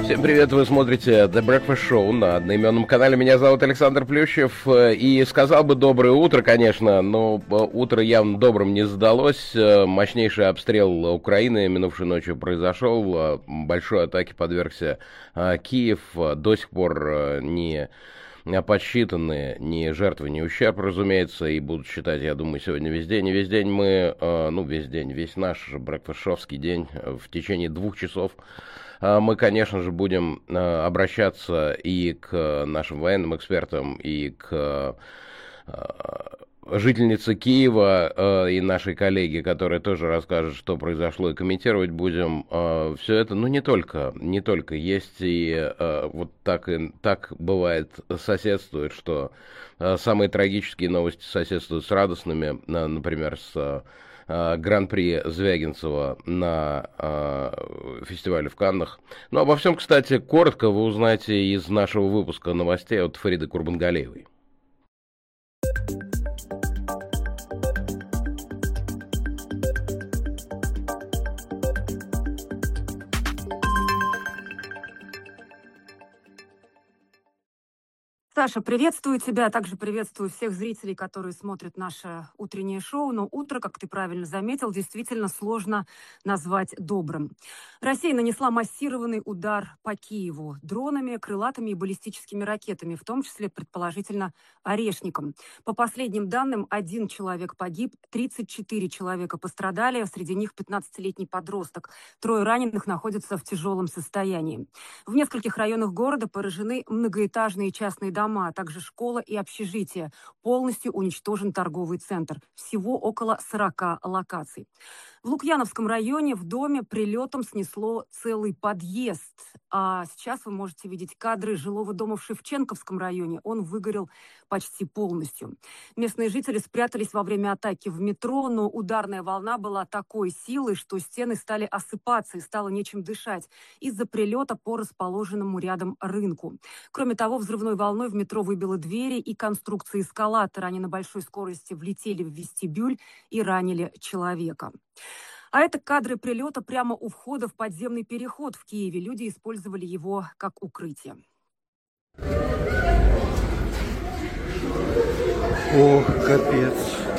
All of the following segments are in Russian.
Всем привет, вы смотрите The Breakfast Show на одноименном канале. Меня зовут Александр Плющев. И сказал бы доброе утро, конечно, но утро явно добрым не задалось. Мощнейший обстрел Украины минувшей ночью произошел. Большой атаке подвергся Киев. До сих пор не подсчитаны ни жертвы, ни ущерб, разумеется, и будут считать, я думаю, сегодня весь день. И весь день мы, весь наш брекфастшовский день в течение 2 часов мы, конечно же, будем обращаться и к нашим военным экспертам, и к жительнице Киева и нашей коллеге, которая тоже расскажет, что произошло, и комментировать будем все это. Но не только. Есть и вот так бывает, соседствует, что самые трагические новости соседствуют с радостными, например, с Гран-при Звягинцева на фестивале в Каннах. Ну, обо всем, кстати, коротко вы узнаете из нашего выпуска новостей от Фариды Курбангалеевой. Саша, приветствую тебя, а также приветствую всех зрителей, которые смотрят наше утреннее шоу. Но утро, как ты правильно заметил, действительно сложно назвать добрым. Россия нанесла массированный удар по Киеву дронами, крылатыми и баллистическими ракетами, в том числе, предположительно, Орешником. По последним данным, 1 человек погиб, 34 человека пострадали, среди них 15-летний подросток. 3 раненых находятся в тяжелом состоянии. В нескольких районах города поражены многоэтажные частные дома, а также школа и общежитие. Полностью уничтожен торговый центр. Всего около 40 локаций. В Лукьяновском районе в доме прилетом снесло целый подъезд. А сейчас вы можете видеть кадры жилого дома в Шевченковском районе. Он выгорел почти полностью. Местные жители спрятались во время атаки в метро, но ударная волна была такой силы, что стены стали осыпаться и стало нечем дышать из-за прилета по расположенному рядом рынку. Кроме того, взрывной волной в метро выбило двери и конструкции эскалатора. Они на большой скорости влетели в вестибюль и ранили человека. А это кадры прилета прямо у входа в подземный переход в Киеве. Люди использовали его как укрытие. О, капец.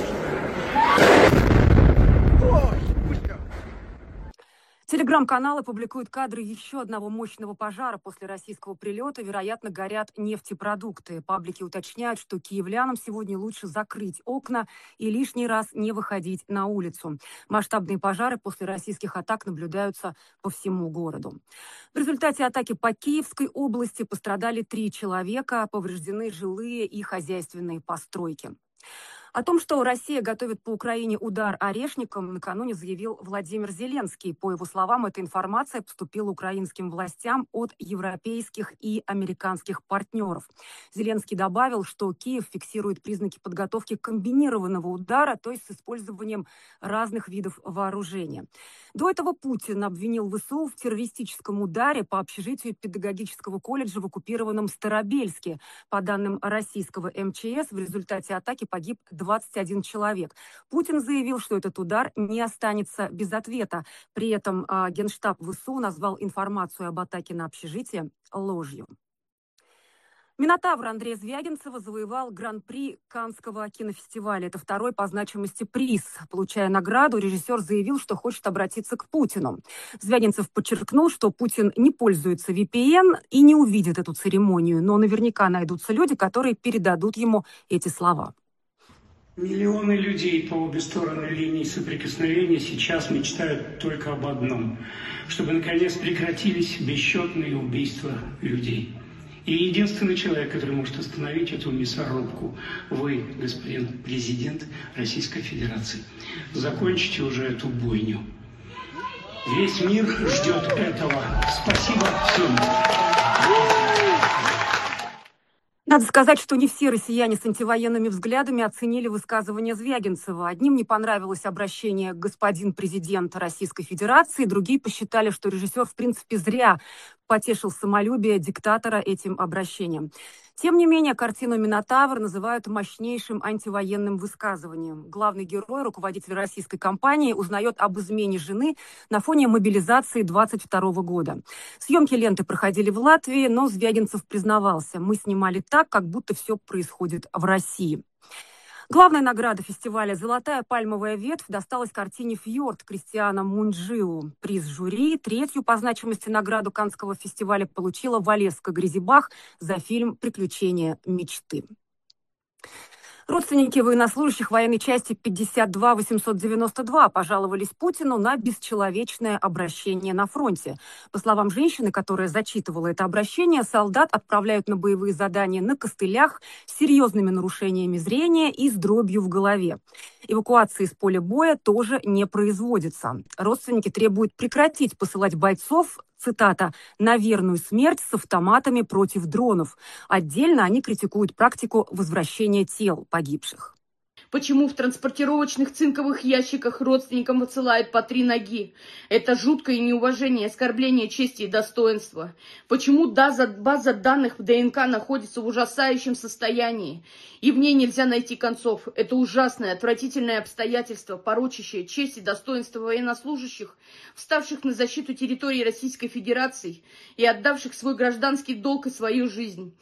Телеграм-каналы публикуют кадры еще одного мощного пожара после российского прилета. Вероятно, горят нефтепродукты. Паблики уточняют, что киевлянам сегодня лучше закрыть окна и лишний раз не выходить на улицу. Масштабные пожары после российских атак наблюдаются по всему городу. В результате атаки по Киевской области пострадали 3 человека, повреждены жилые и хозяйственные постройки. О том, что Россия готовит по Украине удар Орешником, накануне заявил Владимир Зеленский. По его словам, эта информация поступила украинским властям от европейских и американских партнеров. Зеленский добавил, что Киев фиксирует признаки подготовки комбинированного удара, то есть с использованием разных видов вооружения. До этого Путин обвинил ВСУ в террористическом ударе по общежитию педагогического колледжа в оккупированном Старобельске. По данным российского МЧС, в результате атаки погиб 21 человек. Путин заявил, что этот удар не останется без ответа. При этом Генштаб ВСУ назвал информацию об атаке на общежитие ложью. Минотавр Андрея Звягинцева завоевал Гран-при Каннского кинофестиваля. Это 2-й по значимости приз. Получая награду, режиссер заявил, что хочет обратиться к Путину. Звягинцев подчеркнул, что Путин не пользуется VPN и не увидит эту церемонию, но наверняка найдутся люди, которые передадут ему эти слова. Миллионы людей по обе стороны линии соприкосновения сейчас мечтают только об одном, чтобы наконец прекратились бесчетные убийства людей. И единственный человек, который может остановить эту мясорубку, вы, господин президент Российской Федерации. Закончите уже эту бойню. Весь мир ждет этого. Спасибо всем. Надо сказать, что не все россияне с антивоенными взглядами оценили высказывание Звягинцева. Одним не понравилось обращение господин президент Российской Федерации, другие посчитали, что режиссер в принципе зря потешил самолюбие диктатора этим обращением. Тем не менее, картину «Минотавр» называют мощнейшим антивоенным высказыванием. Главный герой, руководитель российской компании, узнает об измене жены на фоне мобилизации 22 года. Съемки ленты проходили в Латвии, но Звягинцев признавался: мы снимали так, как будто все происходит в России. Главная награда фестиваля «Золотая пальмовая ветвь» досталась картине «Фьорд» Кристиана Мунджиу. Приз жюри, третью по значимости награду Каннского фестиваля, получила Валеска Гризибах за фильм «Приключения мечты». Родственники военнослужащих военной части 52-892 пожаловались Путину на бесчеловечное обращение на фронте. По словам женщины, которая зачитывала это обращение, солдат отправляют на боевые задания на костылях с серьезными нарушениями зрения и с дробью в голове. Эвакуации с поля боя тоже не производится. Родственники требуют прекратить посылать бойцов, цитата, «на верную смерть с автоматами против дронов». Отдельно они критикуют практику возвращения тел погибших. Почему в транспортировочных цинковых ящиках родственникам отсылают по 3 ноги? Это жуткое неуважение, оскорбление чести и достоинства. Почему база данных в ДНК находится в ужасающем состоянии, и в ней нельзя найти концов? Это ужасное, отвратительное обстоятельство, порочащее честь и достоинство военнослужащих, вставших на защиту территории Российской Федерации и отдавших свой гражданский долг и свою жизнь.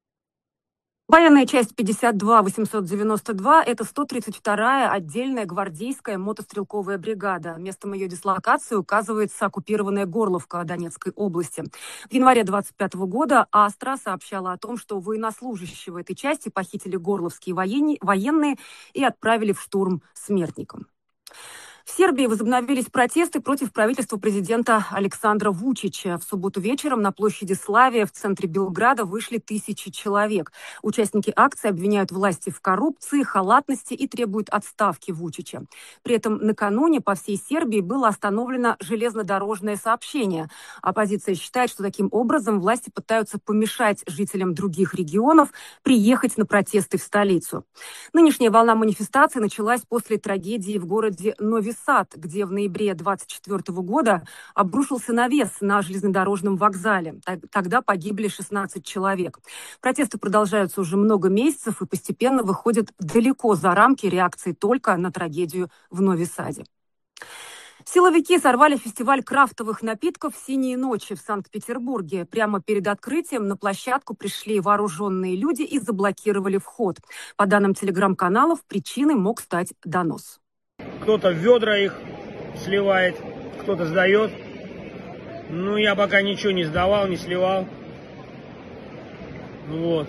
Военная часть 52-892 – это 132-я отдельная гвардейская мотострелковая бригада. Местом ее дислокации указывается оккупированная Горловка Донецкой области. В январе 2025 года Астра сообщала о том, что военнослужащего этой части похитили горловские военные и отправили в штурм смертником. В Сербии возобновились протесты против правительства президента Александра Вучича. В субботу вечером на площади Славия в центре Белграда вышли тысячи человек. Участники акции обвиняют власти в коррупции, халатности и требуют отставки Вучича. При этом накануне по всей Сербии было остановлено железнодорожное сообщение. Оппозиция считает, что таким образом власти пытаются помешать жителям других регионов приехать на протесты в столицу. Нынешняя волна манифестаций началась после трагедии в городе Нови Сад, где в ноябре 2024 года обрушился навес на железнодорожном вокзале. Тогда погибли 16 человек. Протесты продолжаются уже много месяцев и постепенно выходят далеко за рамки реакции только на трагедию в Нови Саде. Силовики сорвали фестиваль крафтовых напитков «Синие ночи» в Санкт-Петербурге. Прямо перед открытием на площадку пришли вооруженные люди и заблокировали вход. По данным телеграм-каналов, причиной мог стать донос. Кто-то в ведра их сливает, кто-то сдает. Ну, я пока ничего не сдавал, не сливал. Вот.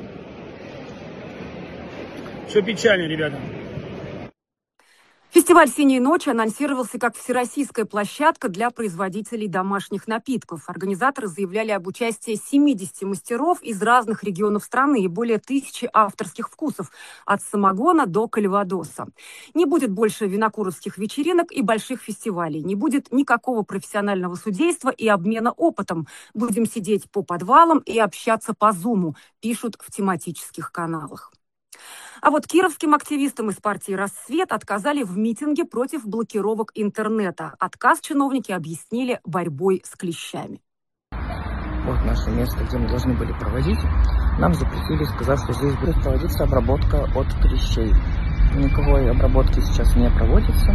Все печально, ребята. Фестиваль «Синие ночи» анонсировался как всероссийская площадка для производителей домашних напитков. Организаторы заявляли об участии 70 мастеров из разных регионов страны и более 1000 авторских вкусов, от самогона до кальвадоса. Не будет больше винокуровских вечеринок и больших фестивалей. Не будет никакого профессионального судейства и обмена опытом. Будем сидеть по подвалам и общаться по Зуму, пишут в тематических каналах. А вот кировским активистам из партии «Рассвет» отказали в митинге против блокировок интернета. Отказ чиновники объяснили борьбой с клещами. Вот наше место, где мы должны были проводить. Нам запретили, сказав, что здесь будет проводиться обработка от клещей. Никакой обработки сейчас не проводится.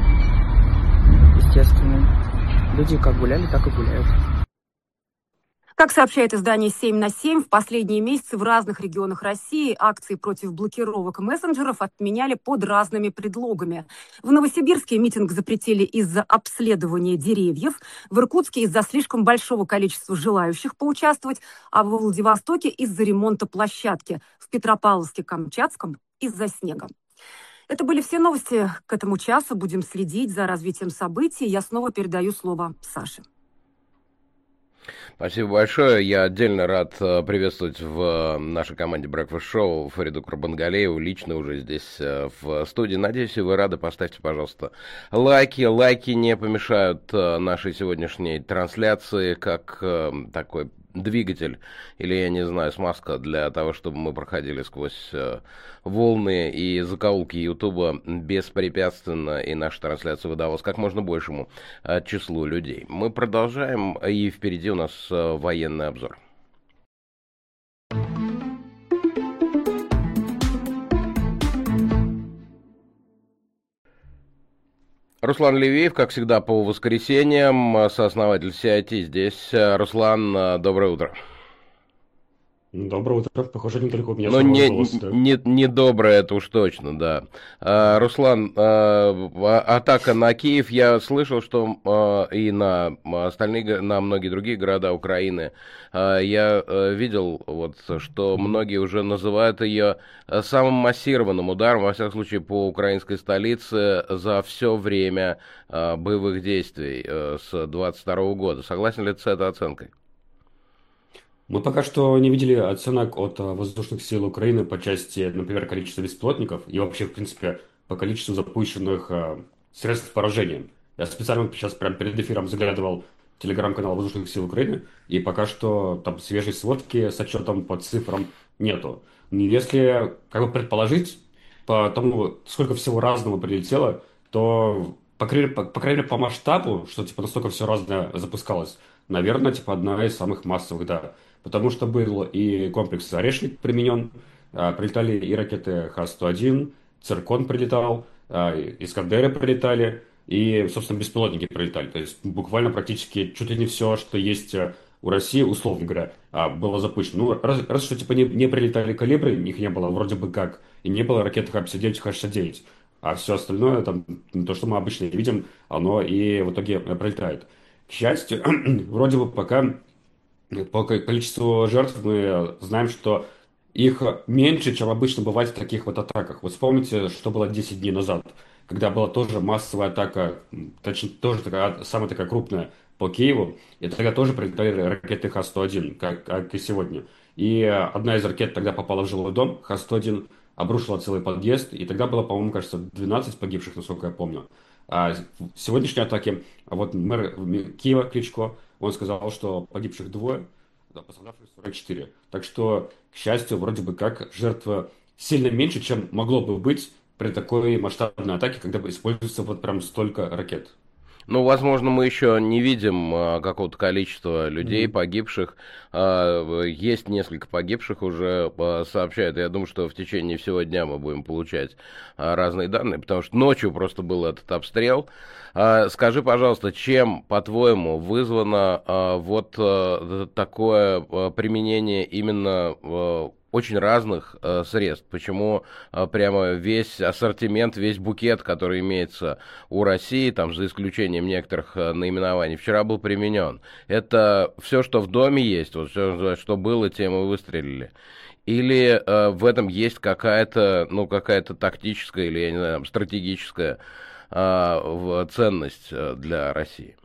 Естественно, люди как гуляли, так и гуляют. Как сообщает издание «7 на 7», в последние месяцы в разных регионах России акции против блокировок мессенджеров отменяли под разными предлогами. В Новосибирске митинг запретили из-за обследования деревьев, в Иркутске из-за слишком большого количества желающих поучаствовать, а во Владивостоке из-за ремонта площадки, в Петропавловске-Камчатском из-за снега. Это были все новости к этому часу. Будем следить за развитием событий. Я снова передаю слово Саше. Спасибо большое. Я отдельно рад приветствовать в нашей команде Breakfast Show Фариду Курбангалееву, лично уже здесь в студии. Надеюсь, вы рады. Поставьте, пожалуйста, лайки. Лайки не помешают нашей сегодняшней трансляции, как такой двигатель или, я не знаю, смазка для того, чтобы мы проходили сквозь волны и закоулки Ютуба беспрепятственно, и наша трансляция выдавалась как можно большему числу людей. Мы продолжаем, и впереди у нас военный обзор. Руслан Левиев, как всегда, по воскресеньям, сооснователь CIT здесь. Руслан, доброе утро. Доброе утро. Похоже, недалеко у меня Ну, самого голос, да. не доброе, это уж точно, да. Руслан, атака на Киев, я слышал, что и на остальные, на многие другие города Украины, я видел, вот, что многие уже называют ее самым массированным ударом, во всяком случае, по украинской столице за все время боевых действий с 22 года. Согласен ли ты с этой оценкой? Мы пока что не видели оценок от воздушных сил Украины по части, например, количества беспилотников и вообще, в принципе, по количеству запущенных средств поражения. Я специально сейчас прямо перед эфиром заглядывал в телеграм-канал воздушных сил Украины, и пока что там свежей сводки с отчетом по цифрам нету. Если как бы предположить по тому, сколько всего разного прилетело, то по крайней мере, по масштабу, что типа настолько все разное запускалось, наверное, типа одна из самых массовых, да. Потому что был и комплекс «Орешник» применен, прилетали и ракеты Х-101, «Циркон» прилетал, «Искандеры» прилетали, и, собственно, беспилотники прилетали. То есть буквально практически чуть ли не все, что есть у России, условно говоря, было запущено. Ну, раз что типа не прилетали «Калибры», их не было вроде бы как, и не было ракет Х-59, Х-69. А все остальное, там, то, что мы обычно видим, оно и в итоге прилетает. К счастью, вроде бы пока по количеству жертв мы знаем, что их меньше, чем обычно бывает в таких вот атаках. Вот вспомните, что было 10 дней назад, когда была тоже массовая атака, точнее, тоже такая, самая такая крупная по Киеву, и тогда тоже прилетали ракеты Х-101, как и сегодня. И одна из ракет тогда попала в жилой дом, Х-101, обрушила целый подъезд, и тогда было, по-моему, кажется, 12 погибших, насколько я помню. А в сегодняшней атаке, вот мэр Киева Кличко, он сказал, что погибших двое, да, пострадавших 44. Так что, к счастью, вроде бы как жертва сильно меньше, чем могло бы быть при такой масштабной атаке, когда используется вот прям столько ракет. Ну, возможно, мы еще не видим какого-то количества людей, погибших. Есть несколько погибших уже, сообщают. Я думаю, что в течение всего дня мы будем получать разные данные, потому что ночью просто был этот обстрел. Скажи, пожалуйста, чем, по-твоему, вызвано вот такое применение именно очень разных средств? Почему прямо весь ассортимент, весь букет, который имеется у России, там, за исключением некоторых наименований, вчера был применен? Это все, что в доме есть, вот все, что было, тем и выстрелили? Или в этом есть какая-то, ну, какая-то тактическая или, я не знаю, стратегическая ценность для России?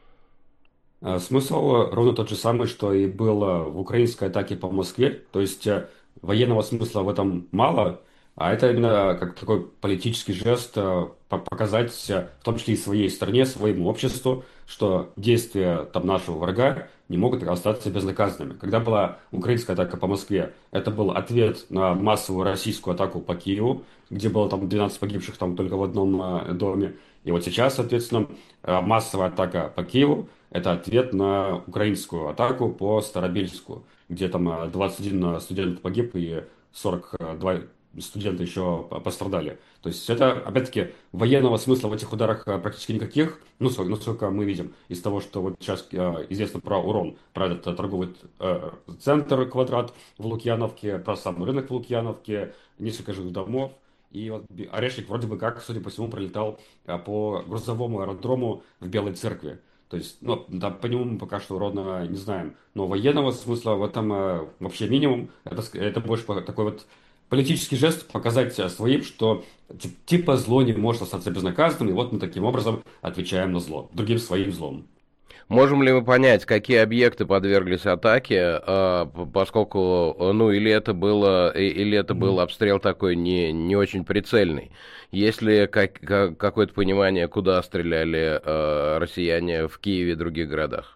Смысл ровно тот же самый, что и было в украинской атаке по Москве. То есть военного смысла в этом мало, а это именно как такой политический жест показать, в том числе и своей стране, своему обществу, что действия там нашего врага не могут остаться безнаказанными. Когда была украинская атака по Москве, это был ответ на массовую российскую атаку по Киеву, где было там 12 погибших там только в одном доме. И вот сейчас, соответственно, массовая атака по Киеву — это ответ на украинскую атаку по Старобельску, где там 21 студент погиб и 42 студента еще пострадали. То есть это, опять-таки, военного смысла в этих ударах практически никаких, ну, насколько мы видим, из того, что вот сейчас известно про УРОН, про этот торговый центр «Квадрат» в Лукьяновке, про сам рынок в Лукьяновке, несколько жилых домов. И вот Орешник вроде бы как, судя по всему, пролетал по грузовому аэродрому в Белой Церкви. То есть, ну, да, по нему мы пока что ровно не знаем. Но военного смысла в этом вообще минимум. Это больше такой вот политический жест, показать своим, что типа зло не может остаться безнаказанным, и вот мы таким образом отвечаем на зло, другим своим злом. Можем ли мы понять, какие объекты подверглись атаке, поскольку, ну, или это был обстрел такой не очень прицельный? Есть ли какое-то понимание, куда стреляли россияне в Киеве и других городах?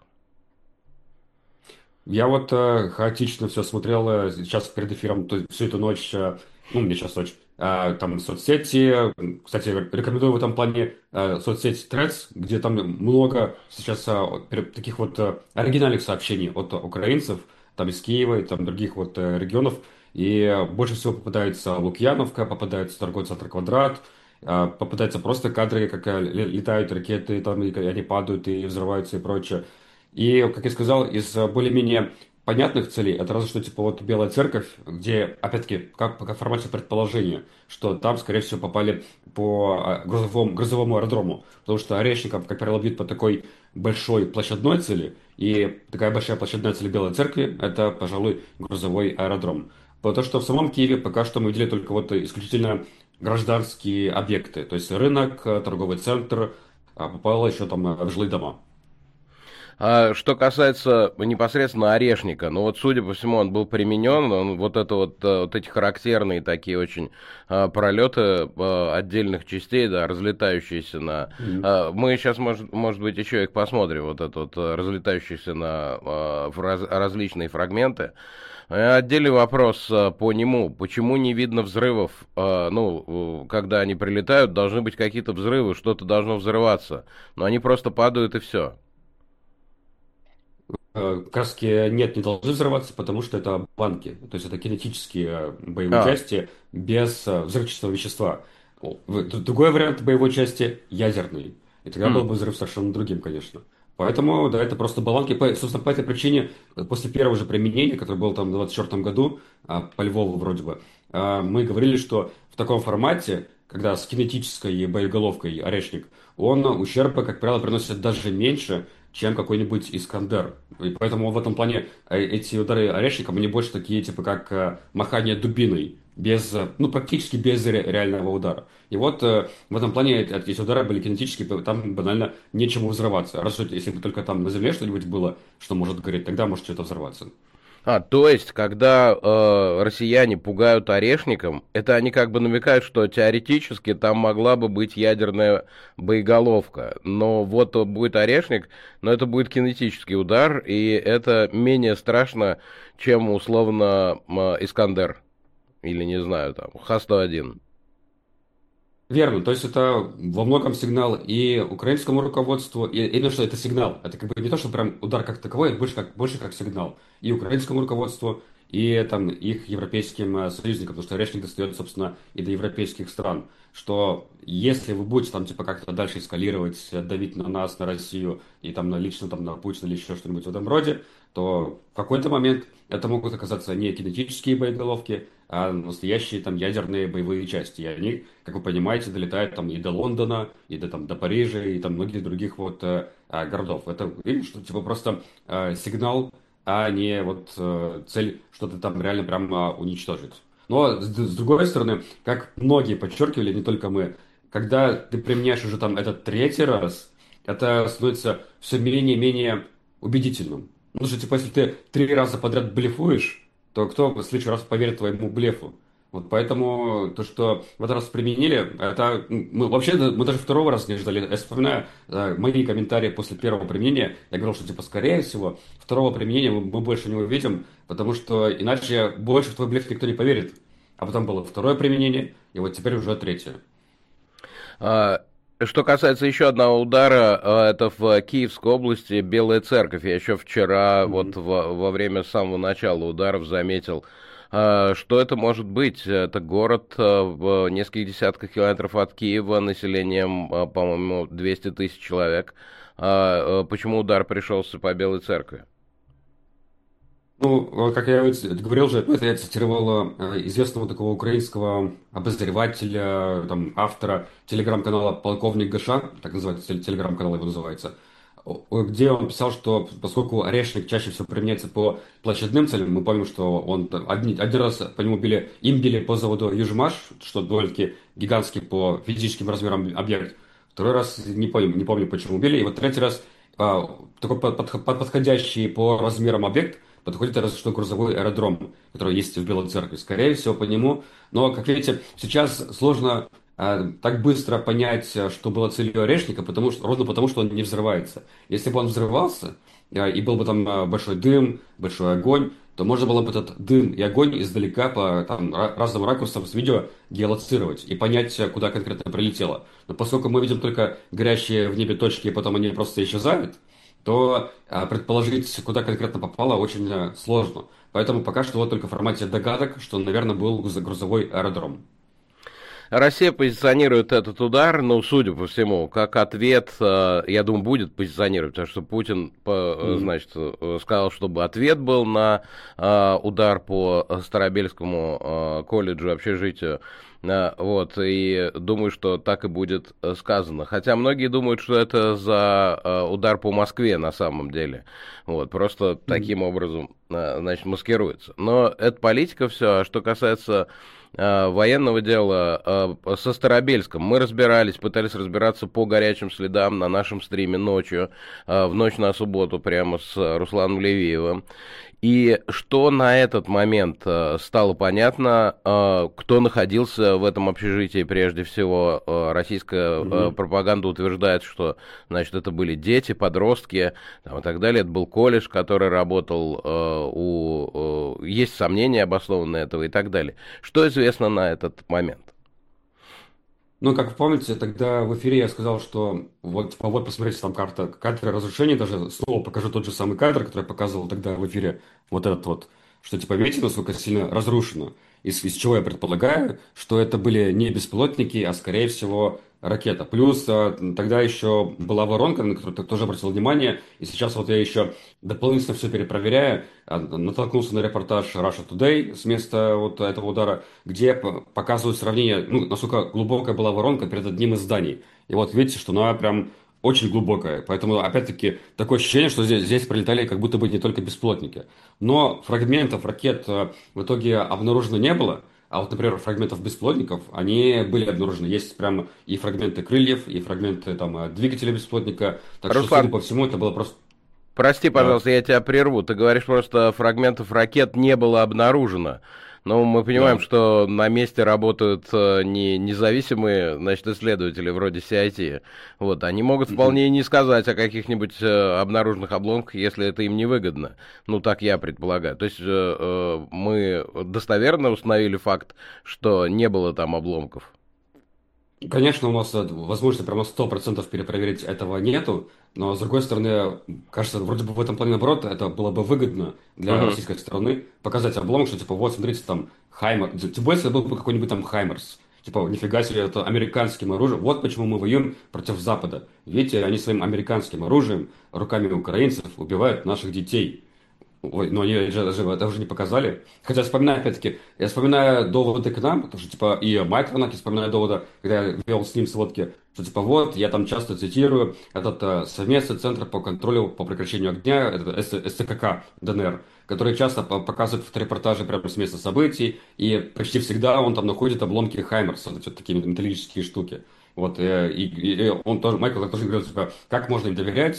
Я вот хаотично все смотрел сейчас перед эфиром всю эту ночь, ну, мне сейчас ночь, там соцсети, кстати, рекомендую в этом плане соцсеть Threads, где там много сейчас таких вот оригинальных сообщений от украинцев, там из Киева и там других вот регионов, и больше всего попадается Лукьяновка, попадается торговый центр «Квадрат», попадаются просто кадры, как летают ракеты, там, и они падают и взрываются и прочее. И, как я сказал, из более-менее понятных целей, это разве что типа вот Белая Церковь, где, опять-таки, как в формате предположения, что там, скорее всего, попали по грузовому аэродрому, потому что Орешников, как правило, бьют по такой большой площадной цели, и такая большая площадная цель Белой Церкви — это, пожалуй, грузовой аэродром. Потому что в самом Киеве пока что мы видели только вот исключительно гражданские объекты, то есть рынок, торговый центр, попало еще там в жилые дома. А что касается непосредственно Орешника, ну вот, судя по всему, он был применен, он вот эти характерные такие очень пролеты отдельных частей, да, разлетающиеся на... Мы сейчас, может быть, еще их посмотрим, вот это вот разлетающиеся на различные фрагменты. Отдельный вопрос по нему. Почему не видно взрывов? Ну, когда они прилетают, должны быть какие-то взрывы, что-то должно взрываться. Но они просто падают и все. Краски нет, не должны взрываться, потому что это банки. То есть это кинетические боевые части без взрывчатого вещества. Другой вариант боевой части — ядерный. И тогда был бы взрыв совершенно другим, конечно. Поэтому, да, это просто баланки. Собственно, по этой причине, после первого же применения, которое было там в 2024 году, по Львову вроде бы, мы говорили, что в таком формате, когда с кинетической боеголовкой Орешник, он ущерба, как правило, приносит даже меньше, чем какой-нибудь Искандер. И поэтому в этом плане эти удары Орешником, они больше такие, типа, как махание дубиной, без, ну, практически без реального удара. И вот в этом плане эти удары были кинетические, там банально нечему взрываться. Разве если бы только там на земле что-нибудь было, что может гореть, тогда может что-то взорваться. То есть, когда россияне пугают Орешником, это они как бы намекают, что теоретически там могла бы быть ядерная боеголовка. Но вот будет Орешник, но это будет кинетический удар, и это менее страшно, чем условно Искандер. Или, не знаю, там, Х-101. Верно, то есть это во многом сигнал и украинскому руководству, и именно что это сигнал. Это как бы не то, что прям удар как таковой, это больше как сигнал. И украинскому руководству, и там их европейским союзникам, потому что Орешник достает, собственно, и до европейских стран. Что если вы будете там типа как-то дальше эскалировать, давить на нас, на Россию, и там лично там, на Путина или еще что-нибудь в этом роде, то в какой-то момент это могут оказаться не кинетические боеголовки, а настоящие там ядерные боевые части. И они, как вы понимаете, долетают там и до Лондона, и до Парижа, и там многих других вот городов. Это что типа просто сигнал, а не вот цель что-то там реально прям уничтожить. Но с другой стороны, как многие подчеркивали, не только мы, когда ты применяешь уже там этот третий раз, это становится все менее и менее убедительным. Ну, что, типа, если ты 3 раза подряд блефуешь, то кто в следующий раз поверит твоему блефу? Вот поэтому то, что в этот раз применили, это мы вообще мы даже второго раза не ждали. Я вспоминаю мои комментарии после первого применения. Я говорил, что типа скорее всего второго применения мы больше не увидим, потому что иначе больше в твой блеф никто не поверит. А потом было второе применение, и вот теперь уже третье. Что касается еще одного удара, это в Киевской области Белая Церковь. Я еще вчера, вот во время самого начала ударов заметил, что это может быть. Это город в нескольких десятках километров от Киева, населением, по-моему, 200 тысяч человек. Почему удар пришелся по Белой Церкви? Ну, как я говорил же, это я цитировал известного такого украинского обозревателя, там, автора телеграм-канала «Полковник ГШ», так называется, телеграм-канал его называется, где он писал, что поскольку Орешник чаще всего применяется по площадным целям, мы помним, что он один раз по нему им били по заводу Южмаш, что довольно-таки гигантский по физическим размерам объект. Второй раз не помню, почему били. И вот третий раз такой подходящий по размерам объект подходит разве что грузовой аэродром, который есть в Белой Церкви. Скорее всего, по нему. Но, как видите, сейчас сложно так быстро понять, что было целью Орешника, ровно потому, что он не взрывается. Если бы он взрывался, и был бы там большой дым, большой огонь, то можно было бы этот дым и огонь издалека по там, разным ракурсам с видео геолоцировать и понять, куда конкретно прилетело. Но поскольку мы видим только горящие в небе точки, и потом они просто исчезают, то предположить, куда конкретно попало, очень сложно. Поэтому пока что вот только в формате догадок, что, наверное, был грузовой аэродром. Россия позиционирует этот удар, ну, судя по всему, как ответ, я думаю, будет позиционировать, потому что Путин, значит, сказал, чтобы ответ был на удар по Старобельскому колледжу, общежитию. Вот, и думаю, что так и будет сказано. Хотя многие думают, что это за удар по Москве на самом деле. Вот, просто таким образом, значит, маскируется. Но это политика все. А что касается военного дела, со Старобельском мы разбирались, пытались разбираться по горячим следам на нашем стриме ночью, в ночь на субботу, прямо с Русланом Левиевым. И что на этот момент стало понятно, кто находился в этом общежитии прежде всего. Российская пропаганда утверждает, что, значит, это были дети, подростки там, и так далее. Это был колледж, который работал, есть сомнения обоснованные этого и так далее. Что известно на этот момент? Ну, как вы помните, тогда в эфире я сказал, что вот посмотрите, там кадры разрушений, даже снова покажу тот же самый кадр, который я показывал тогда в эфире, вот этот вот, что типа видите, насколько сильно разрушено, из чего я предполагаю, что это были не беспилотники, а скорее всего ракета. Плюс тогда еще была воронка, на которую ты тоже обратил внимание, и сейчас вот я еще дополнительно все перепроверяю, натолкнулся на репортаж Russia Today с места вот этого удара, где показывают сравнение, ну, насколько глубокая была воронка перед одним из зданий. И вот видите, что она прям очень глубокая. Поэтому, опять-таки, такое ощущение, что здесь прилетали как будто бы не только беспилотники. Но фрагментов ракет в итоге обнаружено не было. А вот, например, фрагментов беспилотников, они были обнаружены. Есть прямо и фрагменты крыльев, и фрагменты там, двигателя беспилотника. Так Руслан, что, судя по всему, это было просто... Прости, пожалуйста, я тебя прерву. Ты говоришь, просто фрагментов ракет не было обнаружено. Но мы понимаем, что на месте работают не независимые, значит, исследователи вроде CIT. Вот, они могут вполне и не сказать о каких-нибудь обнаруженных обломках, если это им не выгодно. Ну, так я предполагаю. То есть мы достоверно установили факт, что не было там обломков. Конечно, у нас возможности прямо 100% перепроверить этого нету, но с другой стороны, кажется, вроде бы в этом плане наоборот, это было бы выгодно для российской стороны показать обломок, что типа вот, смотрите, там Хаймер, тем более, если был бы какой-нибудь там Хаймерс, типа, нифига себе, это американским оружием, вот почему мы воюем против Запада. Видите, они своим американским оружием, руками украинцев убивают наших детей. Ой, но они же это уже не показали. Хотя вспоминаю, опять-таки, я вспоминаю доводы к нам, потому что, типа, и Майк Ванаки вспоминаю доводы, когда я вел с ним сводки, что, типа, вот, я там часто цитирую этот совместный центр по контролю по прекращению огня, это СЦКК ДНР, который часто показывает фоторепортажи прямо с места событий, и почти всегда он там находит обломки Хаймерса, вот такие металлические штуки. Вот, и он тоже, Майкл тоже говорил, типа, как можно им доверять,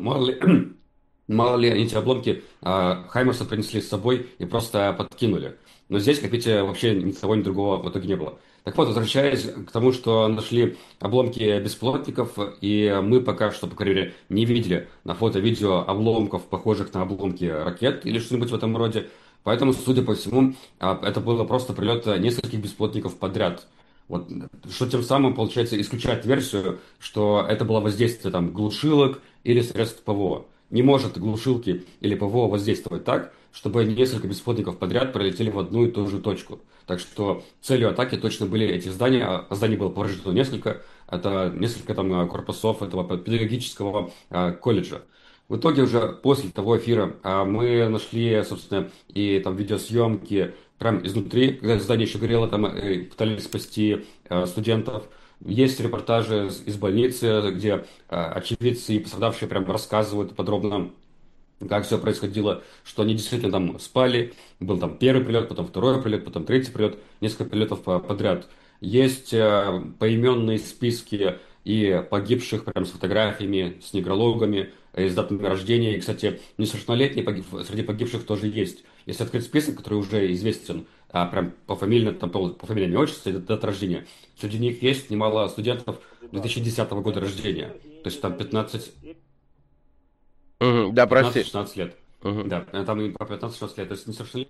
мало ли эти обломки Хаймерса принесли с собой и просто подкинули. Но здесь, как видите, вообще ни того, ни другого в итоге не было. Так вот, возвращаясь к тому, что нашли обломки беспилотников, и мы пока что, по крайней мере, не видели на фото-видео обломков, похожих на обломки ракет или что-нибудь в этом роде. Поэтому, судя по всему, это было просто прилет нескольких беспилотников подряд. Вот, что тем самым, получается, исключает версию, что это было воздействие там, глушилок или средств ПВО. Не может глушилки или ПВО воздействовать так, чтобы несколько беспилотников подряд пролетели в одну и ту же точку. Так что целью атаки точно были эти здания, а зданий было повреждено несколько. Это несколько там корпусов этого педагогического колледжа. В итоге уже после того эфира мы нашли, собственно, и там видеосъемки прямо изнутри, когда здание еще горело, там пытались спасти студентов. Есть репортажи из больницы, где очевидцы и пострадавшие прям рассказывают подробно, как все происходило, что они действительно там спали. Был там первый прилет, потом второй прилет, потом третий прилет, несколько прилетов подряд. Есть поименные списки и погибших прям с фотографиями, с некрологами, с датами рождения. И, кстати, несовершеннолетние среди погибших тоже есть. Если открыть список, который уже известен, прям по фамилии, там, по фамилии, имя, отчеству, дата рождения, среди них есть немало студентов 2010 года рождения. То есть там 15... Да, прости. 15-16 лет. Да, там и по 15-16 лет. То есть несовершеннолетние.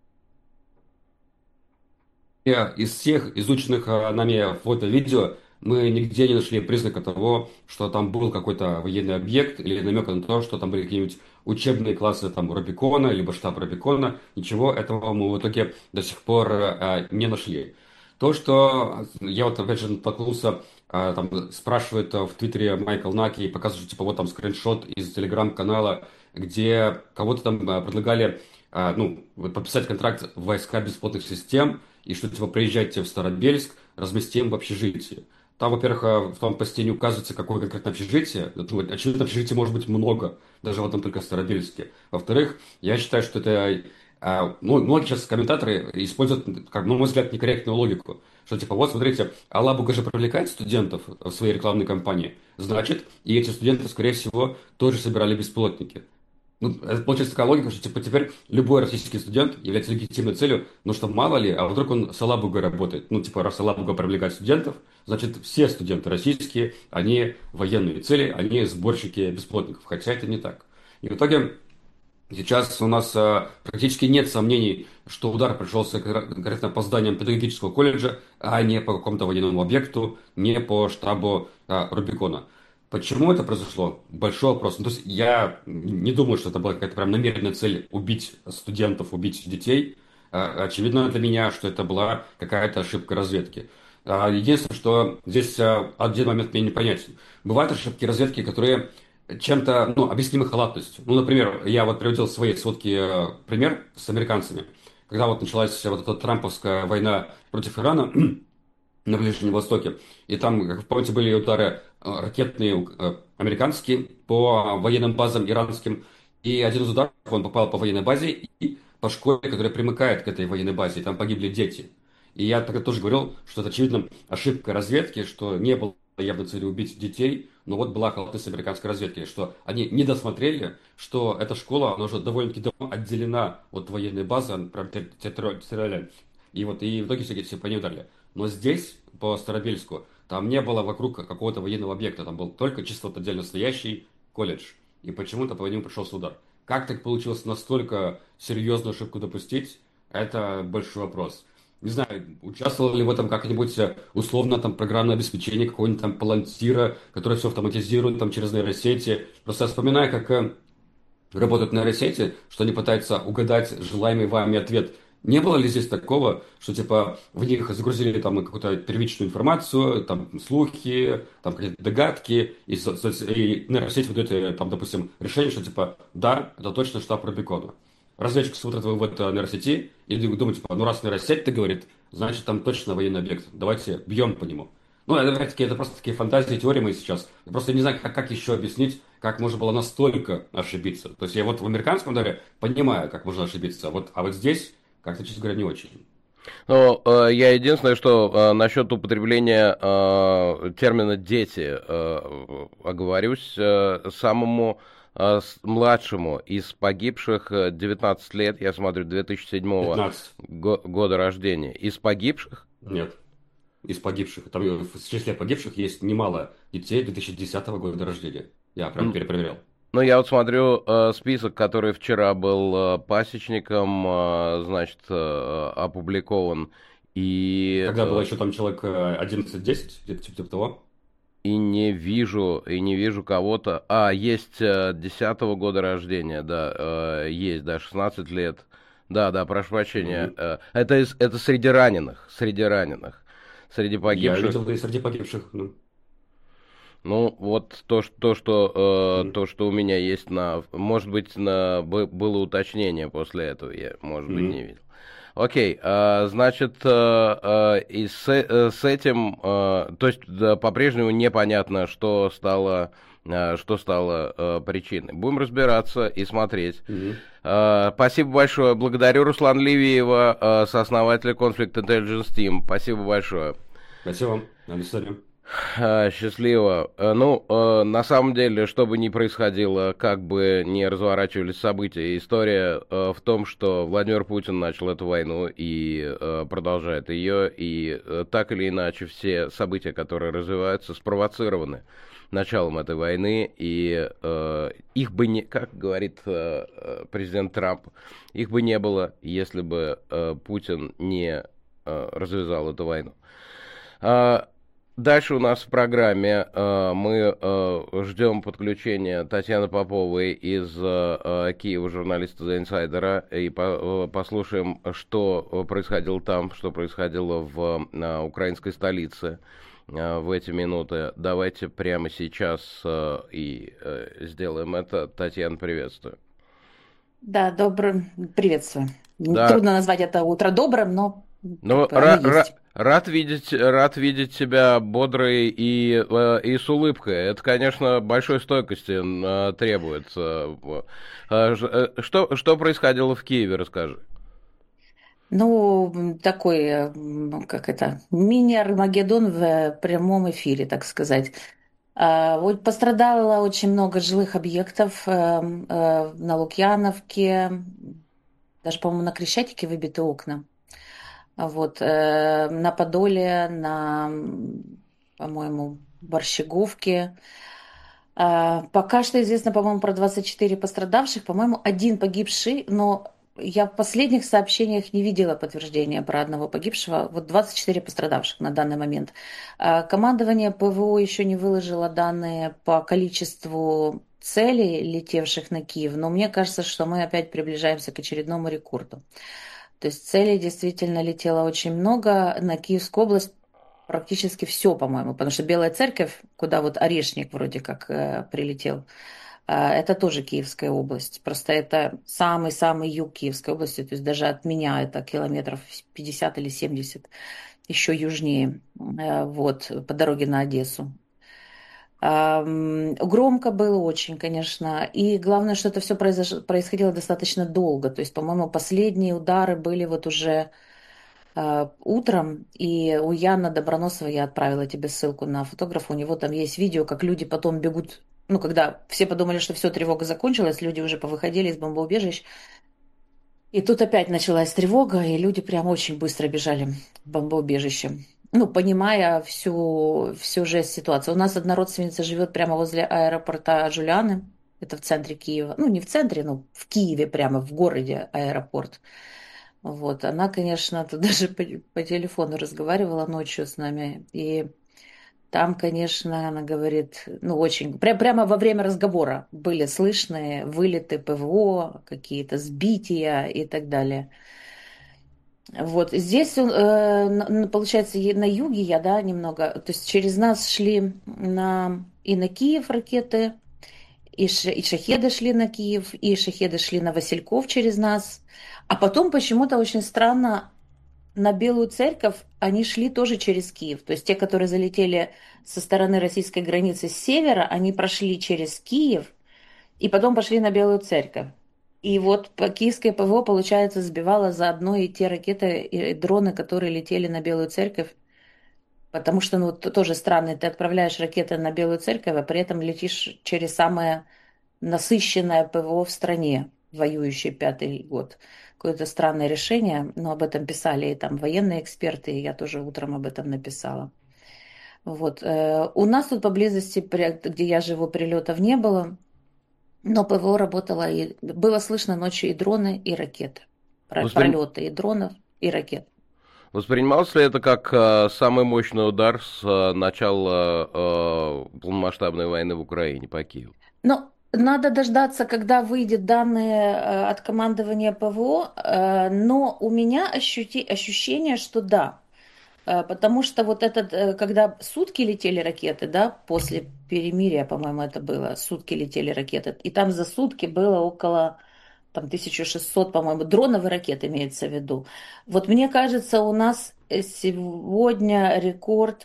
Из всех изученных нами фото-видео мы нигде не нашли признака того, что там был какой-то военный объект или намека на то, что там были какие-нибудь учебные классы там Рубикона, либо штаб Рубикона. Ничего этого мы в итоге до сих пор не нашли. То, что я вот опять же натолкнулся, там спрашивает в Твиттере Майкл Наки и показывает, что, типа, вот там скриншот из телеграм-канала, где кого-то там предлагали, ну, вот подписать контракт в войска бесплатных систем, и что, типа, приезжайте в Старобельск, разместим в общежитии. Там, во-первых, в том посте не указывается, какое конкретно общежитие. Ну, очевидно, общежитий может быть много, даже в одном только Старобельске. Во-вторых, я считаю, что это ну, многие сейчас комментаторы используют, как, на мой взгляд, некорректную логику. Что типа, вот смотрите, Алабуга же привлекает студентов в своей рекламной кампании. Значит, и эти студенты, скорее всего, тоже собирали бесплатники. Ну, это получается такая логика, что типа теперь любой российский студент является легитимной целью, но что мало ли, а вдруг он с Алабугой работает. Ну, типа, раз Алабуга привлекает студентов, значит, все студенты российские, они военные цели, они сборщики бесплатников. Хотя это не так. И в итоге сейчас у нас практически нет сомнений, что удар пришелся конкретно по зданиям педагогического колледжа, а не по какому-то военному объекту, не по штабу Рубикона. Почему это произошло? Большой вопрос. Ну, то есть я не думаю, что это была какая-то прям намеренная цель убить студентов, убить детей. Очевидно для меня, что это была какая-то ошибка разведки. Единственное, что здесь один момент мне непонятен. Бывают ошибки разведки, которые чем-то, ну, объяснимы халатностью. Ну, например, я вот приводил в своей сводке пример с американцами. Когда вот началась вот эта трамповская война против Ирана на Ближнем Востоке, и там, как вы помните, были удары ракетные американские по военным базам иранским, и один из ударов, он попал по военной базе и по школе, которая примыкает к этой военной базе, и там погибли дети. И я тогда тоже говорил, что это, очевидно, ошибка разведки, что не было явно цели убить детей, но вот была халатность американской разведки, что они не досмотрели, что эта школа, она уже довольно-таки давно отделена от военной базы, она прям территориально. И вот и в итоге все по ней ударили. Но здесь, по Старобельску, там не было вокруг какого-то военного объекта, там был только чисто вот отдельно стоящий колледж. И почему-то по нему пришелся удар. Как так получилось настолько серьезную ошибку допустить, это большой вопрос. Не знаю, участвовало ли в этом как-нибудь условно там программное обеспечение какого-нибудь там палантира, которое все автоматизирует там через нейросети. Просто я вспоминаю, как работают нейросети, что они пытаются угадать желаемый вами ответ. Не было ли здесь такого, что типа в них загрузили там какую-то первичную информацию, там слухи, там какие-то догадки, и нейросеть выдает там, допустим, решение, что типа да, это точно штаб Рубикона. Разведчик смотрит в нейросети и думает, типа, ну раз нейросеть-то говорит, значит там точно военный объект, давайте бьем по нему. Ну, опять-таки, это просто такие фантазии, теории мои сейчас. Я просто не знаю, как еще объяснить, как можно было настолько ошибиться. То есть я вот в американском ударе понимаю, как можно ошибиться, а вот здесь как-то, честно говоря, не очень. Ну, я единственное, что насчет употребления термина «дети» оговорюсь, самому младшему из погибших 19 лет, я смотрю, 2007 года рождения. Из погибших? Нет, из погибших. Там в числе погибших есть немало детей 2010 года рождения. Я прям перепроверял. Ну, я вот смотрю список, который вчера был пасечником, значит, опубликован. И когда было еще там человек 11-10, где-то типа того. И не вижу кого-то. Есть 10-го года рождения, да, есть, да, 16 лет. Да, прошу прощения. Это среди раненых. Среди погибших. Я видел, да, и среди погибших, ну. Ну, вот то, что у меня есть может быть, было уточнение после этого, я, может быть, не видел. Окей, значит, и с этим, то есть по-прежнему непонятно, что стало причиной. Будем разбираться и смотреть. Спасибо большое. Благодарю Руслана Ливиева, сооснователя Conflict Intelligence Team. Спасибо большое. Спасибо вам. До свидания. Счастливо. Ну, на самом деле, что бы ни происходило, как бы ни разворачивались события, история в том, что Владимир Путин начал эту войну и продолжает ее, и так или иначе все события, которые развиваются, спровоцированы началом этой войны, и их бы не, как говорит президент Трамп, их бы не было, если бы Путин не развязал эту войну. Дальше у нас в программе мы ждем подключения Татьяны Поповой из Киева, журналиста The Insider, и послушаем, что происходило там, что происходило в украинской столице в эти минуты. Давайте прямо сейчас и сделаем это. Татьяна, приветствую. Да, приветствую. Да. Трудно назвать это утро добрым, но рад видеть тебя бодрой и с улыбкой. Это, конечно, большой стойкости требуется. Что происходило в Киеве, расскажи. Ну, такой, мини-Армагеддон в прямом эфире, так сказать. Вот пострадало очень много жилых объектов на Лукьяновке, даже, по-моему, на Крещатике выбиты окна. Вот, на Подоле, на, по-моему, Борщеговке. Пока что известно, по-моему, про 24 пострадавших, по-моему, один погибший, но я в последних сообщениях не видела подтверждения про одного погибшего. Вот 24 пострадавших на данный момент. Командование ПВО еще не выложило данные по количеству целей, летевших на Киев, но мне кажется, что мы опять приближаемся к очередному рекорду. То есть целей действительно летело очень много. На Киевскую область практически все, по-моему, потому что Белая Церковь, куда вот Орешник вроде как прилетел, это тоже Киевская область. Просто это самый-самый юг Киевской области, то есть даже от меня это километров 50 или 70, еще южнее, вот, по дороге на Одессу. Громко было очень, конечно. И главное, что это все происходило достаточно долго. То есть, по-моему, последние удары были вот уже утром. И у Яна Доброносова я отправила тебе ссылку на фотографа. У него там есть видео, как люди потом бегут. Ну, когда все подумали, что все, тревога закончилась, люди уже повыходили из бомбоубежищ. И тут опять началась тревога, и люди прям очень быстро бежали в бомбоубежище. Ну, понимая всю жесть ситуации. У нас одна родственница живет прямо возле аэропорта Жуляны. Это в центре Киева. Ну, не в центре, но в Киеве, прямо в городе аэропорт. Вот. Она, конечно, тут даже по телефону разговаривала ночью с нами. И там, конечно, она говорит, ну, очень... Прямо во время разговора были слышны вылеты ПВО, какие-то сбития и так далее. Вот здесь, получается, на юге я, да, немного, то есть через нас шли и на Киев ракеты, и шахеды шли на Киев, и шахеды шли на Васильков через нас, а потом почему-то очень странно на Белую Церковь они шли тоже через Киев, то есть те, которые залетели со стороны российской границы с севера, они прошли через Киев и потом пошли на Белую Церковь. И вот киевское ПВО, получается, сбивало заодно и те ракеты, и дроны, которые летели на Белую Церковь. Потому что, ну, тоже странно, ты отправляешь ракеты на Белую Церковь, а при этом летишь через самое насыщенное ПВО в стране, воюющий 5-й год. Какое-то странное решение, но об этом писали и там военные эксперты, и я тоже утром об этом написала. Вот. У нас тут поблизости, где я живу, прилетов не было. Но ПВО работало, и было слышно ночью и дроны, и ракеты. Пролеты и дронов, и ракет. Воспринималось ли это как самый мощный удар с начала полномасштабной войны в Украине по Киеву? Ну, надо дождаться, когда выйдет данные от командования ПВО, но у меня ощущение, что да. Потому что вот когда сутки летели ракеты, да, после перемирия, по-моему, это было, сутки летели ракеты, и там за сутки было около там, 1600, по-моему, дронов и ракет имеется в виду. Вот мне кажется, у нас сегодня рекорд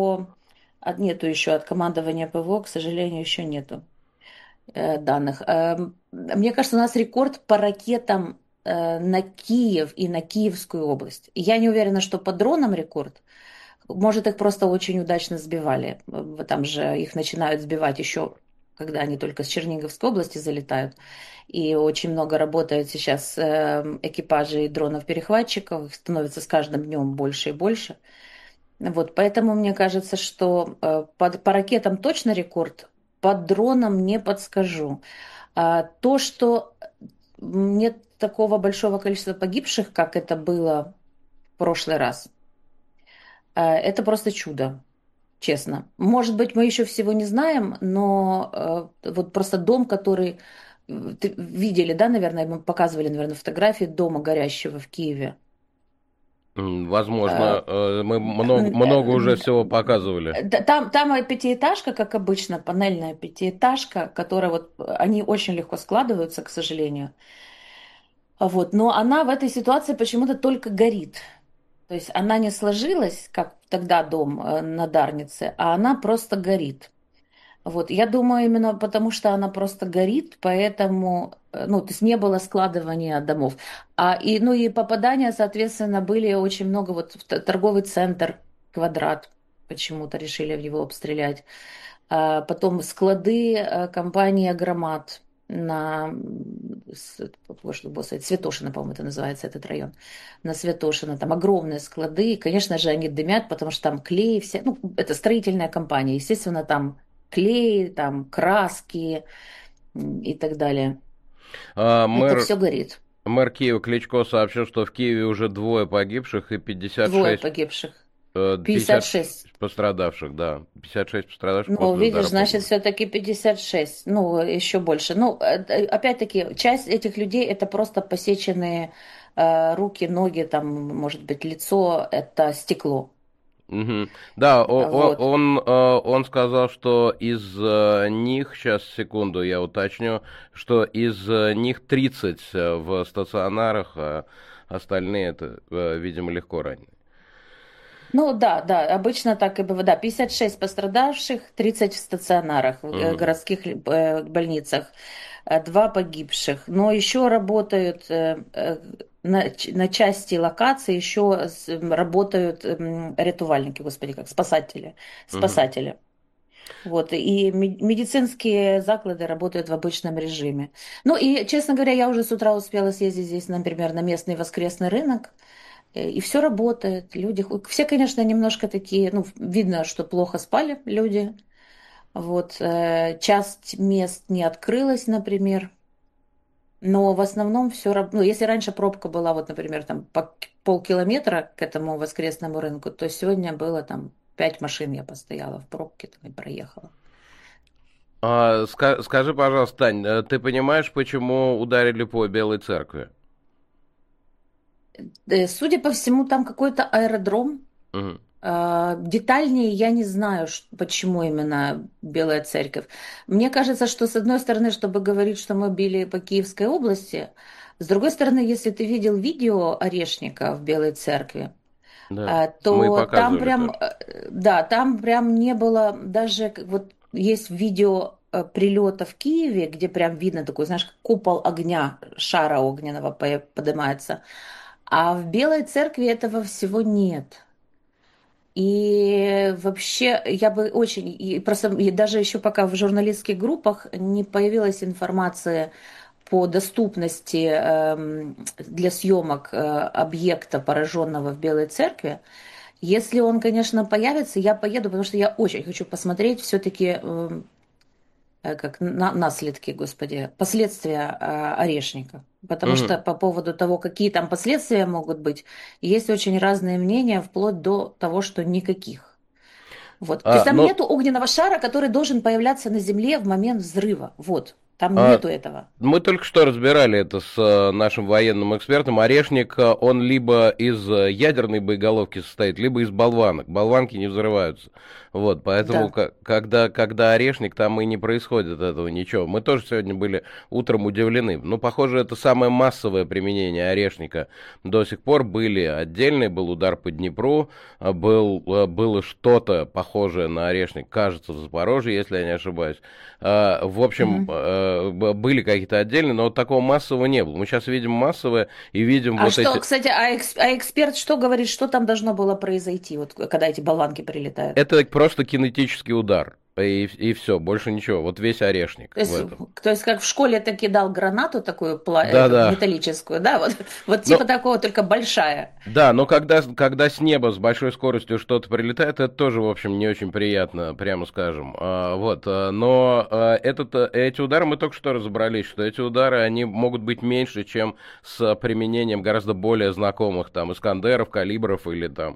нету еще от командования ПВО, к сожалению, еще нету данных. Мне кажется, у нас рекорд по ракетам на Киев и на Киевскую область. Я не уверена, что по дронам рекорд. Может, их просто очень удачно сбивали. Там же их начинают сбивать еще, когда они только с Черниговской области залетают. И очень много работают сейчас экипажей дронов-перехватчиков. Их становится с каждым днем больше и больше. Вот, поэтому мне кажется, что по ракетам точно рекорд, по дронам не подскажу. То, что нет такого большого количества погибших, как это было в прошлый раз, это просто чудо. честно. Может быть, мы еще всего не знаем, но вот просто дом, который видели, да, наверное, мы показывали, наверное, фотографии дома горящего в Киеве. Возможно, мы много уже всего показывали. Там пятиэтажка, как обычно, панельная пятиэтажка, которая вот, они очень легко складываются, к сожалению. Вот, но она в этой ситуации почему-то только горит. То есть она не сложилась, как тогда дом на Дарнице, а она просто горит. Вот, я думаю, именно потому что она просто горит, поэтому, ну, то есть не было складывания домов. Ну, и попадания, соответственно, были очень много, вот в торговый центр, Квадрат, почему-то решили в него обстрелять. Потом склады компании «Агромат» на Святошино, по-моему, это называется, этот район, на Святошино, там огромные склады, и, конечно же, они дымят, потому что там клей, ну, это строительная компания, естественно, там клей, там краски и так далее. Это все горит. Мэр Киева Кличко сообщил, что в Киеве уже 2 погибших и 56... 2 погибших. 56 пострадавших, да. 56 пострадавших. Ну, видишь, значит, все-таки 56. Ну, еще больше. Ну, опять-таки, часть этих людей это просто посеченные руки, ноги, там, может быть, лицо, это стекло. Угу. Да, Вот. он сказал, что из них, сейчас, секунду, я уточню, что из них 30 в стационарах, а остальные, это, видимо, легко ранены. Ну да, обычно так и бывает. Да, 56 пострадавших, 30 в стационарах, в городских больницах, 2 погибших. Но еще работают на части локаций, еще работают рятувальники, господи, как спасатели. Вот, и медицинские заклады работают в обычном режиме. Ну и, честно говоря, я уже с утра успела съездить здесь, например, на местный воскресный рынок. И все работает, люди, все, конечно, немножко такие, ну, видно, что плохо спали люди, вот, часть мест не открылась, например, но в основном все, ну, если раньше пробка была, вот, например, там, по полкилометра к этому воскресному рынку, то сегодня было там 5 машин я постояла в пробке, там, и проехала. Скажи, пожалуйста, Тань, ты понимаешь, почему ударили по Белой церкви? Судя по всему, там какой-то аэродром. Угу. Детальнее я не знаю, почему именно Белая церковь. Мне кажется, что с одной стороны, чтобы говорить, что мы били по Киевской области, с другой стороны, если ты видел видео Орешника в Белой церкви, да, то там прям, там прям не было даже, вот есть видео прилета в Киеве, где прям видно такой, знаешь, купол огня, шара огненного поднимается. А в Белой церкви этого всего нет. И вообще, я бы очень... И даже еще пока в журналистских группах не появилась информация по доступности для съемок объекта, пораженного в Белой церкви. Если он, конечно, появится, я поеду, потому что я очень хочу посмотреть все-таки как наследки, господи, последствия Орешника. Потому что по поводу того, какие там последствия могут быть, есть очень разные мнения, вплоть до того, что никаких. Вот. То есть там нету огненного шара, который должен появляться на Земле в момент взрыва. Вот. Там нету этого. Мы только что разбирали это с нашим военным экспертом. Орешник, он либо из ядерной боеголовки состоит, либо из болванок. Болванки не взрываются. Вот, поэтому, да. когда орешник, там и не происходит этого ничего. Мы тоже сегодня были утром удивлены. Ну, похоже, это самое массовое применение орешника. До сих пор были отдельные, был удар по Днепру, было что-то похожее на орешник, кажется, в Запорожье, если я не ошибаюсь. В общем, были какие-то отдельные, но вот такого массового не было. Мы сейчас видим массовое и видим вот что, эти... Кстати, эксперт что говорит, что там должно было произойти, вот, когда эти болванки прилетают? Это просто кинетический удар. и все, больше ничего. Вот весь орешник в этом. То есть как в школе ты кидал гранату такую Да. металлическую, да? Вот типа такого, только большая. Да, но когда с неба с большой скоростью что-то прилетает, это тоже, в общем, не очень приятно, прямо скажем. Но эти удары мы только что разобрались, что эти удары, они могут быть меньше, чем с применением гораздо более знакомых там Искандеров, Калибров или там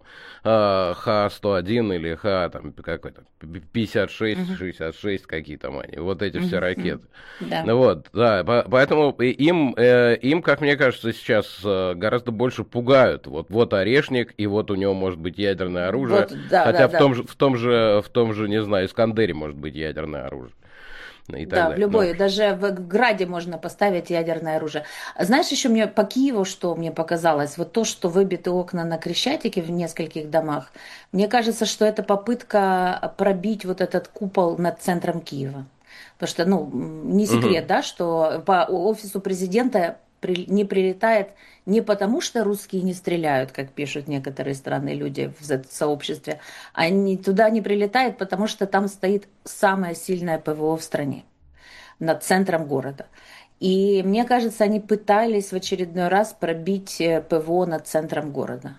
Х-101 или какой-то 56, 66, какие там они, вот эти все ракеты. Да. Вот, да, поэтому им, как мне кажется, сейчас гораздо больше пугают. Вот орешник, и вот у него может быть ядерное оружие. Вот, да, хотя да, в том же, не знаю, Искандере может быть ядерное оружие. И так Да, в далее. любой, даже в Граде можно поставить ядерное оружие. А знаешь, еще мне по Киеву, что мне показалось, вот то, что выбиты окна на Крещатике в нескольких домах, мне кажется, что это попытка пробить вот этот купол над центром Киева. Потому что, не секрет, да, что по офису президента не прилетает не потому, что русские не стреляют, как пишут некоторые странные люди в сообществе, а туда не прилетает, потому что там стоит самое сильное ПВО в стране, над центром города. И мне кажется, они пытались в очередной раз пробить ПВО над центром города.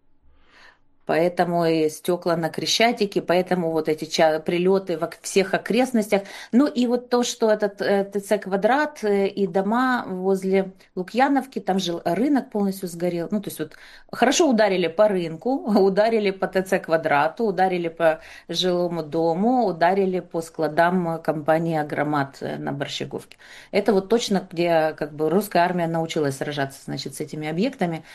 Поэтому и стекла на Крещатике, поэтому вот эти прилеты во всех окрестностях. Ну и вот то, что этот ТЦ «Квадрат» и дома возле Лукьяновки, там же рынок полностью сгорел. Ну то есть вот хорошо ударили по рынку, ударили по ТЦ «Квадрату», ударили по жилому дому, ударили по складам компании «Агромат» на Борщаговке. Это вот точно, где как бы русская армия научилась сражаться, значит, с этими объектами.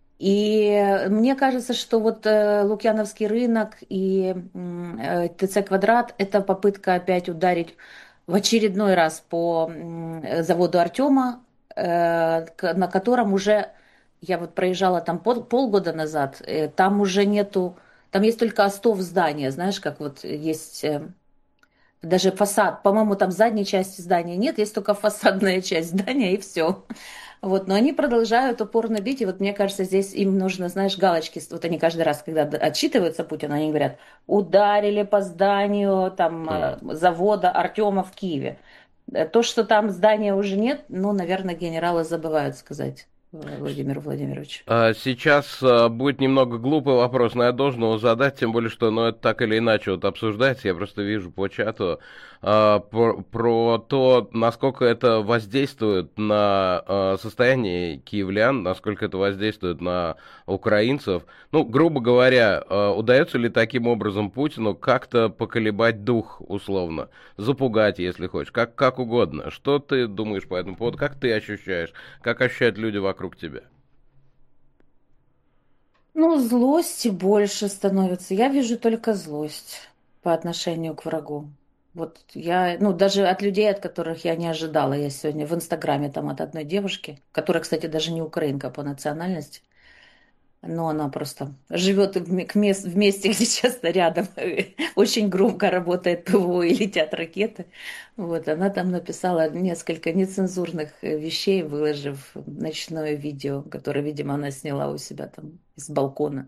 И мне кажется, что вот Лукьяновский рынок и ТЦ «Квадрат» – это попытка опять ударить в очередной раз по заводу Артема, на котором уже, я вот проезжала там полгода назад, там уже нету, там есть только остов здания, знаешь, как вот есть даже фасад, по-моему, там задней части здания нет, есть только фасадная часть здания и все. Вот, но они продолжают упорно бить, и вот мне кажется, здесь им нужно, знаешь, галочки, вот они каждый раз, когда отчитываются Путин, они говорят, ударили по зданию там завода Артема в Киеве. То, что там здания уже нет, наверное, генералы забывают сказать Владимиру Владимировичу. Сейчас будет немного глупый вопрос, но я должен его задать, тем более, что это так или иначе вот обсуждается, я просто вижу по чату, про то, насколько это воздействует на состояние киевлян, насколько это воздействует на украинцев. Грубо говоря, удается ли таким образом Путину как-то поколебать дух, условно, запугать, если хочешь, как угодно. Что ты думаешь по этому поводу, как ты ощущаешь, как ощущают люди вокруг тебя? Злости больше становится. Я вижу только злость по отношению к врагу. Вот я, даже от людей, от которых я не ожидала. Я сегодня в Инстаграме там от одной девушки, которая, кстати, даже не украинка по национальности, но она просто живет в месте, где часто рядом очень громко работает ПВО и летят ракеты. Вот, она там написала несколько нецензурных вещей, выложив ночное видео, которое, видимо, она сняла у себя там с балкона.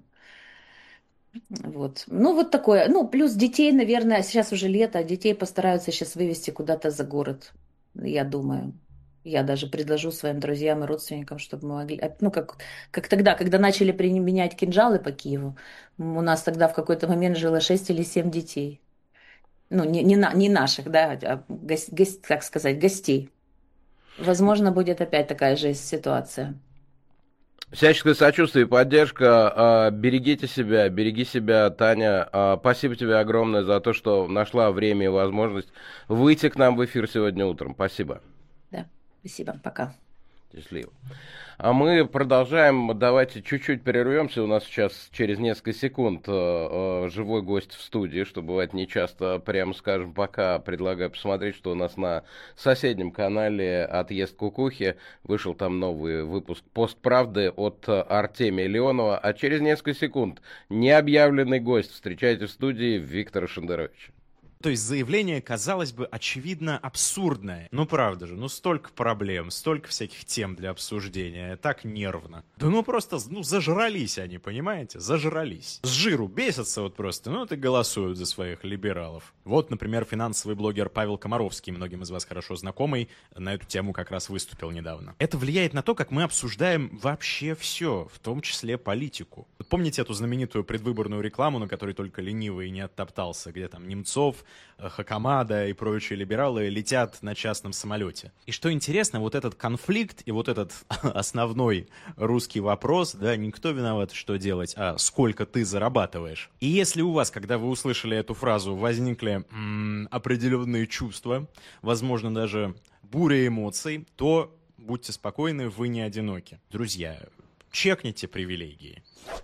Вот. Вот такое. Плюс детей, наверное, сейчас уже лето, детей постараются сейчас вывести куда-то за город, я думаю. Я даже предложу своим друзьям и родственникам, чтобы мы могли... как тогда, когда начали применять кинжалы по Киеву, у нас тогда в какой-то момент жило 6 или 7 детей. Не наших, да, а как сказать, гостей. Возможно, будет опять такая же ситуация. Всяческое сочувствие и поддержка. Береги себя, Таня. Спасибо тебе огромное за то, что нашла время и возможность выйти к нам в эфир сегодня утром. Спасибо. Да, спасибо. Пока. Счастливо. А мы продолжаем. Давайте чуть-чуть прервемся. У нас сейчас через несколько секунд живой гость в студии, что бывает нечасто. Прямо скажем, пока предлагаю посмотреть, что у нас на соседнем канале «Отъезд кукухи». Вышел там новый выпуск «Пост правды» от Артемия Леонова. А через несколько секунд необъявленный гость. Встречайте в студии Виктора Шендеровича. То есть заявление, казалось бы, очевидно абсурдное. Ну правда же, ну столько проблем, столько всяких тем для обсуждения, так нервно. Да ну просто, зажрались они, понимаете? Зажрались. С жиру бесятся вот просто, ну и голосуют за своих либералов. Вот, например, финансовый блогер Павел Комаровский, многим из вас хорошо знакомый, на эту тему как раз выступил недавно. Это влияет на то, как мы обсуждаем вообще все, в том числе политику. Вот помните эту знаменитую предвыборную рекламу, на которой только ленивый не оттоптался, где там Немцов, Хакамада и прочие либералы летят на частном самолете. И что интересно, вот этот конфликт и вот этот основной русский вопрос, да, никто виноват, что делать, а сколько ты зарабатываешь. И если у вас, когда вы услышали эту фразу, возникли определенные чувства, возможно, даже буря эмоций, то будьте спокойны, вы не одиноки. Друзья, чекните привилегии.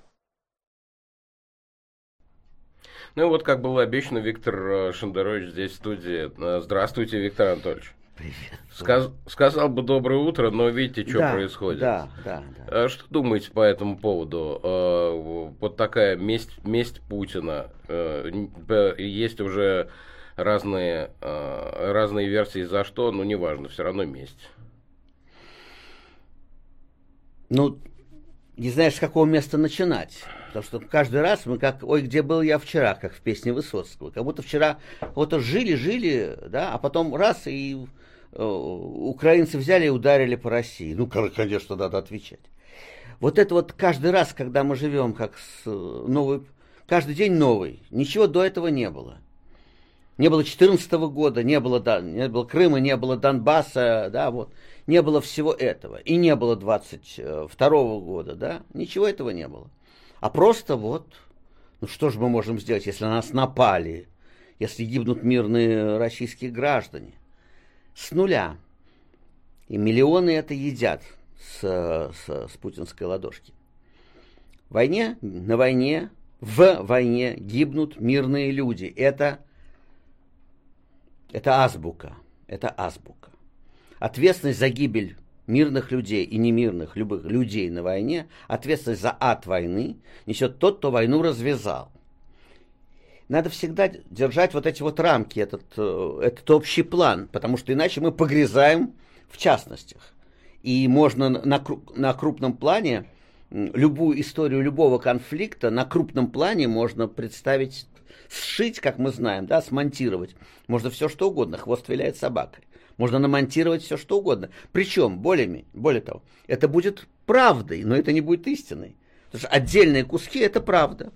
Ну и вот, как было обещано, Виктор Шендерович здесь в студии. Здравствуйте, Виктор Анатольевич. Привет. Сказал бы доброе утро, но видите, что происходит. Да. Что думаете по этому поводу? Вот такая месть Путина. Есть уже разные версии за что, но неважно, все равно месть. Ну, не знаешь, с какого места начинать. Потому что каждый раз мы как, ой, где был я вчера, как в песне Высоцкого. Как будто вчера вот жили, да, а потом раз, и украинцы взяли и ударили по России. Ну, конечно, надо отвечать. Вот это вот каждый раз, когда мы живем как каждый день новый. Ничего до этого не было. Не было 2014 года, не было Крыма, не было Донбасса, да, вот. Не было всего этого. И не было 22 года, да. Ничего этого не было. А просто вот, ну что же мы можем сделать, если на нас напали, если гибнут мирные российские граждане? С нуля. И миллионы это едят с путинской ладошки. В войне гибнут мирные люди. Это азбука. Это азбука. Ответственность за гибель мирных людей и немирных, любых людей на войне, ответственность за ад войны несет тот, кто войну развязал. Надо всегда держать вот эти вот рамки, этот общий план, потому что иначе мы погрязаем в частностях. И можно на крупном плане, любую историю любого конфликта на крупном плане можно представить, сшить, как мы знаем, да, смонтировать. Можно все что угодно, хвост виляет собакой. Можно намонтировать все, что угодно. Причем, более того, это будет правдой, но это не будет истиной. Потому что отдельные куски – это правда.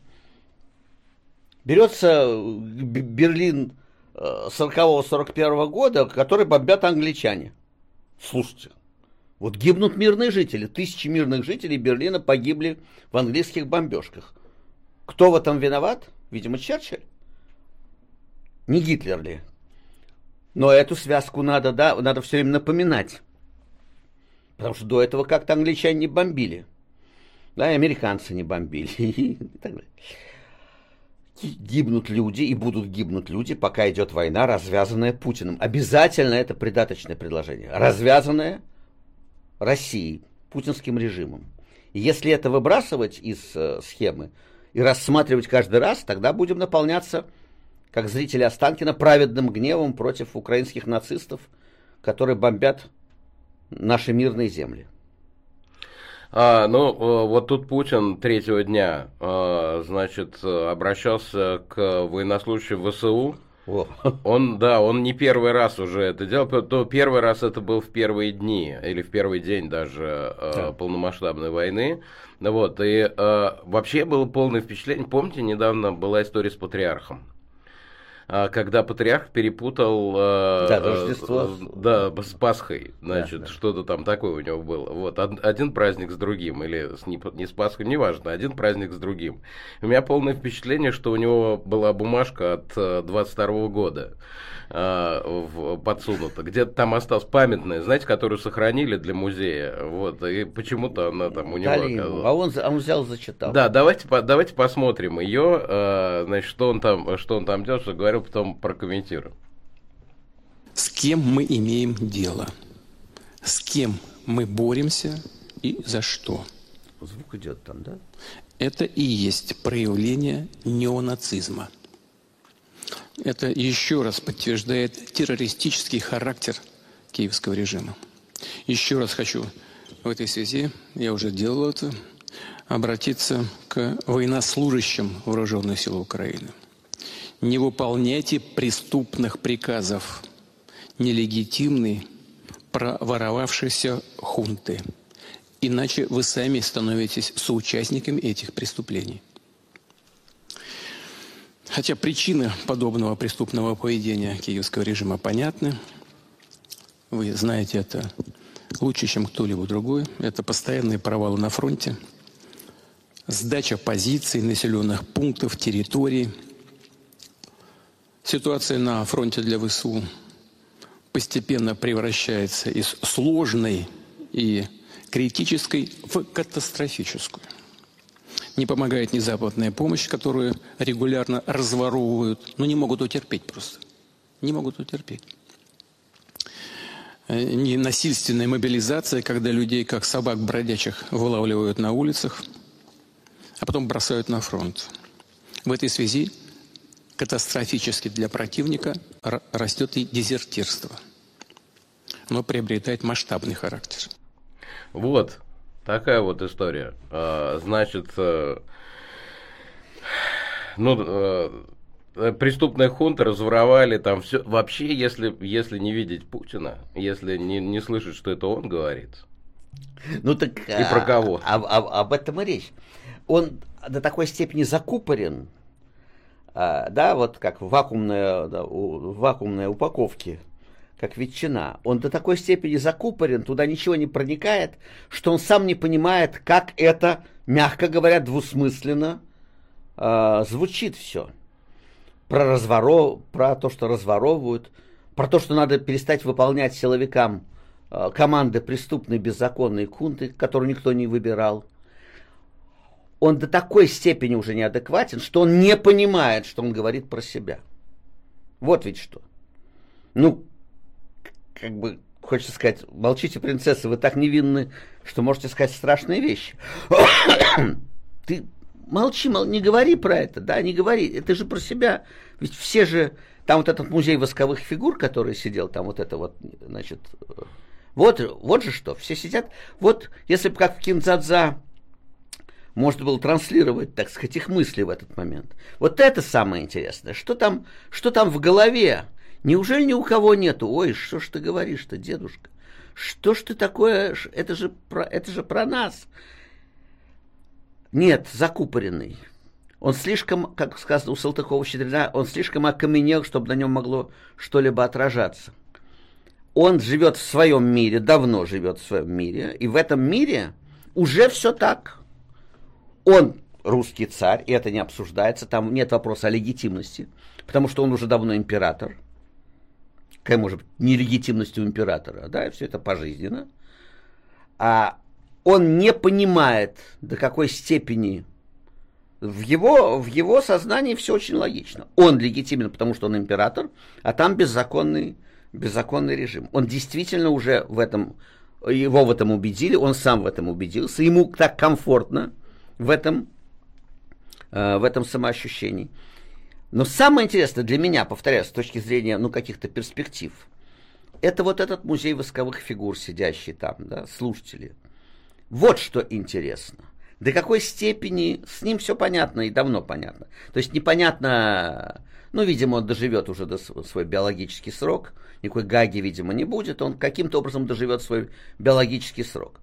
Берется Берлин 40-41 года, который бомбят англичане. Слушайте, вот гибнут мирные жители. Тысячи мирных жителей Берлина погибли в английских бомбежках. Кто в этом виноват? Видимо, Черчилль. Не Гитлер ли? Но эту связку надо все время напоминать. Потому что до этого как-то англичане не бомбили. Да, и американцы не бомбили. И так далее. Гибнут люди и будут гибнуть люди, пока идет война, развязанная Путиным. Обязательно это придаточное предложение. Развязанная Россией, путинским режимом. И если это выбрасывать из схемы и рассматривать каждый раз, тогда будем наполняться, как зрители Останкина, праведным гневом против украинских нацистов, которые бомбят наши мирные земли. Вот тут Путин третьего дня, обращался к военнослужащим ВСУ. Он не первый раз уже это делал, то первый раз это был в первые дни, или в первый день даже полномасштабной войны. Вот, и вообще было полное впечатление, помните, недавно была история с патриархом. Когда патриарх перепутал с Пасхой, что-то там такое у него было. Вот, один праздник с другим, или не с Пасхой, неважно, один праздник с другим. У меня полное впечатление, что у него была бумажка от 22 года подсунута, где-то там осталась памятная, знаете, которую сохранили для музея, вот, и почему-то она там у него оказалась. А он взял, зачитал. Да, давайте посмотрим ее, что он там делает, что говорил, потом прокомментируем. С кем мы имеем дело? С кем мы боремся и за что? Звук идет там, да? Это и есть проявление неонацизма. Это еще раз подтверждает террористический характер киевского режима. Еще раз хочу в этой связи, я уже делал это, обратиться к военнослужащим Вооруженных сил Украины. Не выполняйте преступных приказов нелегитимной, проворовавшейся хунты. Иначе вы сами становитесь соучастниками этих преступлений. Хотя причины подобного преступного поведения киевского режима понятны. Вы знаете это лучше, чем кто-либо другой. Это постоянные провалы на фронте, сдача позиций, населенных пунктов, территорий. Ситуация на фронте для ВСУ постепенно превращается из сложной и критической в катастрофическую. Не помогает ни западная помощь, которую регулярно разворовывают, но не могут утерпеть просто. Не могут утерпеть. Ни насильственная мобилизация, когда людей, как собак бродячих, вылавливают на улицах, а потом бросают на фронт. В этой связи катастрофически для противника растет и дезертирство. Оно приобретает масштабный характер. Вот, такая вот история. Значит, преступные хунты разворовали там все. Вообще, если не видеть Путина, если не слышать, что это он говорит, ну так и про кого? Об этом и речь. Он до такой степени закупорен, да, вот как в вакуумной упаковке, как ветчина. Он до такой степени закупорен, туда ничего не проникает, что он сам не понимает, как это, мягко говоря, двусмысленно звучит все. Про то, что разворовывают, про то, что надо перестать выполнять силовикам команды преступной беззаконной хунты, которую никто не выбирал. Он до такой степени уже неадекватен, что он не понимает, что он говорит про себя. Вот ведь что. Ну, как бы хочется сказать, молчите, принцессы, вы так невинны, что можете сказать страшные вещи. Ты молчи, не говори про это, да, не говори, это же про себя. Ведь все же, там вот этот музей восковых фигур, который сидел, там вот это вот, значит, вот же что, все сидят, вот, если бы как в Киндзадза можно было транслировать, так сказать, их мысли в этот момент. Вот это самое интересное, что там в голове. Неужели ни у кого нету? Ой, что ж ты говоришь-то, дедушка? Что ж ты такое? Это же про нас. Нет, закупоренный. Он слишком, как сказано у Салтыкова-Щедрина, он слишком окаменел, чтобы на нем могло что-либо отражаться. Он живет в своем мире, давно живет в своем мире, и в этом мире уже все так. Он русский царь, и это не обсуждается, там нет вопроса о легитимности, потому что он уже давно император. Какая может быть нелегитимность у императора, да, все это пожизненно. А он не понимает, до какой степени в его сознании все очень логично. Он легитимен, потому что он император, а там беззаконный режим. Он действительно уже его в этом убедили, он сам в этом убедился, ему так комфортно в этом самоощущении. Но самое интересное для меня, повторяю, с точки зрения каких-то перспектив, это вот этот музей восковых фигур, сидящий там, да, слушатели. Вот что интересно. До какой степени с ним все понятно и давно понятно. То есть непонятно, видимо, он доживет уже до свой биологический срок, никакой Гаги, видимо, не будет, он каким-то образом доживет свой биологический срок.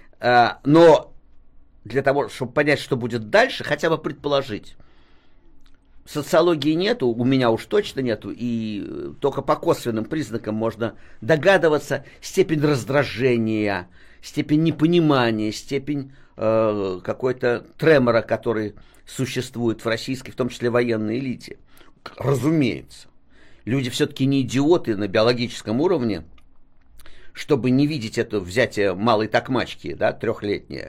Но для того, чтобы понять, что будет дальше, хотя бы предположить. Социологии нету, у меня уж точно нету, и только по косвенным признакам можно догадываться степень раздражения, степень непонимания, степень какой-то тремора, который существует в российской, в том числе военной элите. Разумеется. Люди все-таки не идиоты на биологическом уровне, чтобы не видеть это взятие малой токмачки, да, 3-летнее.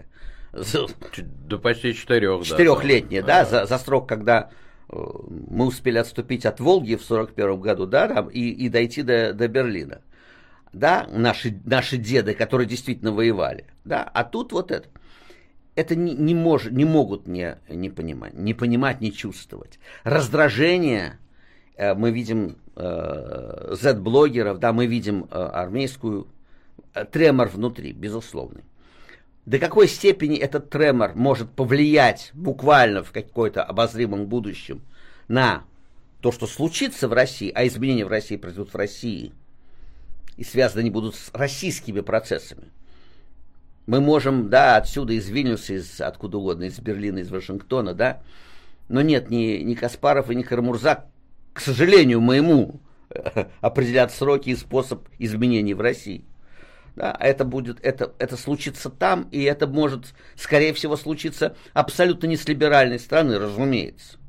Да почти 4. 4-летнее, да, за срок, когда мы успели отступить от Волги в 1941 году, да, там, и дойти до Берлина. Да, наши деды, которые действительно воевали. Да, а тут вот это не могут не понимать, не чувствовать. Раздражение мы видим Z-блогеров, да, мы видим армейскую тремор внутри, безусловный. До какой степени этот тремор может повлиять буквально в какой-то обозримом будущем на то, что случится в России, а изменения в России произойдут в России, и связаны они будут с российскими процессами. Мы можем, да, отсюда, из Вильнюса, откуда угодно, из Берлина, из Вашингтона, да, но нет, ни Каспаров и ни Карамурза, к сожалению моему, определят сроки и способ изменений в России. Да, это случится там, и это может, скорее всего, случиться абсолютно не с либеральной стороны, разумеется.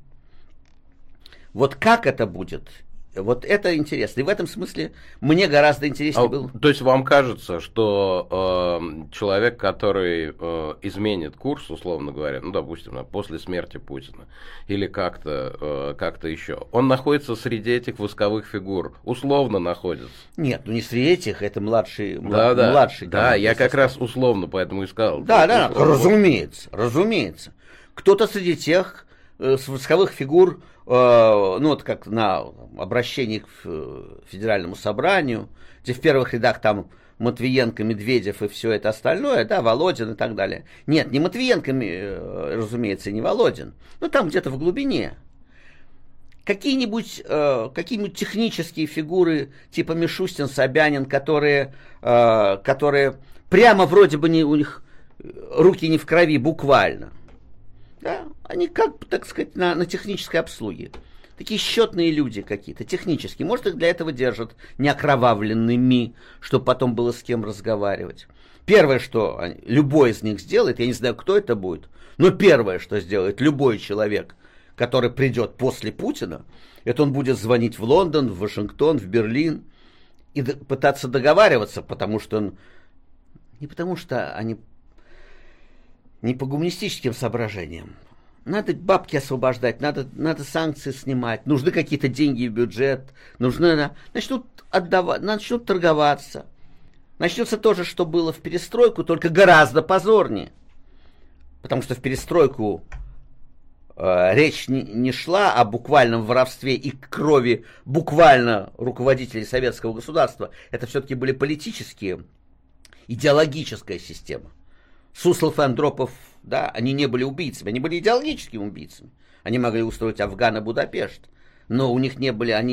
Вот как это будет, вот это интересно. И в этом смысле мне гораздо интереснее было. То есть вам кажется, что человек, который изменит курс, условно говоря, ну, допустим, после смерти Путина, или как-то еще, он находится среди этих восковых фигур, условно находится? Нет, ну не среди этих, это младший. Да, я как раз условно поэтому и сказал. Да, разумеется. Кто-то среди тех с восковых фигур, ну вот как на обращении к Федеральному собранию, где в первых рядах там Матвиенко, Медведев и все это остальное, да, Володин и так далее. Нет, не Матвиенко, разумеется, и не Володин, но там где-то в глубине. Какие-нибудь технические фигуры типа Мишустин, Собянин, которые прямо вроде бы у них руки не в крови, буквально. Да, они как бы, так сказать, на технической обслуге. Такие счетные люди какие-то, технические. Может, их для этого держат неокровавленными, чтобы потом было с кем разговаривать. Первое, что любой из них сделает, я не знаю, кто это будет, но первое, что сделает любой человек, который придет после Путина, это он будет звонить в Лондон, в Вашингтон, в Берлин и пытаться договариваться, потому что не по гуманистическим соображениям. Надо бабки освобождать, надо санкции снимать, нужны какие-то деньги в бюджет, начнут торговаться. Начнется то же, что было в перестройку, только гораздо позорнее. Потому что в перестройку речь не шла о буквальном воровстве и крови буквально руководителей советского государства. Это все-таки были политические, идеологическая система. Суслов и Андропов, да, они не были убийцами, они были идеологическими убийцами. Они могли устроить Афган и Будапешт, но у них не были, они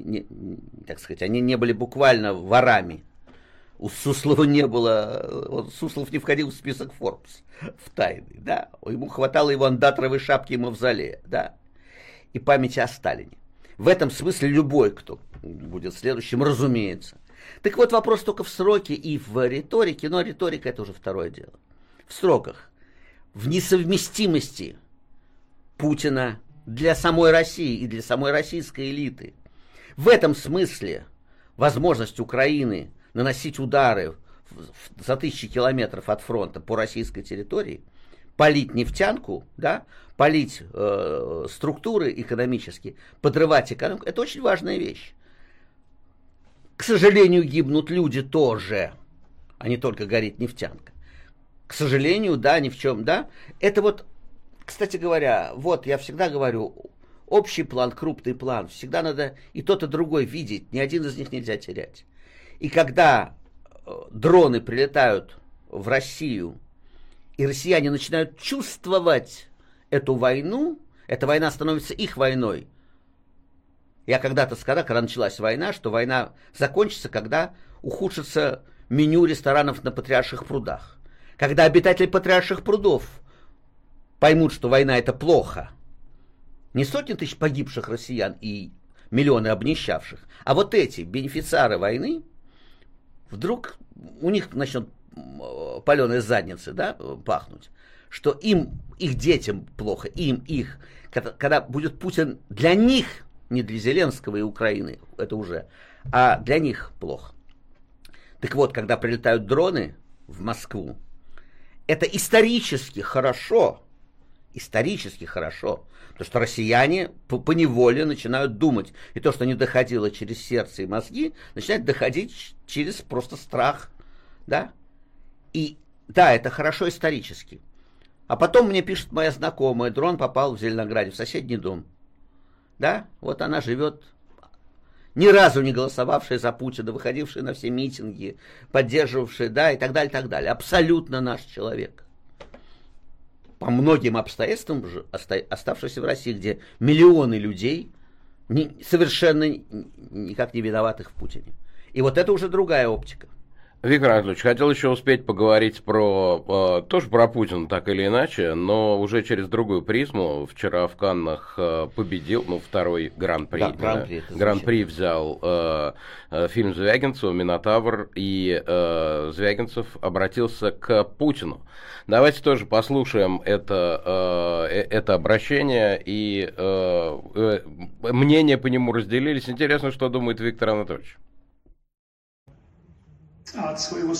не были буквально ворами. У Суслова не было, Суслов не входил в список Forbes в тайный, да, ему хватало его андатровой шапки и мавзолея, да, и памяти о Сталине. В этом смысле любой, кто будет следующим, разумеется. Так вот, вопрос только в сроке и в риторике, но риторика это уже второе дело. В сроках, в несовместимости Путина для самой России и для самой российской элиты. В этом смысле возможность Украины наносить удары за 1000 километров от фронта по российской территории, палить нефтянку, да, палить структуры экономические, подрывать экономику, это очень важная вещь. К сожалению, гибнут люди тоже, а не только горит нефтянка. К сожалению, да, ни в чем, да. Это вот, кстати говоря, вот я всегда говорю, общий план, крупный план, всегда надо и тот, и другой видеть, ни один из них нельзя терять. И когда дроны прилетают в Россию, и россияне начинают чувствовать эту войну, эта война становится их войной. Я когда-то сказал, когда началась война, что война закончится, когда ухудшится меню ресторанов на Патриарших прудах. Когда обитатели Патриарших прудов поймут, что война это плохо. Не сотни тысяч погибших россиян и миллионы обнищавших, а вот эти бенефициары войны, вдруг у них начнут паленые задницы, да, пахнуть, что им, их детям плохо, их, когда будет Путин для них, не для Зеленского и Украины, это уже, а для них плохо. Так вот, когда прилетают дроны в Москву, это исторически хорошо, потому что россияне поневоле начинают думать, и то, что не доходило через сердце и мозги, начинает доходить через просто страх, да, и да, это хорошо исторически. А потом мне пишет моя знакомая, дрон попал в Зеленограде, в соседний дом, да, вот она живет ни разу не голосовавшие за Путина, выходившие на все митинги, поддерживавшие, да, и так далее, так далее. Абсолютно наш человек. По многим обстоятельствам же, оставшийся в России, где миллионы людей совершенно никак не виноватых в Путине. И вот это уже другая оптика. Виктор Анатольевич, хотел еще успеть поговорить тоже про Путина, так или иначе, но уже через другую призму. Вчера в Каннах победил, второй гран-при. Да, гран-при взял фильм Звягинцева «Минотавр», и Звягинцев обратился к Путину. Давайте тоже послушаем это обращение, и мнения по нему разделились. Интересно, что думает Виктор Анатольевич. От своего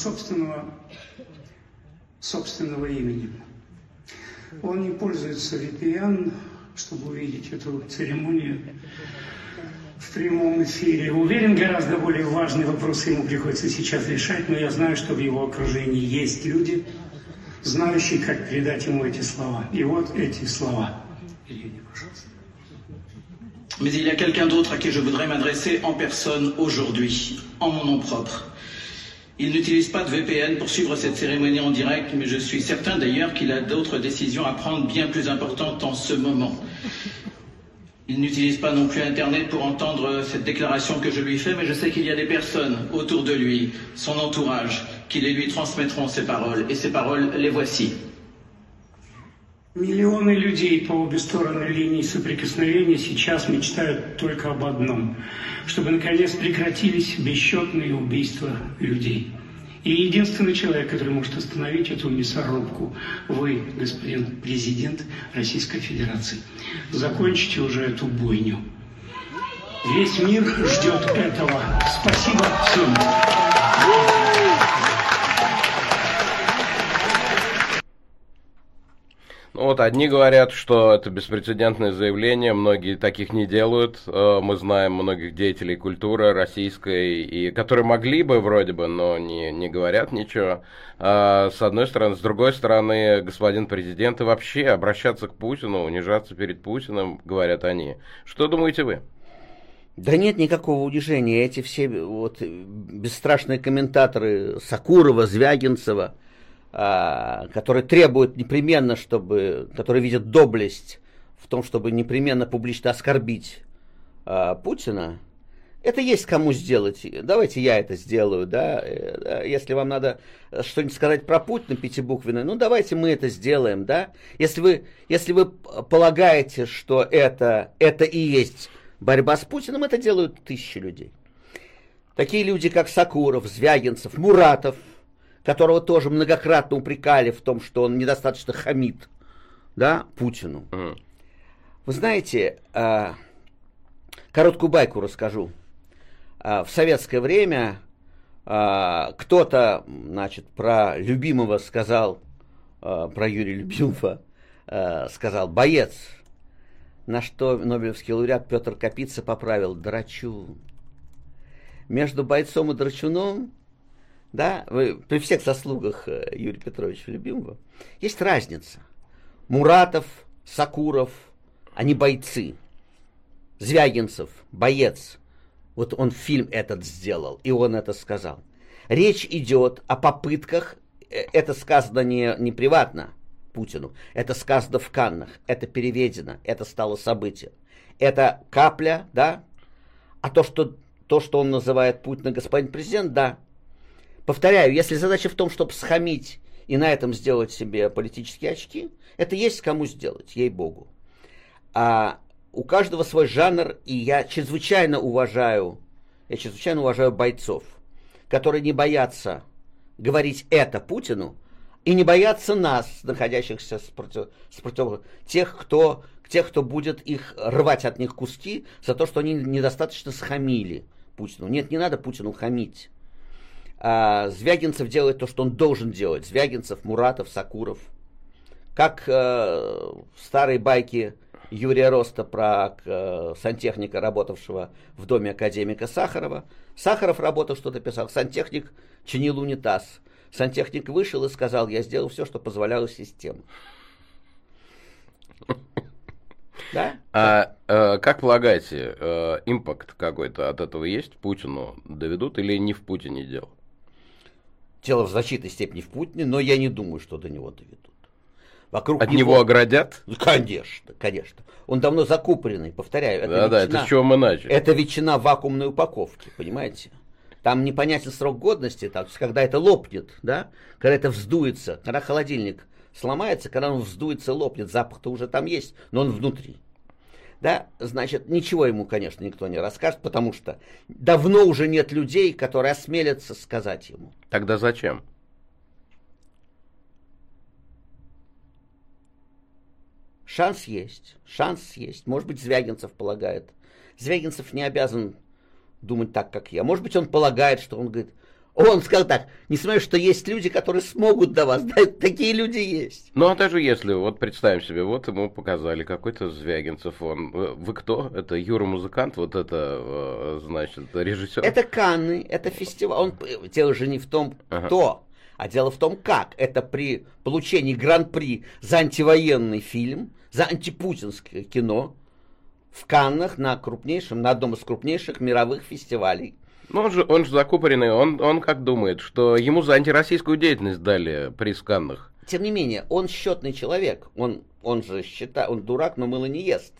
собственного имени. Он не пользуется VPN, чтобы увидеть эту церемонию в прямом эфире. Уверен, гораздо более важные вопросы ему приходится сейчас решать, но я знаю, что в его окружении есть люди, знающие, как передать ему эти слова. И вот эти слова. Извини, пожалуйста. Mais il y a quelqu'un d'autre à qui je voudrais m'adresser en personne aujourd'hui, en mon nom propre. Il n'utilise pas de VPN pour suivre cette cérémonie en direct, mais je suis certain d'ailleurs qu'il a d'autres décisions à prendre bien plus importantes en ce moment. Il n'utilise pas non plus Internet pour entendre cette déclaration que je lui fais, mais je sais qu'il y a des personnes autour de lui, son entourage, qui les lui transmettront ces paroles, et ces paroles, les voici. Миллионы людей по обе стороны линии соприкосновения сейчас мечтают только об одном, чтобы наконец прекратились бесчетные убийства людей. И единственный человек, который может остановить эту мясорубку, вы, господин президент Российской Федерации. Закончите уже эту бойню. Весь мир ждет этого. Спасибо всем. Одни говорят, что это беспрецедентное заявление, многие таких не делают. Мы знаем многих деятелей культуры российской, и которые могли бы вроде бы, но не говорят ничего. С одной стороны. С другой стороны, господин президент, и вообще обращаться к Путину, унижаться перед Путиным, говорят они. Что думаете вы? Да нет никакого унижения. Эти все бесстрашные комментаторы Сакурова, Звягинцева, которые требуют непременно, которые видят доблесть в том, чтобы непременно публично оскорбить Путина, это есть кому сделать. Давайте я это сделаю, да. Если вам надо что-нибудь сказать про Путина пятибуквенное, давайте мы это сделаем, да. Если вы полагаете, что это и есть борьба с Путиным, это делают тысячи людей. Такие люди, как Сакуров, Звягинцев, Муратов, которого тоже многократно упрекали в том, что он недостаточно хамит, да, Путину. Вы знаете, короткую байку расскажу. В советское время кто-то, про Любимого сказал, про Юрия Любимова, сказал «боец», на что нобелевский лауреат Петр Капица поправил «драчун». Между бойцом и драчуном, да, при всех заслугах Юрия Петровича Любимого, есть разница. Муратов, Сакуров, они бойцы. Звягинцев, боец. Вот он фильм этот сделал, и он это сказал. Речь идет о попытках, это сказано не приватно Путину, это сказано в Каннах, это переведено, это стало событием. Это капля, да, а то, что он называет Путина господин президент, да. Повторяю, если задача в том, чтобы схамить и на этом сделать себе политические очки, это есть кому сделать, ей-богу. А у каждого свой жанр, и я чрезвычайно уважаю бойцов, которые не боятся говорить это Путину, и не боятся нас, находящихся тех, кто будет их рвать от них куски за то, что они недостаточно схамили Путину. Нет, не надо Путину хамить. Звягинцев делает то, что он должен делать. Звягинцев, Муратов, Сакуров. Как в старой байке Юрия Роста про сантехника, работавшего в доме академика Сахарова. Сахаров работал, что-то писал. Сантехник чинил унитаз. Сантехник вышел и сказал: я сделал все, что позволяла система. Да? Как полагаете, импакт какой-то от этого есть? Путину доведут или не в Путине дело? Дело в значительной степени в Путине, но я не думаю, что до него доведут. От него оградят? Конечно, конечно. Он давно закупоренный, повторяю. Это с чего мы начали. Это ветчина в вакуумной упаковке, понимаете? Там непонятен срок годности, то есть когда это лопнет, да? Когда это вздуется, когда холодильник сломается, когда он вздуется, лопнет, запах-то уже там есть, но он внутри. Да, значит, ничего ему, конечно, никто не расскажет, потому что давно уже нет людей, которые осмелятся сказать ему. Тогда зачем? Шанс есть. Может быть, Звягинцев полагает. Звягинцев не обязан думать так, как я. Может быть, он полагает, что он говорит... Он сказал так, несмотря на то, что есть люди, которые смогут до вас, да, такие люди есть. Ну, а даже если, вот представим себе, вот ему показали какой-то Звягинцев, вы кто? Это Юра Музыкант, вот это, значит, режиссер? Это Канны, это фестиваль. Дело же не в том, кто, а дело в том, как. Это при получении гран-при за антивоенный фильм, за антипутинское кино в Каннах на одном из крупнейших мировых фестивалей. Ну, он же закупоренный, он как думает, что ему за антироссийскую деятельность дали приз в Каннах? Тем не менее, он счетный человек, он же считает, он дурак, но мыло не ест.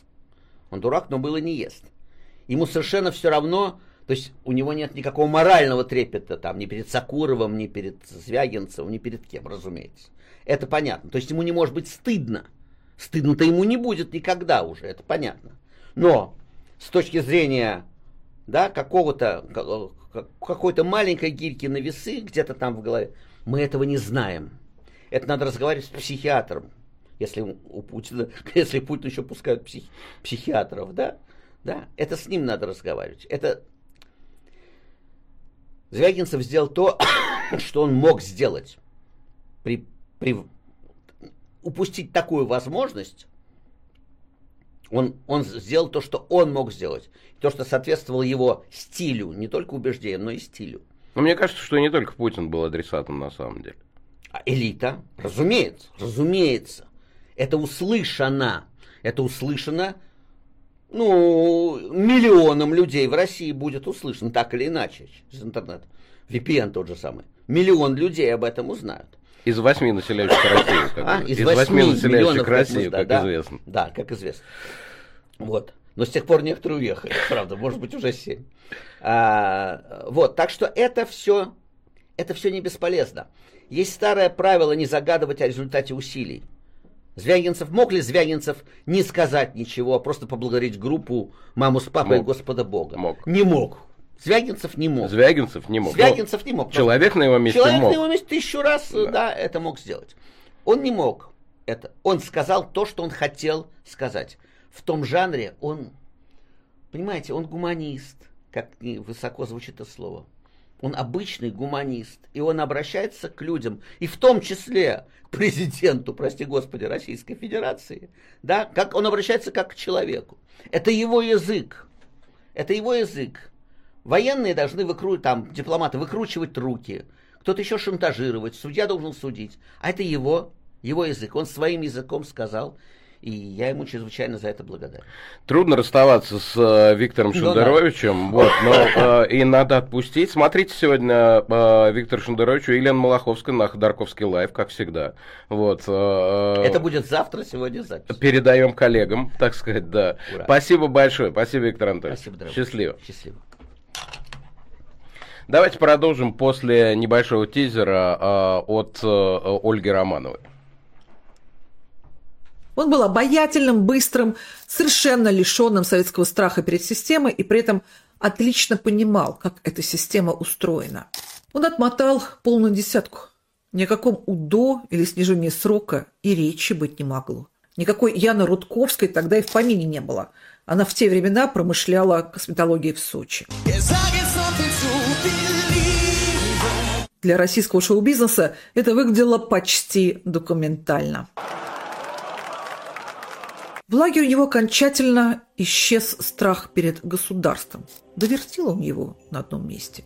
Ему совершенно все равно, то есть у него нет никакого морального трепета там, ни перед Сакуровым, ни перед Звягинцевым, ни перед кем, разумеется. Это понятно. То есть ему не может быть стыдно. Стыдно-то ему не будет никогда уже, это понятно. Но с точки зрения, да, какой-то маленькой гирьки на весы где-то там в голове, мы этого не знаем. Это надо разговаривать с психиатром, если Путин еще пускают психиатров, да, это с ним надо разговаривать. Это Звягинцев сделал то, что он мог сделать. Упустить такую возможность, он сделал то, что он мог сделать. То, что соответствовало его стилю, не только убеждениям, но и стилю. Но мне кажется, что не только Путин был адресатом на самом деле. А элита, разумеется. Это услышано, миллионам людей в России будет услышано, так или иначе, через интернет. VPN тот же самый. Миллион людей об этом узнают. Из 8 населяющих Россию. Из 8 населяющих Россию, как известно. Да, как известно. Вот. Но с тех пор некоторые уехали, правда, может быть, уже 7. Вот, так что это все не бесполезно. Есть старое правило не загадывать о результате усилий. Мог ли Звягинцев не сказать ничего, а просто поблагодарить группу, маму с папой и Господа Бога? Мог. Не мог. Звягинцев не мог. Человек на его месте мог. Человек на его месте 1000 раз, да, это мог сделать. Он не мог это. Он сказал то, что он хотел сказать. В том жанре он, понимаете, он гуманист, как высоко звучит это слово. Он обычный гуманист, и он обращается к людям, и в том числе к президенту, прости господи, Российской Федерации, да, как он обращается как к человеку. Это его язык. Военные должны дипломаты выкручивать руки, кто-то еще шантажировать, судья должен судить. А это его язык. Он своим языком сказал, и я ему чрезвычайно за это благодарен. Трудно расставаться с Виктором Шендеровичем, но и надо отпустить. Смотрите сегодня Виктор Шендерович и Елена Малаховская на Ходорковский лайв, как всегда. Вот. Это будет завтра, сегодня запись. Передаем коллегам, так сказать, да. Ура. Спасибо большое. Спасибо, Виктор Анатольевич. Спасибо, дорогой. Счастливо. Счастливо. Давайте продолжим после небольшого тизера от Ольги Романовой. Он был обаятельным, быстрым, совершенно лишенным советского страха перед системой и при этом отлично понимал, как эта система устроена. Он отмотал полную десятку. Ни о каком УДО или снижении срока и речи быть не могло. Никакой Яны Рудковской тогда и в помине не было. Она в те времена промышляла косметологией в Сочи. Для российского шоу-бизнеса это выглядело почти документально. В лагере у него окончательно исчез страх перед государством. Довертел он его на одном месте.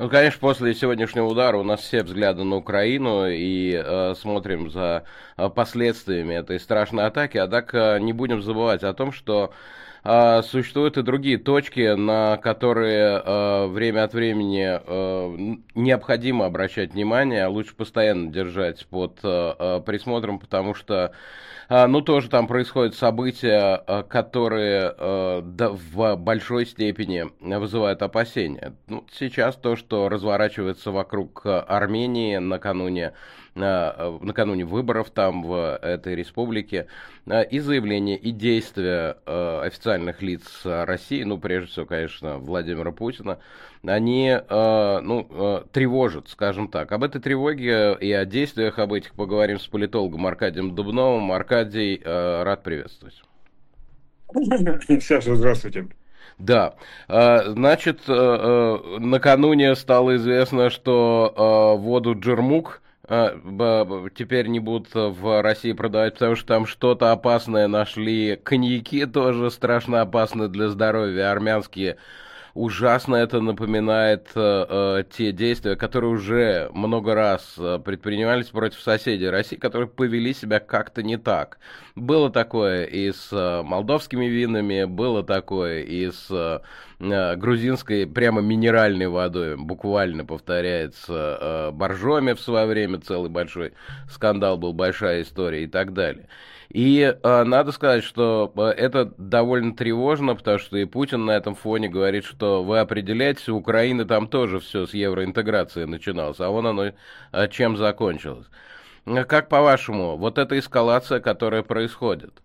Ну, конечно, после сегодняшнего удара у нас все взгляды на Украину и смотрим за последствиями этой страшной атаки. Однако не будем забывать о том, что существуют и другие точки, на которые время от времени необходимо обращать внимание, а лучше постоянно держать под присмотром, потому что ну, тоже там происходят события, которые в большой степени вызывают опасения. Ну, сейчас то, что разворачивается вокруг Армении накануне выборов там в этой республике, и заявления, и действия официальных лиц России, ну, прежде всего, конечно, Владимира Путина, они, тревожат, скажем так. Об этой тревоге и о действиях об этих поговорим с политологом Аркадием Дубновым. Аркадий, рад приветствовать. Саша, здравствуйте. Да, значит, накануне стало известно, что воду Джермук теперь не будут в России продавать, потому что там что-то опасное нашли. Коньяки тоже страшно опасны для здоровья, армянские. Ужасно это напоминает те действия, которые уже много раз предпринимались против соседей России, которые повели себя как-то не так. Было такое и с молдовскими винами, было такое и с грузинской прямо минеральной водой, буквально повторяется Боржоми в свое время, целый большой скандал был, большая история и так далее. И надо сказать, что это довольно тревожно, потому что и Путин на этом фоне говорит, что вы определяетесь, у Украины там тоже все с евроинтеграцией начиналось, а вон оно чем закончилось. Как по-вашему, вот эта эскалация, которая происходит,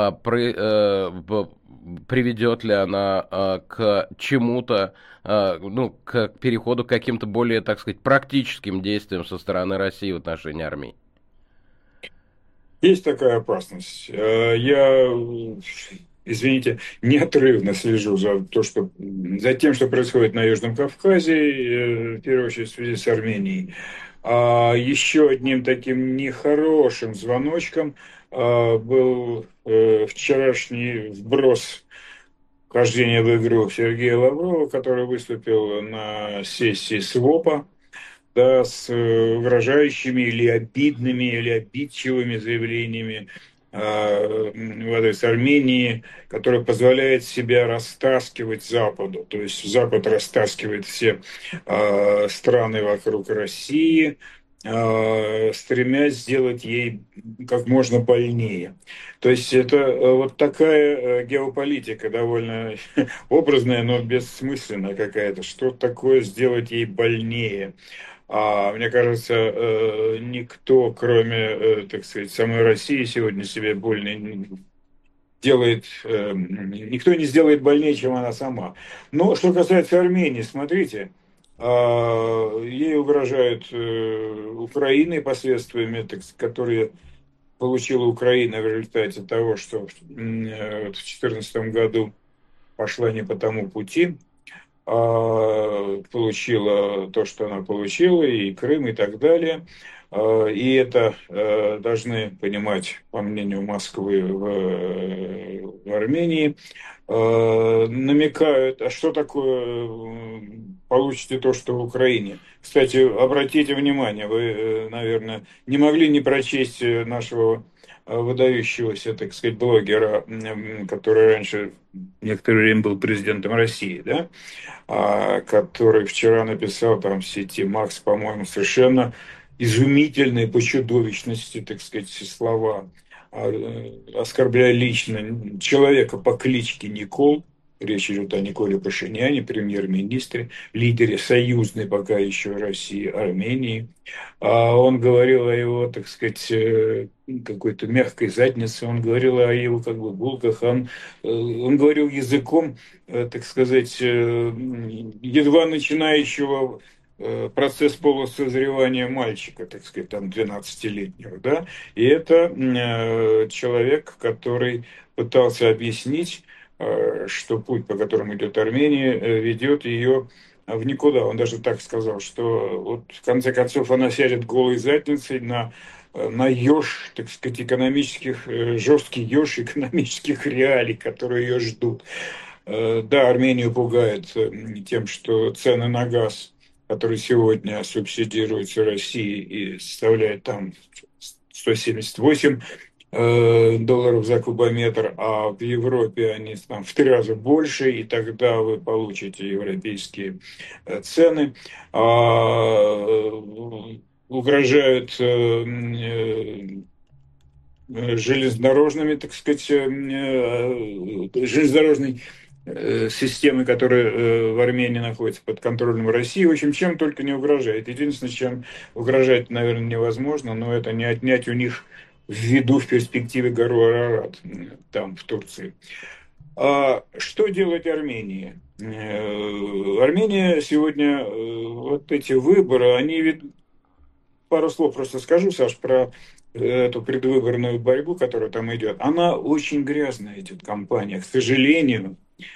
приведет ли она к чему-то, к переходу к каким-то более, так сказать, практическим действиям со стороны России в отношении Армении? Есть такая опасность. Я, извините, неотрывно слежу за тем, что происходит на Южном Кавказе, в первую очередь в связи с Арменией. А еще одним таким нехорошим звоночком был вчерашний вброс вхождения в игру Сергея Лаврова, который выступил на сессии СВОПа, да, с угрожающими или обидными, или обидчивыми заявлениями в адрес Армении, который позволяет себя растаскивать Западу. То есть Запад растаскивает все страны вокруг России, стремясь сделать ей как можно больнее. То есть это вот такая геополитика, довольно образная, но бессмысленная какая-то. Что такое сделать ей больнее? Мне кажется, никто, кроме, так сказать, самой России сегодня себе больно делает, никто не сделает больнее, чем она сама. Но что касается Армении, смотрите, ей угрожают Украиной последствиями, которые получила Украина в результате того, что в 2014 году пошла не по тому пути, получила то, что она получила, и Крым, и так далее. И это должны понимать, по мнению Москвы, в Армении, намекают, а что такое получите то, что в Украине. Кстати, обратите внимание, вы, наверное, не могли не прочесть нашего выдающегося, так сказать, блогера, который раньше некоторое время был президентом России, да, который вчера написал там в сети Макс, по-моему, совершенно изумительные по чудовищности, так сказать, слова, оскорбляя лично человека по кличке Никол. Речь идет о Николе Пашиняне, премьер-министре, лидере союзной пока еще России, Армении. Он говорил о его, так сказать, какой-то мягкой заднице, он говорил о его как бы булках, он говорил языком, так сказать, едва начинающего процесс полусозревания мальчика, так сказать, там 12-летнего, да, и это человек, который пытался объяснить, что путь, по которому идет Армения, ведет ее в никуда. Он даже так сказал, что вот в конце концов она сядет голой задницей на еж, так сказать, экономических, жесткий еж экономических реалий, которые ее ждут. Да, Армению пугает тем, что цены на газ который сегодня субсидируется Россией и составляет там 178 долларов за кубометр, а в Европе они там в 3 раза больше, и тогда вы получите европейские цены. Угрожают железнодорожными, так сказать, железнодорожной системы, которая в Армении находится под контролем России. В общем, чем только не угрожает. Единственное, чем угрожать, наверное, невозможно, но это не отнять у них в виду в перспективе гору Арарат, там, в Турции. А что делать Армении? Армения сегодня, вот эти выборы, они ведь... Пару слов просто скажу, Саш, про эту предвыборную борьбу, которая там идет. Она очень грязная идет, кампания, к сожалению.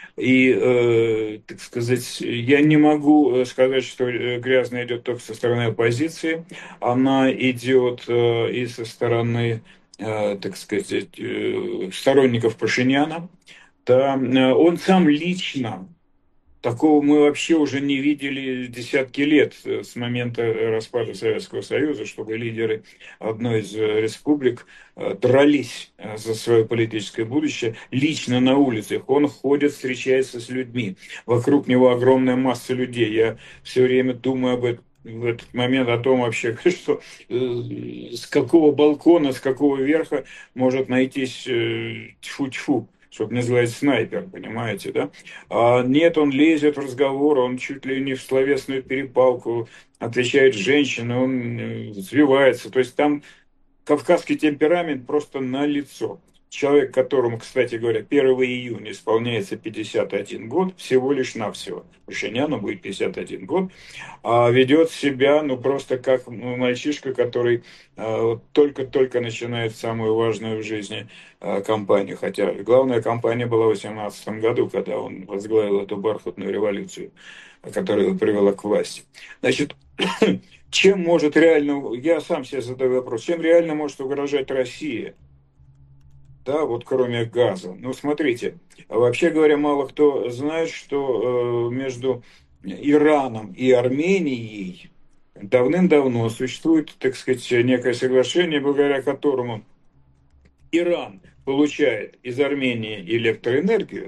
И, так сказать, я не могу сказать, что грязно идет только со стороны оппозиции. Она идет и со стороны, так сказать, сторонников Пашиняна. Да, он сам лично, такого мы вообще уже не видели десятки лет с момента распада Советского Союза, чтобы лидеры одной из республик дрались за свое политическое будущее лично на улицах. Он ходит, встречается с людьми. Вокруг него огромная масса людей. Я все время думаю об этом. В этот момент о том вообще, что с какого балкона, с какого верха может найтись тьфу-тьфу, чтобы называть снайпер, понимаете, да? А нет, он лезет в разговор, он чуть ли не в словесную перепалку, отвечает женщине, он взвивается. То есть там кавказский темперамент просто налицо. Человек, которому, кстати говоря, 1 июня исполняется 51 год, всего лишь навсего. Пашиняну будет 51 год, а ведет себя, ну, просто как мальчишка, который только-только начинает самую важную в жизни кампанию. Хотя главная кампания была в 2018 году, когда он возглавил эту бархатную революцию, которая привела к власти. Значит, чем может реально, я сам себе задаю вопрос, чем реально может угрожать Россия? Да, вот кроме газа. Ну, смотрите, вообще говоря, мало кто знает, что между Ираном и Арменией давным-давно существует, так сказать, некое соглашение, благодаря которому Иран получает из Армении электроэнергию,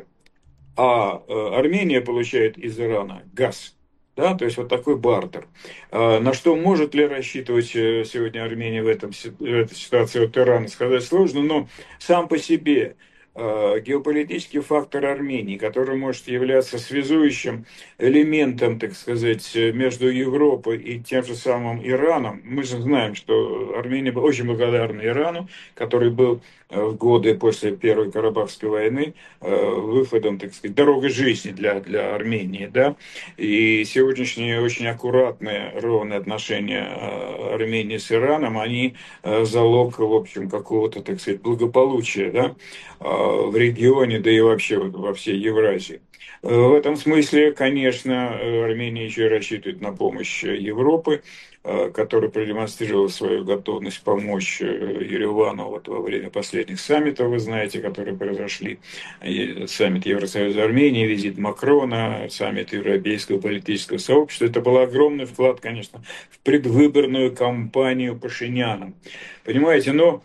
а Армения получает из Ирана газ. Да, то есть вот такой бартер. На что может ли рассчитывать сегодня Армения в этой ситуации от Ирана, сказать сложно, но сам по себе геополитический фактор Армении, который может являться связующим элементом, так сказать, между Европой и тем же самым Ираном. Мы же знаем, что Армения была очень благодарна Ирану, который был в годы после Первой Карабахской войны выходом, так сказать, дорогой жизни для Армении. Да? И сегодняшние очень аккуратные, ровные отношения Армении с Ираном, они залог, в общем, какого-то, так сказать, благополучия, да? В регионе, да и вообще во всей Евразии. В этом смысле, конечно, Армения еще и рассчитывает на помощь Европы, которая продемонстрировала свою готовность помочь Еревану вот во время последних саммитов, вы знаете, которые произошли. Саммит Евросоюза Армении, визит Макрона, саммит Европейского политического сообщества. Это был огромный вклад, конечно, в предвыборную кампанию Пашиняна. Понимаете, но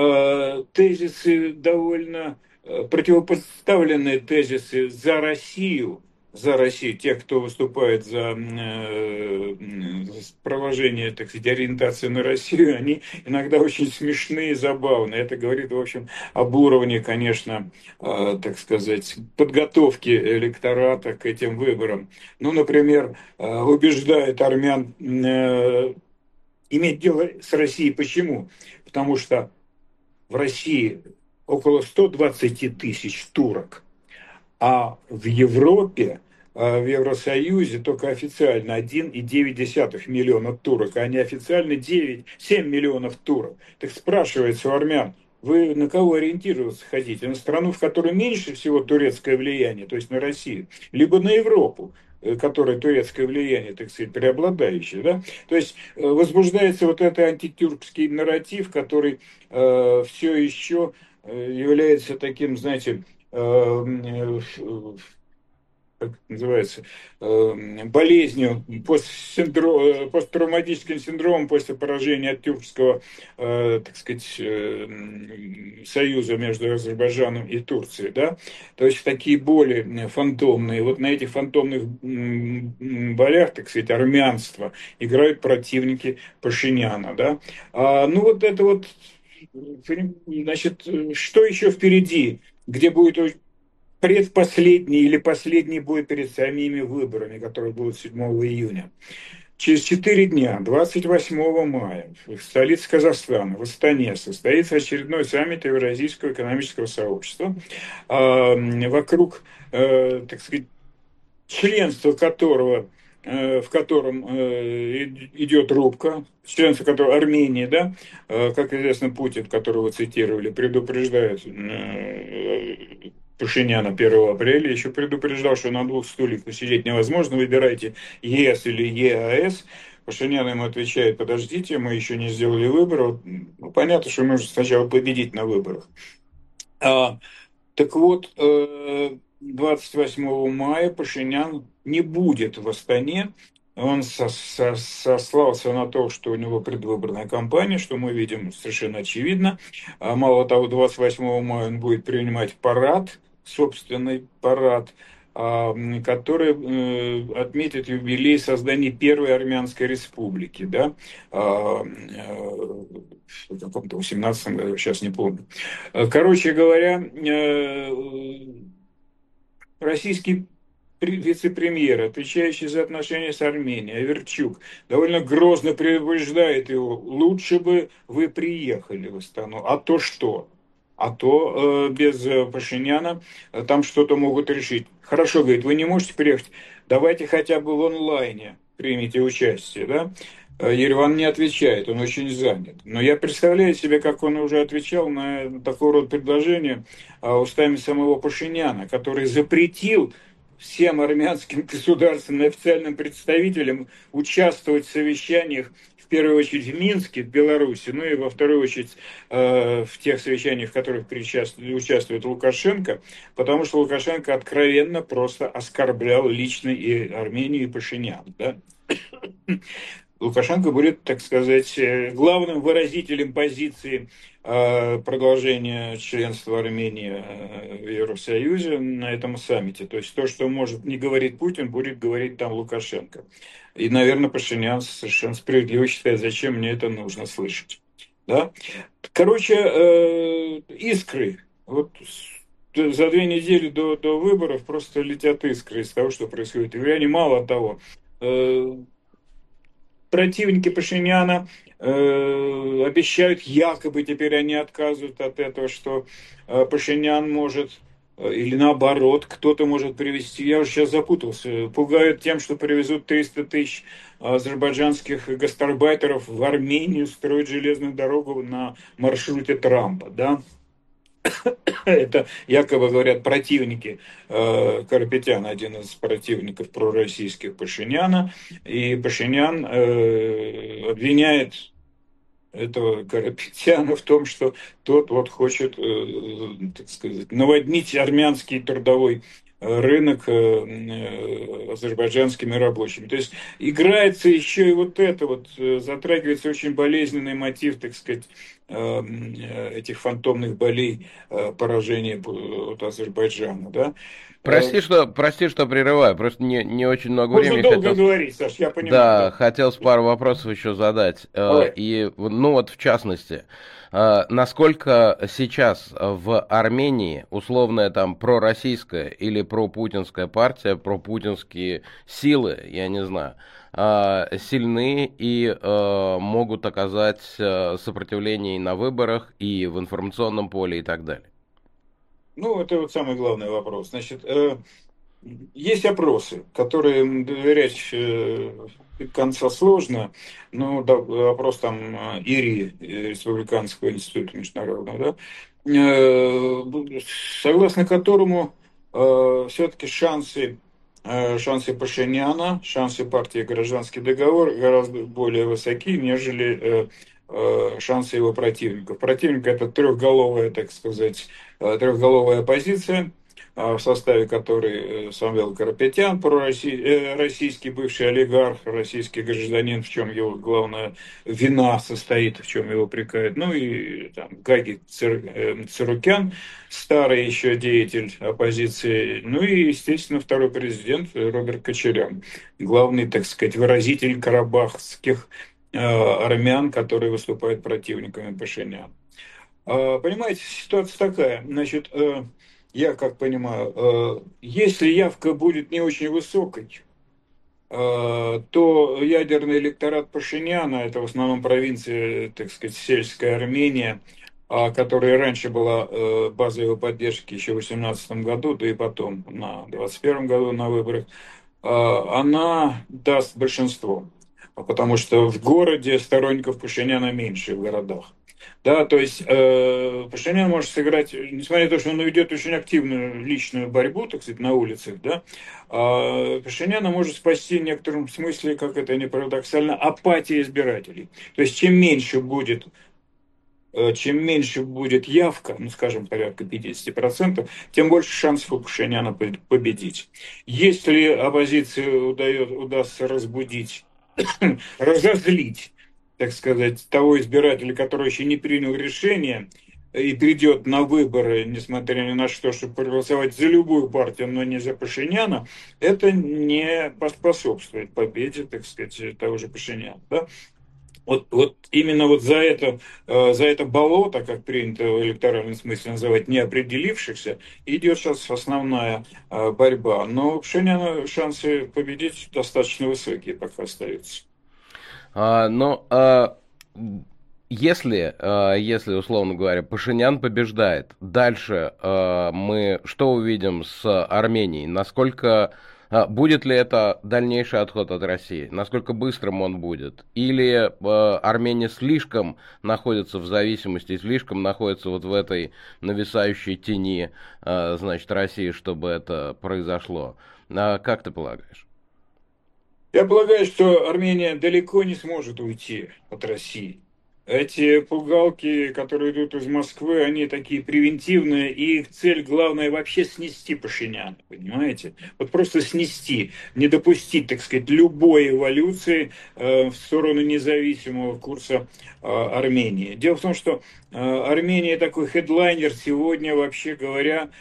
тезисы довольно противопоставленные тезисы за Россию, тех, кто выступает за проложение, так сказать, ориентации на Россию, они иногда очень смешные и забавные. Это говорит, в общем, об уровне, конечно, так сказать, подготовки электората к этим выборам. Ну, например, убеждает армян иметь дело с Россией. Почему? Потому что в России около 120 тысяч турок, а в Европе, в Евросоюзе только официально 1,9 миллиона турок, а неофициально 7 миллионов турок. Так спрашивается у армян, вы на кого ориентироваться хотите? На страну, в которой меньше всего турецкое влияние, то есть на Россию, либо на Европу, которой турецкое влияние, так сказать, преобладающее, да? То есть возбуждается вот этот антитюркский нарратив, который все еще является таким, знаете, как это называется, болезнью, посттравматическим синдромом после поражения от тюркского, так сказать, союза между Азербайджаном и Турцией, да, то есть такие боли фантомные. Вот на этих фантомных болях, так сказать, армянства играют противники Пашиняна, да. Ну вот это вот, значит, что еще впереди, где будет предпоследний или последний бой перед самими выборами, которые будут 7 июня. Через 4 дня, 28 мая, в столице Казахстана, в Астане, состоится очередной саммит Евразийского экономического сообщества, вокруг, так сказать, членства которого, в котором идет рубка, членство которого Армении, да, как известно, Путин, которого вы цитировали, предупреждает Пашиняна 1 апреля, еще предупреждал, что на 2 стульях посидеть невозможно, выбирайте ЕС или ЕАЭС. Пашинян ему отвечает: подождите, мы еще не сделали выбор. Ну, понятно, что нужно сначала победить на выборах. Так вот, 28 мая Пашинян не будет в Астане. Он сослался на то, что у него предвыборная кампания, что мы видим совершенно очевидно. Мало того, 28 мая он будет принимать парад, собственный парад, который отметит юбилей создания первой армянской республики, да, в каком-то 18 году, сейчас не помню. Короче говоря, российский вице-премьер, отвечающий за отношения с Арменией, Аверчук, довольно грозно предупреждает его: лучше бы вы приехали в Астану, а то что? А то без Пашиняна там что-то могут решить. Хорошо, говорит, вы не можете приехать, давайте хотя бы в онлайне примите участие, да? Ереван не отвечает, он очень занят. Но я представляю себе, как он уже отвечал на такого рода предложение устами самого Пашиняна, который запретил всем армянским государственным официальным представителям участвовать в совещаниях, в первую очередь в Минске, в Беларуси, ну и во вторую очередь в тех совещаниях, в которых участвует Лукашенко, потому что Лукашенко откровенно просто оскорблял лично и Армению, и Пашиняна. Да? Лукашенко будет, так сказать, главным выразителем позиции продолжения членства Армении в Евросоюзе на этом саммите. То есть то, что может не говорить Путин, будет говорить там Лукашенко. И, наверное, Пашинян совершенно справедливо считает, зачем мне это нужно слышать. Да? Короче, искры. Вот за 2 недели до выборов просто летят искры из того, что происходит. И они мало того. Противники Пашиняна обещают, якобы теперь они отказывают от этого, что Пашинян может, или наоборот, кто-то может привезти, я уже сейчас запутался, пугают тем, что привезут 300 тысяч азербайджанских гастарбайтеров в Армению строить железную дорогу на маршруте Трампа, да? Это якобы говорят противники. Карапетян, один из противников пророссийских Пашиняна. И Пашинян обвиняет этого Карапетяна в том, что тот вот хочет, так сказать, наводнить армянский трудовой рынок азербайджанскими рабочими. То есть играется еще и вот это, вот затрагивается очень болезненный мотив, так сказать, этих фантомных болей поражения от Азербайджана, да. Прости, что прерываю, просто не очень много Можно времени. Можно долго говорить, Саш, я понимаю. Да, хотелось пару вопросов еще задать. И, ну вот в частности, насколько сейчас в Армении условная там пророссийская или пропутинская партия, пропутинские силы, я не знаю, сильны и могут оказать сопротивление и на выборах, и в информационном поле и так далее? Ну, это вот самый главный вопрос. Значит, есть опросы, которые доверять до конца сложно. Ну, да, опрос там ИРИ, Республиканского института международного, да, согласно которому все-таки шансы Пашиняна, шансы партии «Гражданский договор» гораздо более высоки, нежели шансы его противников. Противник — это трехголовая, так сказать, трехголовая оппозиция, в составе которой Самвел Карапетян, российский бывший олигарх, российский гражданин, в чем его главная вина состоит, в чем его упрекают. Ну и там Гаги Царукян, старый еще деятель оппозиции. Ну и, естественно, второй президент Роберт Кочарян, главный, так сказать, выразитель карабахских армян, которые выступают противниками Пашиняна. Понимаете, ситуация такая. Значит, я как понимаю, если явка будет не очень высокой, то ядерный электорат Пашиняна, это в основном провинция, так сказать, сельская Армения, которая раньше была базой его поддержки еще в 2018 году, да и потом на 2021 году на выборах, она даст большинство. Потому что в городе сторонников Пашиняна меньше в городах. Да, то есть Пашинян может сыграть, несмотря на то, что он ведет очень активную личную борьбу, так сказать, на улицах, да, Пашиняна может спасти в некотором смысле, как это ни парадоксально, апатия избирателей. То есть чем меньше будет явка, ну, скажем, порядка 50%, тем больше шансов у Пашиняна победить. Если оппозиции удастся разбудить, разозлить, так сказать, того избирателя, который еще не принял решение и придет на выборы, несмотря ни на что, чтобы проголосовать за любую партию, но не за Пашиняна, это не поспособствует победе, так сказать, того же Пашиняна. Да? Вот именно вот за это болото, как принято в электоральном смысле называть, неопределившихся, идет сейчас основная борьба. Но у Пашиняна шансы победить достаточно высокие пока остаются. Если, условно говоря, Пашинян побеждает, дальше мы что увидим с Арменией? Насколько будет ли это дальнейший отход от России? Насколько быстрым он будет? Или Армения слишком находится в зависимости, слишком находится вот в этой нависающей тени, значит, России, чтобы это произошло? Как ты полагаешь? Я полагаю, что Армения далеко не сможет уйти от России. Эти пугалки, которые идут из Москвы, они такие превентивные, и их цель главная вообще снести Пашиняна, понимаете? Вот просто снести, не допустить, так сказать, любой эволюции в сторону независимого курса Армении. Дело в том, что Армения такой хедлайнер сегодня, вообще говоря,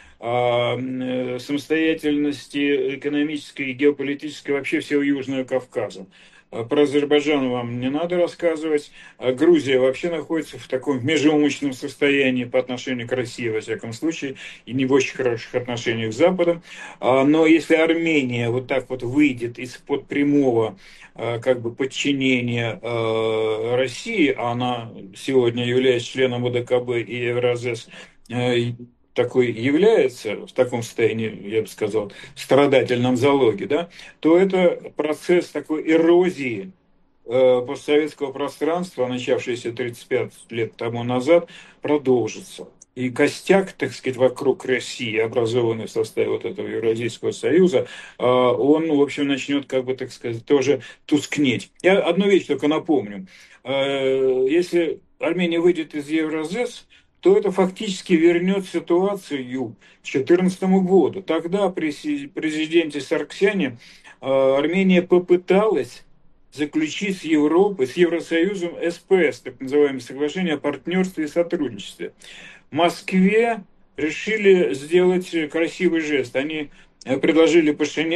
самостоятельности экономической и геополитической вообще всего Южного Кавказа. Про Азербайджан вам не надо рассказывать. Грузия вообще находится в таком межеумочном состоянии по отношению к России, во всяком случае, и не в очень хороших отношениях с Западом. Но если Армения вот так вот выйдет из-под прямого как бы подчинения России, а она сегодня является членом ОДКБ и Евразес, такой является в таком состоянии, я бы сказал, в страдательном залоге, да, то это процесс такой эрозии постсоветского пространства, начавшийся 35 лет тому назад, продолжится. И костяк, так сказать, вокруг России, образованный в составе вот этого Евразийского союза, он, в общем, начнет, как бы, так сказать, тоже тускнеть. Я одну вещь только напомню. Если Армения выйдет из Евразес, то это фактически вернет ситуацию к 2014 году. Тогда при президенте Сарксяне Армения попыталась заключить с Европой, с Евросоюзом СПС, так называемое соглашение о партнерстве и сотрудничестве. В Москве решили сделать красивый жест. Они предложили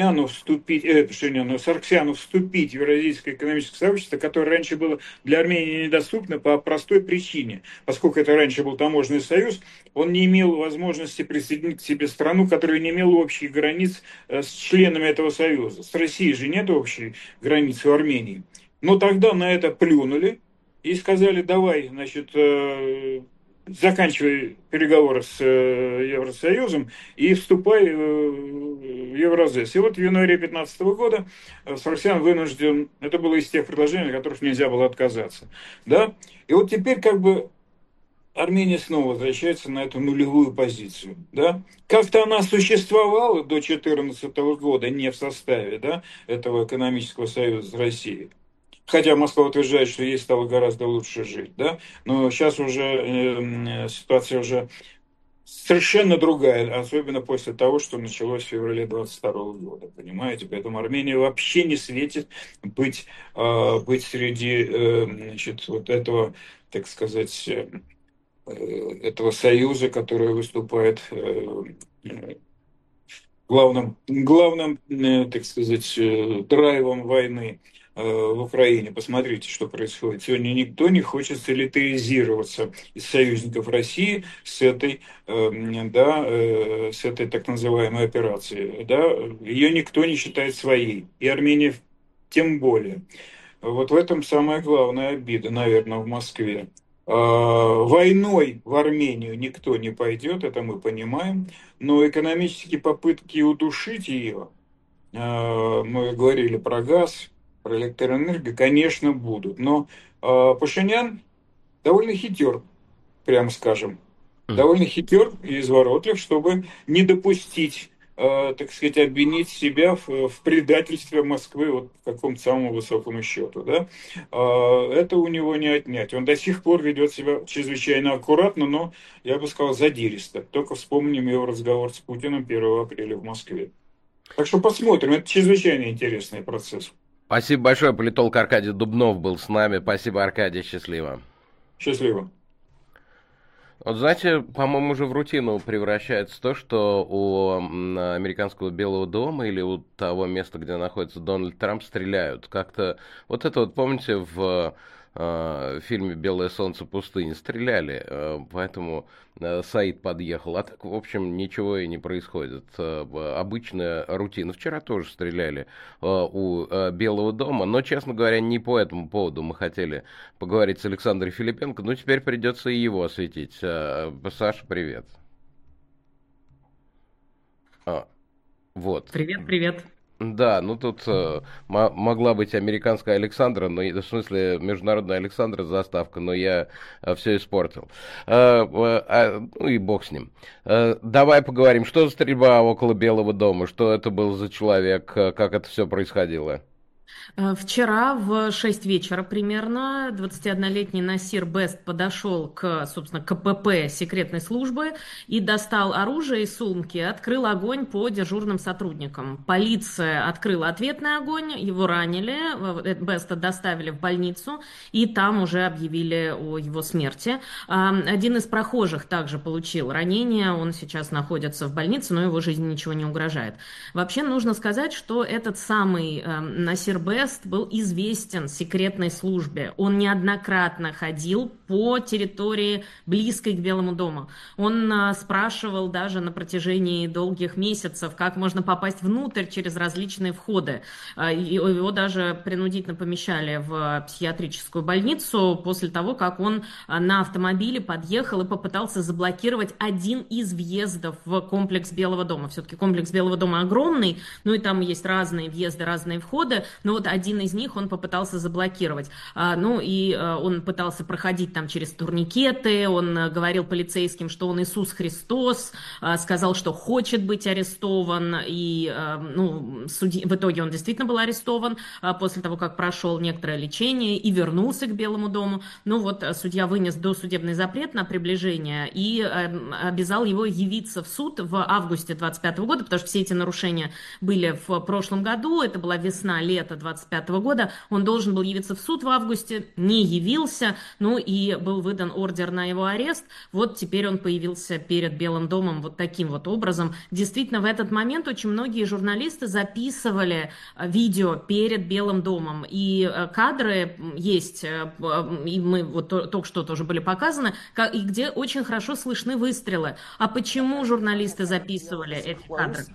Сарксяну вступить в Евразийское экономическое сообщество, которое раньше было для Армении недоступно по простой причине. Поскольку это раньше был таможенный союз, он не имел возможности присоединить к себе страну, которая не имела общих границ с членами этого союза. С Россией же нет общей границы у Армении. Но тогда на это плюнули и сказали: давай, значит, заканчивай переговоры с Евросоюзом и вступай в Евразес. И вот в январе 2015 года Сарксян вынужден, это было из тех предложений, от которых нельзя было отказаться. Да? И вот теперь как бы Армения снова возвращается на эту нулевую позицию. Да? Как-то она существовала до 2014 года не в составе, да, этого экономического союза с Россией. Хотя Москва утверждает, что ей стало гораздо лучше жить, да, но сейчас уже ситуация уже совершенно другая, особенно после того, что началось в феврале 22 года, понимаете? Поэтому Армения вообще не светит быть среди, значит, вот этого, так сказать, этого союза, который выступает главным, так сказать, драйвом войны в Украине. Посмотрите, что происходит. Сегодня никто не хочет солидаризироваться из союзников России с этой, с этой так называемой операцией. Да? Ее никто не считает своей. И Армения тем более. Вот в этом самая главная обида, наверное, в Москве. Войной в Армению никто не пойдет, это мы понимаем, но экономические попытки удушить ее, мы говорили про газ, про электроэнергию, конечно, будут. Но Пашинян довольно хитер, прямо скажем, довольно хитер и изворотлив, чтобы не допустить, так сказать, обвинить себя в предательстве Москвы вот в каком-то самом высоком счету. Да? Это у него не отнять. Он до сих пор ведет себя чрезвычайно аккуратно, но, я бы сказал, задиристо. Только вспомним его разговор с Путиным 1 апреля в Москве. Так что посмотрим. Это чрезвычайно интересный процесс. Спасибо большое. Политолог Аркадий Дубнов был с нами. Спасибо, Аркадий. Счастливо. Счастливо. Вот знаете, по-моему, уже в рутину превращается то, что у американского Белого дома или у того места, где находится Дональд Трамп, стреляют. Как-то вот это вот, помните, в фильме «Белое солнце пустыни» стреляли, поэтому Саид подъехал. А так, в общем, ничего и не происходит. Обычная рутина. Вчера тоже стреляли у Белого дома, но, честно говоря, не по этому поводу мы хотели поговорить с Александром Филипенко, но теперь придется и его осветить. Саша, привет. Вот. Привет. Да, ну тут могла быть американская Александра, но в смысле международная Александра заставка, но я все испортил. Ну и бог с ним. Давай поговорим, что за стрельба около Белого дома, что это был за человек, как это все происходило? Вчера в 6 вечера примерно 21-летний Насир Бест подошел к, собственно, КПП секретной службы и достал оружие из сумки, открыл огонь по дежурным сотрудникам. Полиция открыла ответный огонь, его ранили, Беста доставили в больницу и там уже объявили о его смерти. Один из прохожих также получил ранение, он сейчас находится в больнице, но его жизни ничего не угрожает. Вообще нужно сказать, что этот самый Насир Бест был известен секретной службе. Он неоднократно ходил по территории близкой к Белому дому. Он спрашивал даже на протяжении долгих месяцев, как можно попасть внутрь через различные входы. Его даже принудительно помещали в психиатрическую больницу после того, как он на автомобиле подъехал и попытался заблокировать один из въездов в комплекс Белого дома. Все-таки комплекс Белого дома огромный, ну и там есть разные въезды, разные входы, но вот один из них он попытался заблокировать. Ну и он пытался проходить там через турникеты, он говорил полицейским, что он Иисус Христос, сказал, что хочет быть арестован, и в итоге он действительно был арестован после того, как прошел некоторое лечение и вернулся к Белому дому. Ну вот судья вынес досудебный запрет на приближение и обязал его явиться в суд в августе 25 года, потому что все эти нарушения были в прошлом году, это была весна-лето 25 года, он должен был явиться в суд в августе, не явился, ну и был выдан ордер на его арест, вот теперь он появился перед Белым домом вот таким вот образом. Действительно, в этот момент очень многие журналисты записывали видео перед Белым домом, и кадры есть, и мы вот только что тоже были показаны, и где очень хорошо слышны выстрелы. А почему журналисты записывали эти кадры?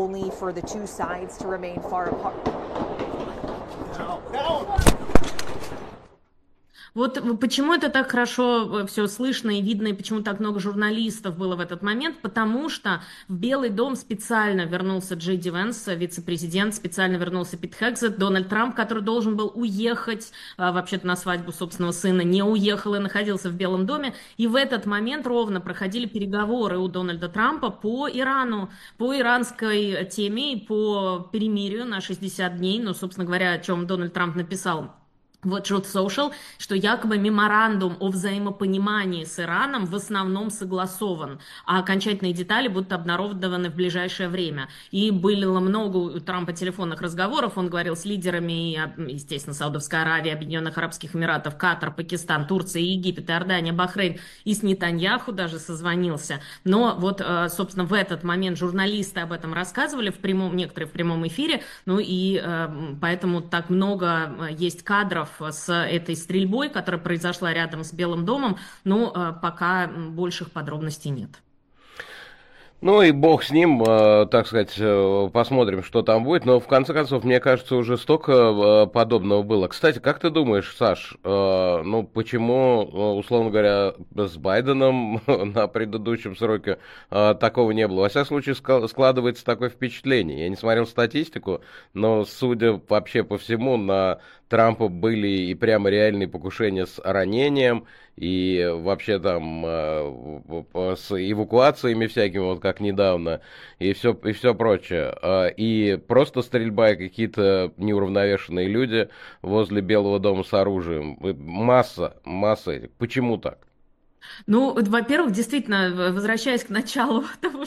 Вот почему это так хорошо все слышно и видно, и почему так много журналистов было в этот момент? Потому что в Белый дом специально вернулся Джей Ди Венс, вице-президент, специально вернулся Пит Хексет, Дональд Трамп, который должен был уехать, вообще-то на свадьбу собственного сына, не уехал и находился в Белом доме. И в этот момент ровно проходили переговоры у Дональда Трампа по Ирану, по иранской теме и по перемирию на 60 дней. Ну, собственно говоря, о чем Дональд Трамп написал в Truth Social, что якобы меморандум о взаимопонимании с Ираном в основном согласован, а окончательные детали будут обнародованы в ближайшее время. И было много у Трампа телефонных разговоров, он говорил с лидерами, естественно, Саудовской Аравии, Объединенных Арабских Эмиратов, Катар, Пакистан, Турция, Египет, Иордания, Бахрейн, и с Нетаньяху даже созвонился. Но вот, собственно, в этот момент журналисты об этом рассказывали, некоторые в прямом эфире, ну и поэтому так много есть кадров с этой стрельбой, которая произошла рядом с Белым домом, но пока больших подробностей нет. Ну и бог с ним, так сказать, посмотрим, что там будет. Но в конце концов, мне кажется, уже столько подобного было. Кстати, как ты думаешь, Саш, ну почему, условно говоря, с Байденом на предыдущем сроке такого не было? Во всяком случае, складывается такое впечатление. Я не смотрел статистику, но судя вообще по всему, на Трампа были и прямо реальные покушения с ранением, и вообще там с эвакуациями всякими, вот как недавно, и все прочее. И просто стрельба, и какие-то неуравновешенные люди возле Белого дома с оружием. Масса этих. Почему так? Ну, во-первых, действительно, возвращаясь к началу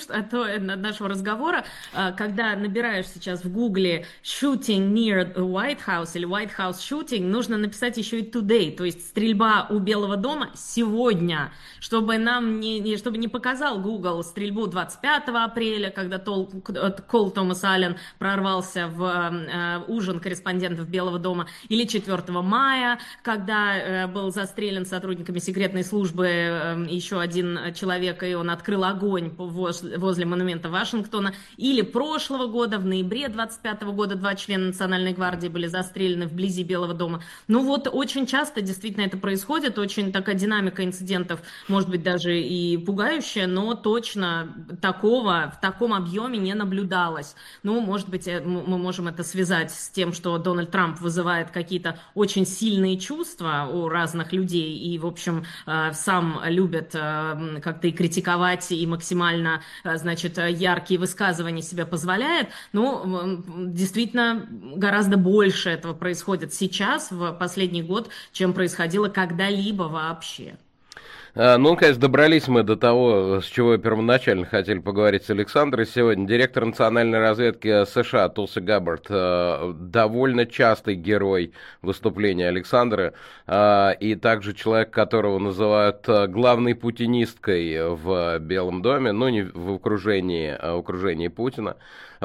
нашего разговора, когда набираешь сейчас в Гугле «shooting near the White House» или «White House shooting», нужно написать еще и «today», то есть стрельба у Белого дома сегодня, чтобы чтобы не показал Google стрельбу 25 апреля, когда Кол Томас Аллен прорвался в ужин корреспондентов Белого дома, или 4 мая, когда был застрелен сотрудниками секретной службы еще один человек, и он открыл огонь возле монумента Вашингтона, или прошлого года, в ноябре 25 года, 2 члена Национальной гвардии были застрелены вблизи Белого дома. Ну вот, очень часто действительно это происходит, очень такая динамика инцидентов, может быть, даже и пугающая, но точно такого в таком объеме не наблюдалось. Ну, может быть, мы можем это связать с тем, что Дональд Трамп вызывает какие-то очень сильные чувства у разных людей, и, в общем, сам любят как-то и критиковать, и максимально, значит, яркие высказывания себе позволяет. Но действительно гораздо больше этого происходит сейчас, в последний год, чем происходило когда-либо вообще. Ну, конечно, добрались мы до того, с чего первоначально хотели поговорить с Александрой сегодня. Директор национальной разведки США Тулси Габбард, довольно частый герой выступления Александры, и также человек, которого называют главной путинисткой в Белом доме, ну, не в окружении Путина,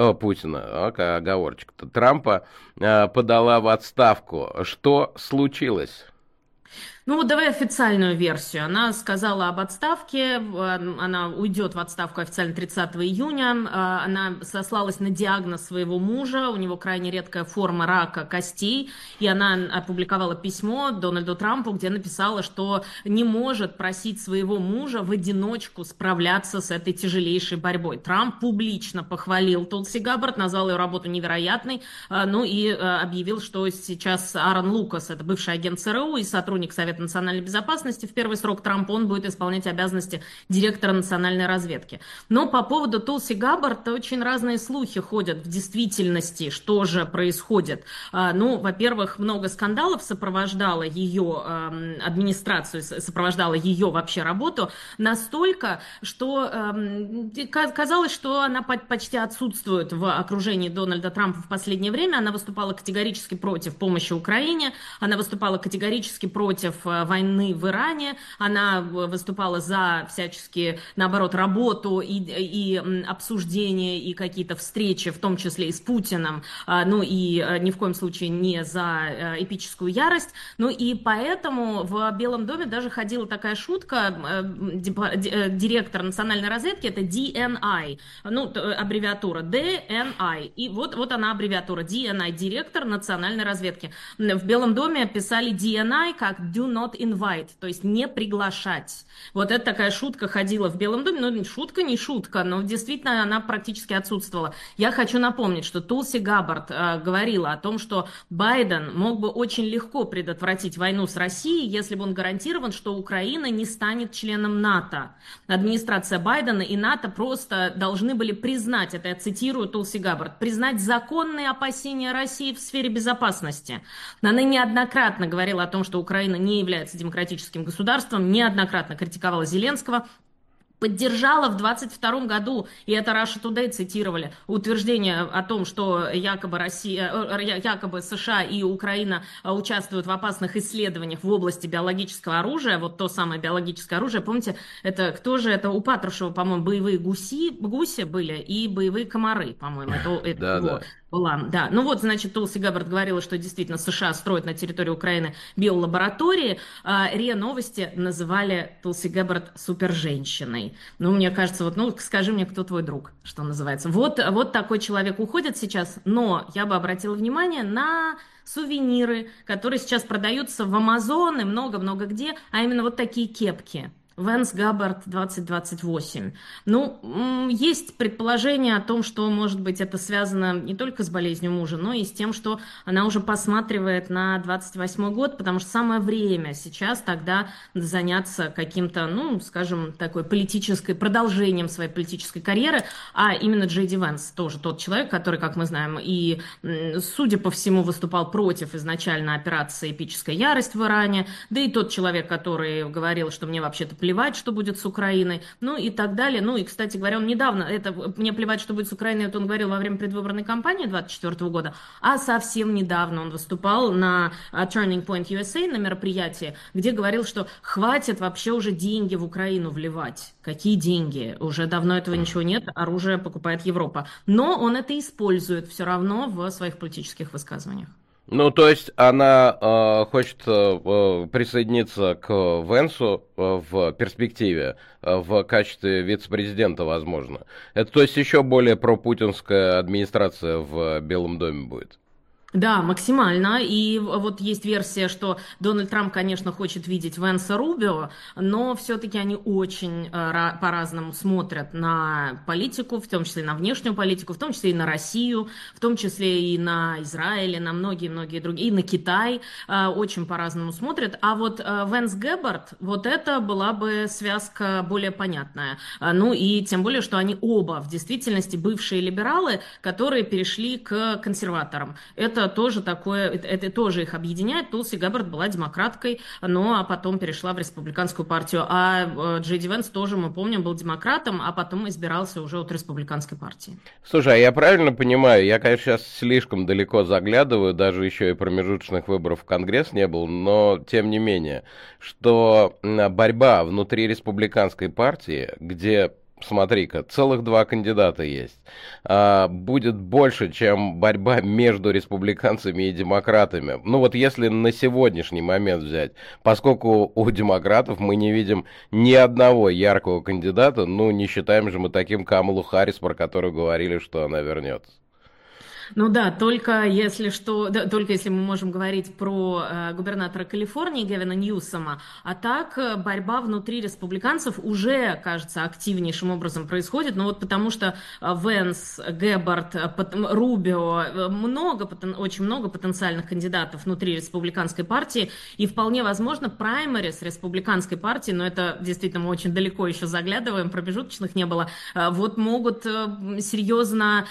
оговорочка-то, Трампа, подала в отставку. Что случилось? Ну, давай официальную версию. Она сказала об отставке, она уйдет в отставку официально 30 июня. Она сослалась на диагноз своего мужа, у него крайне редкая форма рака костей, и она опубликовала письмо Дональду Трампу, где написала, что не может просить своего мужа в одиночку справляться с этой тяжелейшей борьбой. Трамп публично похвалил Тулси Габбард, назвал ее работу невероятной, ну и объявил, что сейчас Аарон Лукас, это бывший агент ЦРУ и сотрудник Совета национальной безопасности, в первый срок Трампа он будет исполнять обязанности директора национальной разведки. Но по поводу Тулси Габбард очень разные слухи ходят в действительности, что же происходит. Ну, во-первых, много скандалов сопровождало ее администрацию, сопровождало ее вообще работу, настолько, что казалось, что она почти отсутствует в окружении Дональда Трампа в последнее время. Она выступала категорически против помощи Украине, она выступала категорически против войны в Иране, она выступала за всячески, наоборот, работу и обсуждение, и какие-то встречи, в том числе и с Путиным, ну и ни в коем случае не за эпическую ярость. Ну и поэтому в Белом доме даже ходила такая шутка, директор национальной разведки, это DNI, ну, аббревиатура DNI, и вот она аббревиатура DNI, директор национальной разведки. В Белом доме писали DNI как Do not invite, то есть не приглашать. Вот это такая шутка ходила в Белом доме, ну шутка не шутка, но действительно она практически отсутствовала. Я хочу напомнить, что Тулси Габбард говорила о том, что Байден мог бы очень легко предотвратить войну с Россией, если бы он гарантирован, что Украина не станет членом НАТО. Администрация Байдена и НАТО просто должны были признать, это я цитирую Тулси Габбард, признать законные опасения России в сфере безопасности. Она неоднократно говорила о том, что Украина не является демократическим государством, неоднократно критиковала Зеленского, поддержала в 22 году, и это Russia Today цитировали, утверждение о том, что якобы США и Украина участвуют в опасных исследованиях в области биологического оружия, вот то самое биологическое оружие, помните, это кто же, это у Патрушева, по-моему, боевые гуси были и боевые комары, по-моему, это его. Да, ну вот, значит, Тулси Габбард говорила, что действительно США строят на территории Украины биолаборатории. РИА Новости называли Тулси Габбард суперженщиной. Ну, мне кажется, вот, ну, скажи мне, кто твой друг, что называется. Вот такой человек уходит сейчас, но я бы обратила внимание на сувениры, которые сейчас продаются в Амазон и много-много где, а именно вот такие кепки. Вэнс Габбард 2028. Ну, есть предположение о том, что, может быть, это связано не только с болезнью мужа, но и с тем, что она уже посматривает на 28 год, потому что самое время сейчас тогда заняться каким-то, ну, скажем, такой продолжением своей политической карьеры, а именно Джей Ди Вэнс, тоже тот человек, который, как мы знаем, и, судя по всему, выступал против изначально операции «Эпическая ярость» в Иране, да и тот человек, который говорил, что мне вообще-то плевать, что будет с Украиной, ну и так далее. Ну и, кстати говоря, он недавно, мне плевать, что будет с Украиной, это он говорил во время предвыборной кампании 2024 года, а совсем недавно он выступал на Turning Point USA, на мероприятии, где говорил, что хватит вообще уже деньги в Украину вливать. Какие деньги? Уже давно этого ничего нет, оружие покупает Европа. Но он это использует все равно в своих политических высказываниях. Ну, то есть она хочет присоединиться к Венсу в перспективе, в качестве вице-президента, возможно. Это, то есть, еще более пропутинская администрация в Белом доме будет. Да, максимально. И вот есть версия, что Дональд Трамп, конечно, хочет видеть Венса Рубио, но все-таки они очень по-разному смотрят на политику, в том числе на внешнюю политику, в том числе и на Россию, в том числе и на Израиль, и на многие-многие другие, и на Китай очень по-разному смотрят. А вот Венс Габбард, вот это была бы связка более понятная. Ну и тем более, что они оба в действительности бывшие либералы, которые перешли к консерваторам. Это тоже такое, это тоже их объединяет. Тулси Габбард была демократкой, но потом перешла в республиканскую партию. А Джей Ди Вэнс тоже, мы помним, был демократом, а потом избирался уже от республиканской партии. Слушай, а я правильно понимаю, я, конечно, сейчас слишком далеко заглядываю, даже еще и промежуточных выборов в Конгресс не было, но тем не менее, что борьба внутри республиканской партии, где, смотри-ка, целых 2 кандидата есть, будет больше, чем борьба между республиканцами и демократами. Ну вот если на сегодняшний момент взять, поскольку у демократов мы не видим ни одного яркого кандидата, ну не считаем же мы таким Камалу Харрис, про которую говорили, что она вернется. Ну да, только если мы можем говорить про губернатора Калифорнии Гевина Ньюсома, а так борьба внутри республиканцев уже, кажется, активнейшим образом происходит, ну вот потому что Венс, Габбард, Рубио, очень много потенциальных кандидатов внутри республиканской партии, и вполне возможно праймерис республиканской партии, но это действительно мы очень далеко еще заглядываем, промежуточных не было, вот могут серьезно,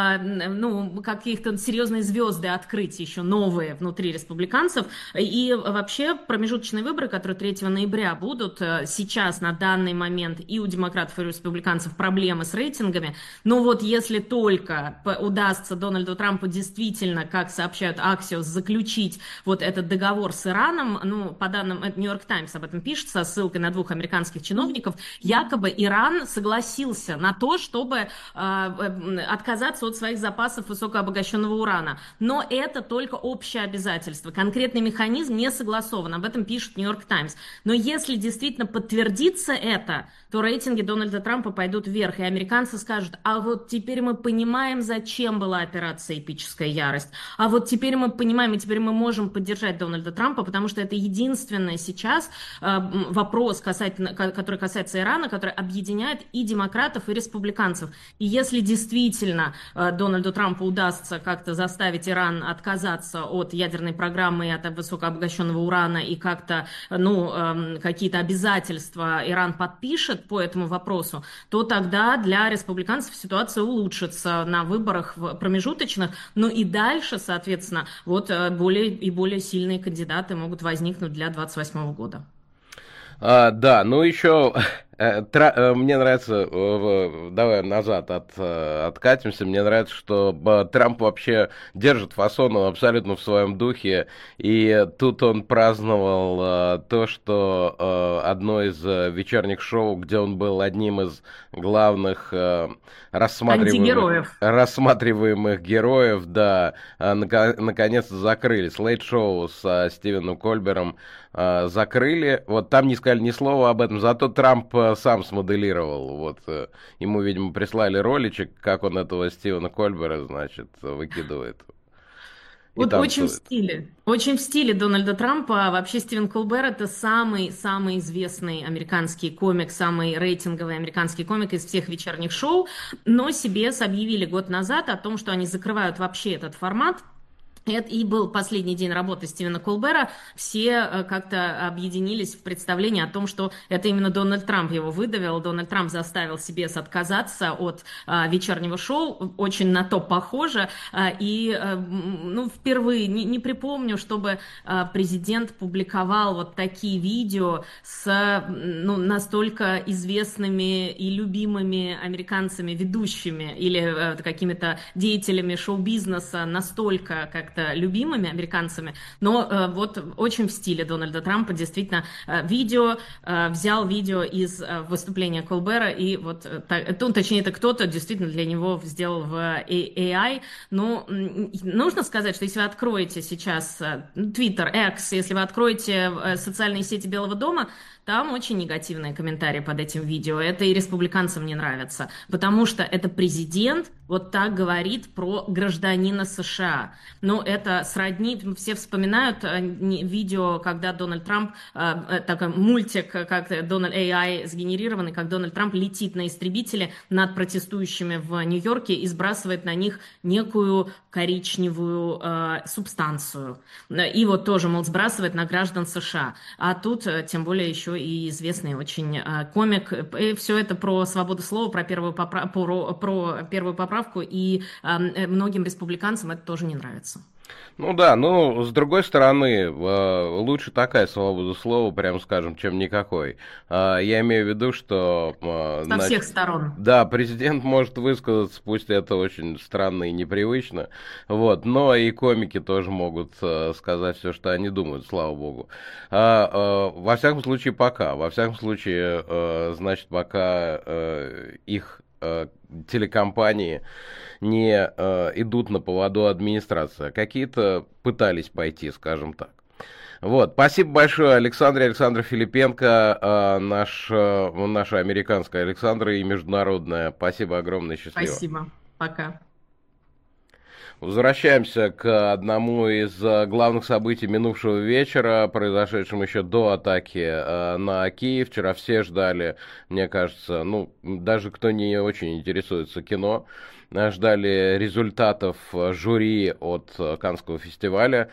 каких-то серьезные звезды открыть еще новые внутри республиканцев. И вообще промежуточные выборы, которые 3 ноября будут, сейчас на данный момент и у демократов, и у республиканцев проблемы с рейтингами. Но вот если только удастся Дональду Трампу действительно, как сообщают Axios, заключить вот этот договор с Ираном, ну, по данным Нью-Йорк Таймс об этом пишет, со ссылкой на 2 американских чиновников, якобы Иран согласился на то, чтобы отказаться от своих запасов высокого высокообогащенного урана. Но это только общее обязательство. Конкретный механизм не согласован. Об этом пишет Нью-Йорк Таймс. Но если действительно подтвердится это, то рейтинги Дональда Трампа пойдут вверх, и американцы скажут: а вот теперь мы понимаем, зачем была операция «Эпическая ярость». А вот теперь мы понимаем, и теперь мы можем поддержать Дональда Трампа, потому что это единственный сейчас вопрос, который касается Ирана, который объединяет и демократов, и республиканцев. И если действительно Дональду Трампу удастся как-то заставить Иран отказаться от ядерной программы и от высокообогащенного урана, и как-то, какие-то обязательства Иран подпишет по этому вопросу, то тогда для республиканцев ситуация улучшится на выборах промежуточных, ну и дальше, соответственно, вот более и более сильные кандидаты могут возникнуть для 2028 года. Да, ну еще мне нравится, давай назад откатимся, мне нравится, что Трамп вообще держит фасон, он абсолютно в своем духе, и тут он праздновал то, что одно из вечерних шоу, где он был одним из главных рассматриваемых героев, да, наконец-то закрыли. Слейд-шоу со Стивеном Кольбером закрыли. Вот там не сказали ни слова об этом, зато Трамп сам смоделировал. Вот ему, видимо, прислали роличек, как он этого Стивена Кольбера, значит, выкидывает. Вот очень в стиле Дональда Трампа. Вообще Стивен Колбер — это самый известный американский комик, самый рейтинговый американский комик из всех вечерних шоу. Но CBS объявили год назад о том, что они закрывают вообще этот формат. Это и был последний день работы Стивена Колбера. Все как-то объединились в представлении о том, что это именно Дональд Трамп его выдавил. Дональд Трамп заставил CBS отказаться от вечернего шоу. Очень на то похоже. И впервые не припомню, чтобы президент публиковал вот такие видео с настолько известными и любимыми американцами ведущими или какими-то деятелями шоу-бизнеса, настолько как-то любимыми американцами, но вот очень в стиле Дональда Трампа, действительно, взял видео из выступления Колбера, и вот, точнее, это кто-то действительно для него сделал в AI, но нужно сказать, что если вы откроете сейчас Twitter, X, если вы откроете социальные сети Белого дома, там очень негативные комментарии под этим видео. Это и республиканцам не нравится, потому что это президент вот так говорит про гражданина США. Но это сродни, все вспоминают видео, когда Дональд Трамп, такой мультик, как Дональд AI сгенерированный, как Дональд Трамп летит на истребителе над протестующими в Нью-Йорке и сбрасывает на них некую коричневую субстанцию. И вот тоже, мол, сбрасывает на граждан США. А тут, тем более, еще и известный очень комик. И все это про свободу слова, про первую поправку, и многим республиканцам это тоже не нравится. Ну да, с другой стороны, лучше такая свобода слова, прямо скажем, чем никакой. Я имею в виду, что... Со всех сторон. Да, президент может высказаться, пусть это очень странно и непривычно, вот, но и комики тоже могут сказать все, что они думают, слава богу. Во всяком случае, пока. Во всяком случае, значит, пока их телекомпании не идут на поводу администрации. Какие-то пытались пойти, скажем так. Вот. Спасибо большое Александра Филипенко, наша американская Александра и международная. Спасибо огромное, счастливо. Спасибо. Пока. Возвращаемся к одному из главных событий минувшего вечера, произошедшему еще до атаки на Киев. Вчера все ждали, мне кажется, даже кто не очень интересуется кино, ждали результатов жюри от Каннского фестиваля,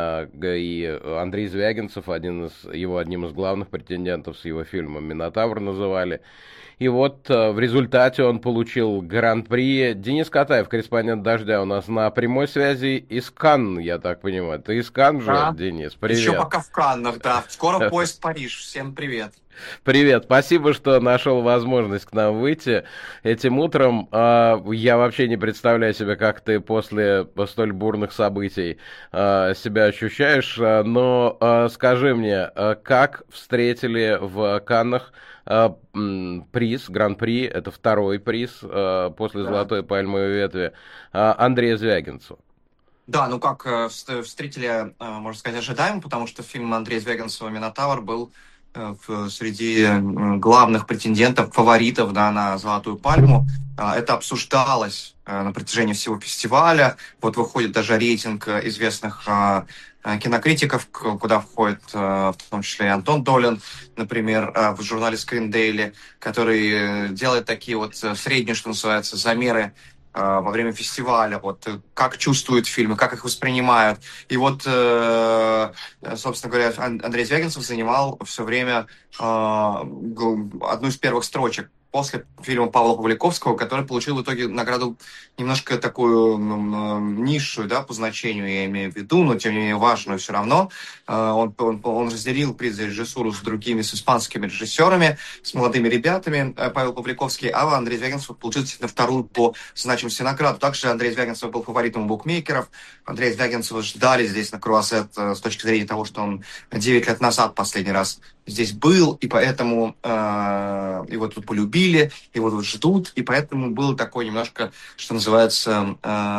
и Андрей Звягинцев, одним из главных претендентов с его фильмом «Минотавр» называли. И вот в результате он получил гран-при. Денис Катаев, корреспондент «Дождя», у нас на прямой связи из Канн, я так понимаю. Ты из Канн же, да. Денис? Привет. Еще пока в Каннах, да. Скоро поезд в Париж. Всем привет. Привет, спасибо, что нашел возможность к нам выйти этим утром. Я вообще не представляю себе, как ты после столь бурных событий себя ощущаешь, но скажи мне, как встретили в Каннах приз, гран-при, это второй приз после «Золотой пальмовой ветви», Андрея Звягинцева? Да, ну как встретили, можно сказать, ожидаемо, потому что фильм Андрея Звягинцева «Минотавр» был среди главных претендентов, фаворитов, да, на «Золотую пальму». Это обсуждалось на протяжении всего фестиваля. Вот выходит даже рейтинг известных кинокритиков, куда входит в том числе и Антон Долин, например, в журнале Screen Daily, который делает такие вот средние, что называется, замеры во время фестиваля, вот как чувствуют фильмы, как их воспринимают. И вот, собственно говоря, Андрей Звягинцев занимал все время одну из первых строчек после фильма Павла Павликовского, который получил в итоге награду немножко такую низшую, да, по значению, я имею в виду, но тем не менее важную все равно. Он разделил приз за режиссуру с другими, с испанскими режиссерами, с молодыми ребятами, Павел Павликовский, а Андрей Звягинцев получил на вторую по значимости награду. Также Андрей Звягинцев был фаворитом у букмекеров. Андрея Звягинцева ждали здесь на Круазет с точки зрения того, что он 9 лет назад последний раз здесь был, и поэтому его тут полюбили, его тут ждут, и поэтому было такое немножко, что называется,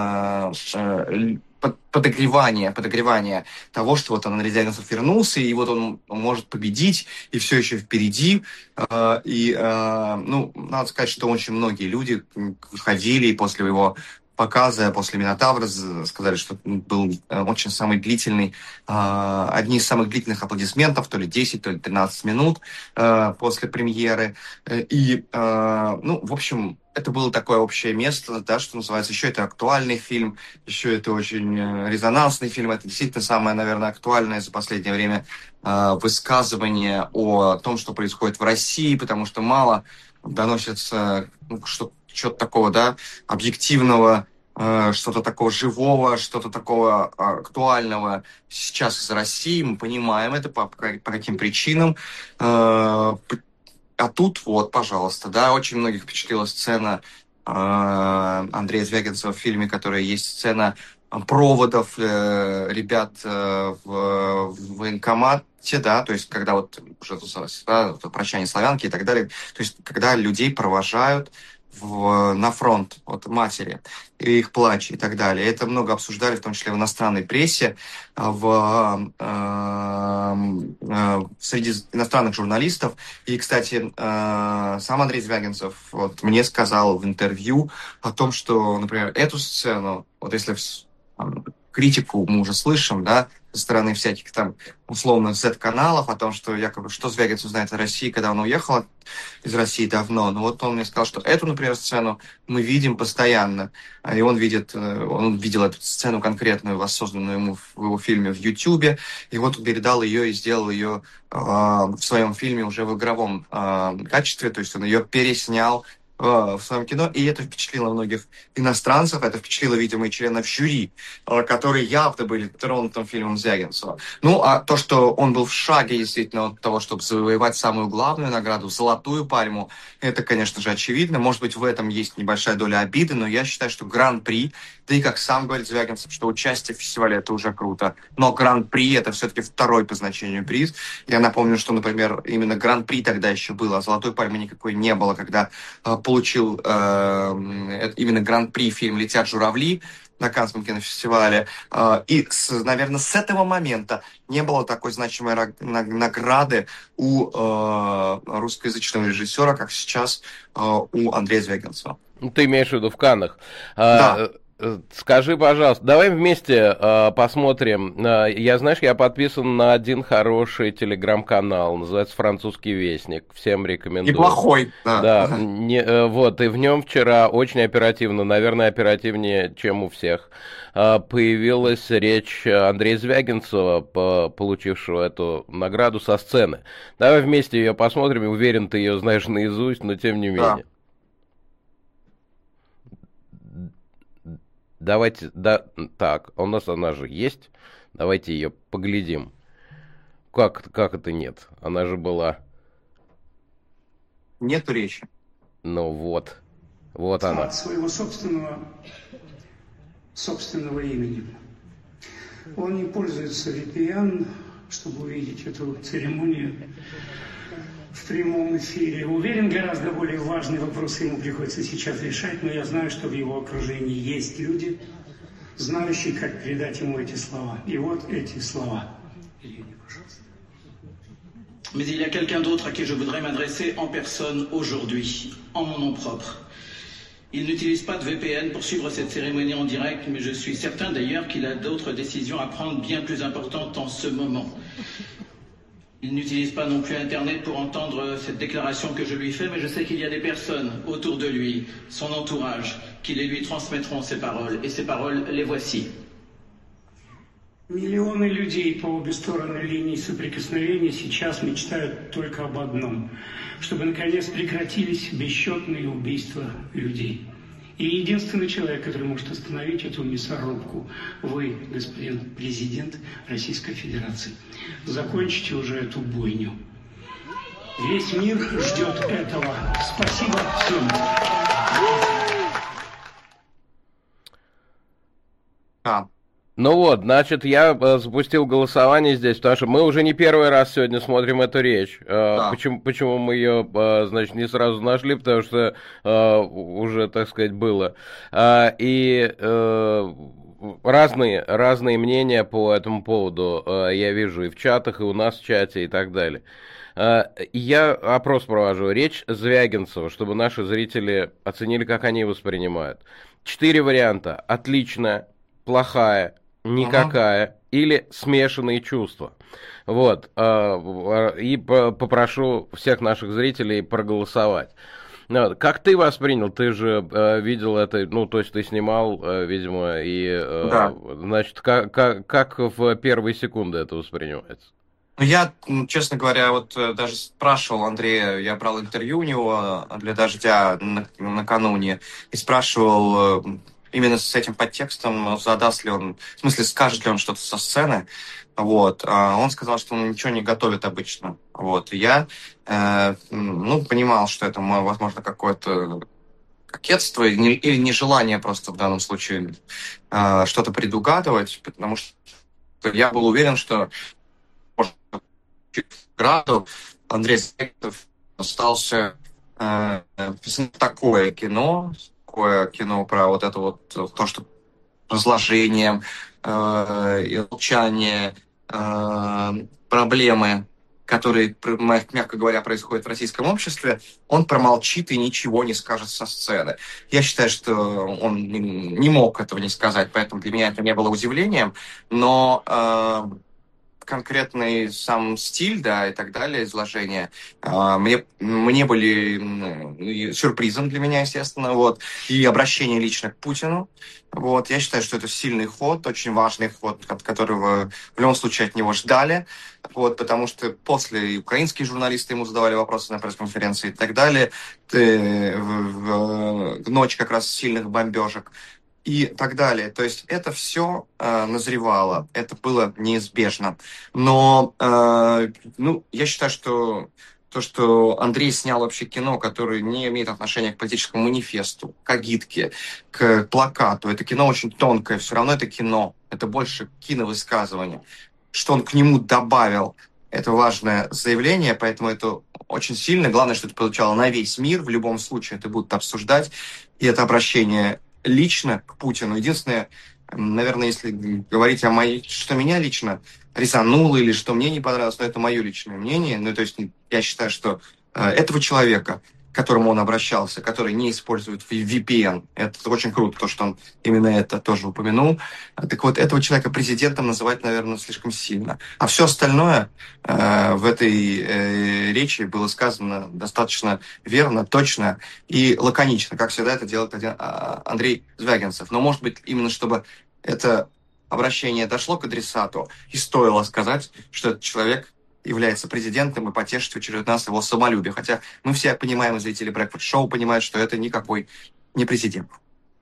подогревание того, что вот Андрей Звягинцев вернулся, и вот он может победить, и все еще впереди. Ну, надо сказать, что очень многие люди ходили и после его показа, после «Минотавра» сказали, что был очень самый длительный, одни из самых длительных аплодисментов, то ли 10, то ли 13 минут после премьеры. И, ну, в общем, это было такое общее место, да, что называется, еще это актуальный фильм, еще это очень резонансный фильм, это действительно самое, наверное, актуальное за последнее время высказывание о том, что происходит в России, потому что мало доносится, ну, что-то такого, да, объективного, что-то такого живого, что-то такого актуального сейчас из России. Мы понимаем это, по каким причинам. А тут вот, пожалуйста, да, очень многих впечатлила сцена Андрея Звягинцева в фильме, которая есть сцена проводов ребят в военкомате, да, то есть когда вот уже, да, прощание славянки и так далее, то есть когда людей провожают на фронт от матери, и их плач и так далее. Это много обсуждали, в том числе в иностранной прессе, среди иностранных журналистов. И, кстати, сам Андрей Звягинцев вот мне сказал в интервью о том, что, например, эту сцену, вот если критику мы уже слышим, да, со стороны всяких там условных Z-каналов о том, что якобы что Звягинцев знает о России, когда он уехал из России давно. Но вот он мне сказал, что эту, например, сцену мы видим постоянно. И он видел эту сцену конкретную, воссозданную ему в его фильме в Ютьюбе. И вот он передал ее и сделал ее в своем фильме уже в игровом качестве. То есть он ее переснял в своем кино, и это впечатлило многих иностранцев, это впечатлило, видимо, и членов жюри, которые явно были тронуты фильмом Звягинцева. Ну, а то, что он был в шаге, действительно, от того, чтобы завоевать самую главную награду, «Золотую пальму», это, конечно же, очевидно. Может быть, в этом есть небольшая доля обиды, но я считаю, что гран-при, да и как сам говорит Звягинцев, что участие в фестивале — это уже круто, но гран-при — это все-таки второй по значению приз. Я напомню, что, например, именно гран-при тогда еще было, а «Золотой пальмы» никакой не было, когда получил именно гран-при фильм «Летят журавли» на Каннском кинофестивале. И, наверное, с этого момента не было такой значимой награды у русскоязычного режиссера, как сейчас у Андрея Звягинцева. Ты имеешь в виду в Каннах? Да. Скажи, пожалуйста, давай вместе посмотрим. Я подписан на один хороший телеграм-канал, называется «Французский вестник». Всем рекомендую. Неплохой. Да. Вот, и в нем вчера очень оперативно, наверное, оперативнее, чем у всех, появилась речь Андрея Звягинцева, получившего эту награду, со сцены. Давай вместе ее посмотрим. Уверен, ты ее знаешь наизусть, но тем не менее. Давайте, да, так, у нас она же есть. Давайте ее поглядим. Как это нет? Она же была. нету речи. Ну вот. Вот она. От своего собственного имени. Он не пользуется VPN, чтобы увидеть эту церемонию в прямом эфире. Уверен, гораздо более важные вопросы ему приходится сейчас решать, но я знаю, что в его окружении есть люди, знающие, как передать ему эти слова. И вот эти слова. Mais il y a quelqu'un d'autre à qui je voudrais m'adresser en personne aujourd'hui, en mon nom propre. Il n'utilise pas de VPN pour suivre cette cérémonie en direct, mais je suis certain d'ailleurs qu'il a d'autres décisions à prendre bien plus importantes en ce moment. Il n'utilise pas non plus Internet pour entendre cette déclaration que je lui fais, mais je sais qu'il y a des personnes autour de lui, son entourage, qui les lui transmettront ces paroles. Et ces paroles, les voici. Миллионы людей по обе стороны линии соприкосновения сейчас мечтают только об одном, чтобы наконец прекратились бесчетные убийства людей. И единственный человек, который может остановить эту мясорубку, вы, господин президент Российской Федерации. Закончите уже эту бойню. Весь мир ждет этого. Спасибо всем. Ну вот, значит, я запустил голосование здесь, потому что мы уже не первый раз сегодня смотрим эту речь. Да. Почему мы ее, значит, не сразу нашли, потому что уже, так сказать, было. И разные мнения по этому поводу я вижу и в чатах, и у нас в чате, и так далее. Я опрос провожу. Речь Звягинцева, чтобы наши зрители оценили, как они воспринимают. 4 варианта. Отличная, плохая, никакая или смешанные чувства. Вот. И попрошу всех наших зрителей проголосовать. Как ты воспринял? Ты же видел это, ну, то есть ты снимал, видимо, и, да. Значит, как в первые секунды это воспринимается? Я, честно говоря, вот даже спрашивал Андрея, я брал интервью у него для «Дождя» накануне, и спрашивал именно с этим подтекстом, задаст ли он, в смысле, скажет ли он что-то со сцены. Вот. Он сказал, что он ничего не готовит обычно. Вот. И я понимал, что это, возможно, какое-то кокетство или нежелание просто в данном случае что-то предугадывать, потому что я был уверен, что граду Андрей Звягинцев остался такое кино про вот это вот то, что разложение, молчание, проблемы, которые, мягко говоря, происходят в российском обществе, он промолчит и ничего не скажет со сцены. Я считаю, что он не мог этого не сказать, поэтому для меня это не было удивлением, но конкретный сам стиль, да, и так далее, изложение, мне были сюрпризом для меня, естественно, вот, и обращение лично к Путину, вот, я считаю, что это сильный ход, очень важный ход, от которого в любом случае от него ждали, вот, потому что после украинские журналисты ему задавали вопросы на пресс-конференции и так далее, в ночь как раз сильных бомбежек, и так далее. То есть это все назревало, это было неизбежно. Но я считаю, что то, что Андрей снял вообще кино, которое не имеет отношения к политическому манифесту, к агитке, к плакату, это кино очень тонкое, все равно это кино, это больше киновысказывание. Что он к нему добавил, это важное заявление, поэтому это очень сильно. Главное, что это получало на весь мир, в любом случае это будут обсуждать, и это обращение лично к Путину. Единственное, наверное, если говорить о что меня лично резануло или что мне не понравилось, но это мое личное мнение. Ну, то есть я считаю, что этого человека, к которому он обращался, который не использует VPN, это очень круто, то, что он именно это тоже упомянул. Так вот, этого человека президентом называть, наверное, слишком сильно. А все остальное в этой речи было сказано достаточно верно, точно и лаконично, как всегда это делает Андрей Звягинцев. Но, может быть, именно чтобы это обращение дошло к адресату, и стоило сказать, что этот человек является президентом и потешит в очередной раз его самолюбие. Хотя мы все понимаем, и зрители Breakfast Show понимают, что это никакой не президент.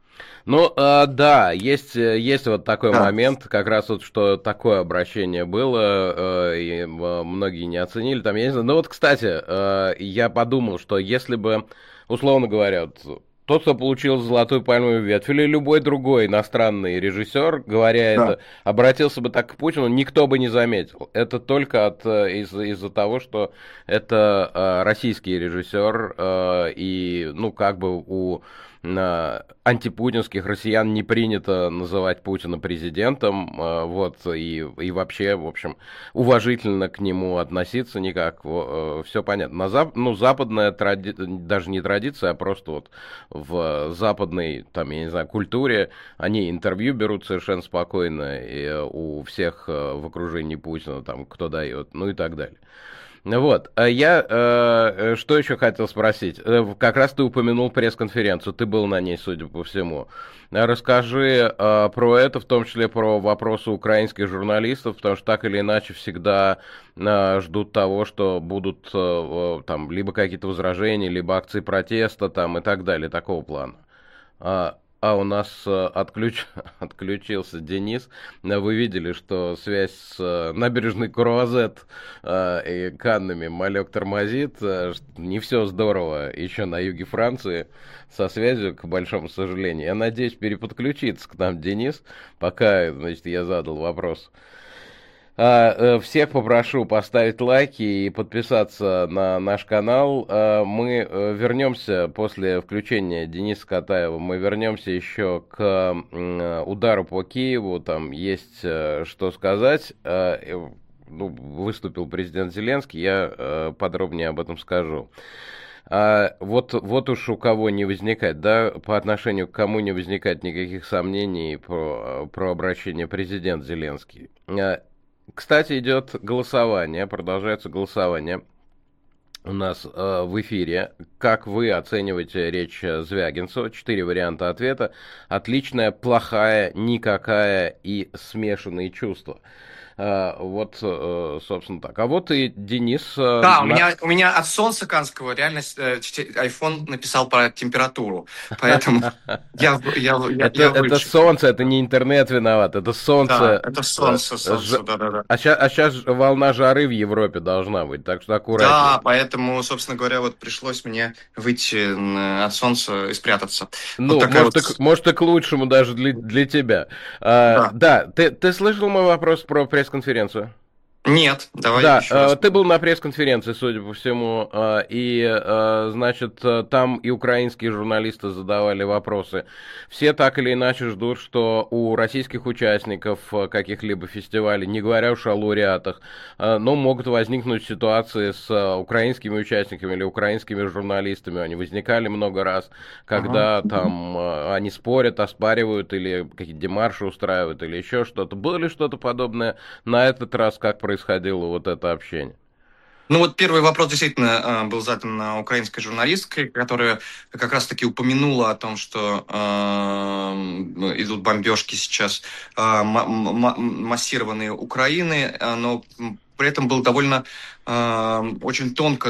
Ну, да, есть вот такой момент, как раз вот, что такое обращение было, и многие не оценили, там, я не знаю. Ну, вот, кстати, я подумал, что если бы, условно говоря, вот, тот, кто получил золотую пальмовую ветвь, или любой другой иностранный режиссер, говоря это, обратился бы так к Путину, никто бы не заметил. Это только из-за того, что это российский режиссер, и, ну, как бы у антипутинских россиян не принято называть Путина президентом, вот, и вообще, в общем, уважительно к нему относиться никак, все понятно. Западная даже не традиция, а просто вот в западной, там, я не знаю, культуре они интервью берут совершенно спокойно и у всех в окружении Путина, там, кто дает, ну и так далее. Вот, я что еще хотел спросить? Как раз ты упомянул пресс-конференцию, ты был на ней, судя по всему. Расскажи про это, в том числе про вопросы украинских журналистов, потому что так или иначе всегда ждут того, что будут там либо какие-то возражения, либо акции протеста там, и так далее, такого плана. У нас отключился Денис. Вы видели, что связь с набережной Круазет и Каннами Малек тормозит. Не все здорово еще на юге Франции со связью, к большому сожалению. Я надеюсь переподключиться к нам, Денис, пока, значит, я задал вопрос. Всех попрошу поставить лайки и подписаться на наш канал. Мы вернемся после включения Дениса Катаева, мы вернемся еще к удару по Киеву, там есть что сказать. Выступил президент Зеленский, я подробнее об этом скажу. Вот уж у кого не возникает, да, по отношению к кому не возникает никаких сомнений про обращение президента Зеленский. Кстати, идет голосование, продолжается голосование у нас в эфире. Как вы оцениваете речь Звягинцева? 4 варианта ответа. Отличная, плохая, никакая и смешанные чувства. Вот, собственно, так. А вот и Денис... Да, у меня от солнца канского реально iPhone написал про температуру, поэтому это солнце, это не интернет виноват, это солнце. Да, это солнце, да. А сейчас волна жары в Европе должна быть, так что аккуратнее. Да, поэтому, собственно говоря, вот пришлось мне выйти от солнца и спрятаться. Ну, вот может, и к лучшему даже для тебя. Да, ты слышал мой вопрос про пресс-конференцию? Нет, давай еще Да, раз. ты был на пресс-конференции, судя по всему, и, значит, там и украинские журналисты задавали вопросы. Все так или иначе ждут, что у российских участников каких-либо фестивалей, не говоря уж о лауреатах, но могут возникнуть ситуации с украинскими участниками или украинскими журналистами. Они возникали много раз, когда там они спорят, оспаривают или какие-то демарши устраивают или еще что-то. Было ли что-то подобное на этот раз, как происходило вот это общение? Ну вот первый вопрос действительно был задан украинской журналисткой, которая как раз-таки упомянула о том, что идут бомбежки сейчас массированные Украины, но при этом был довольно очень тонко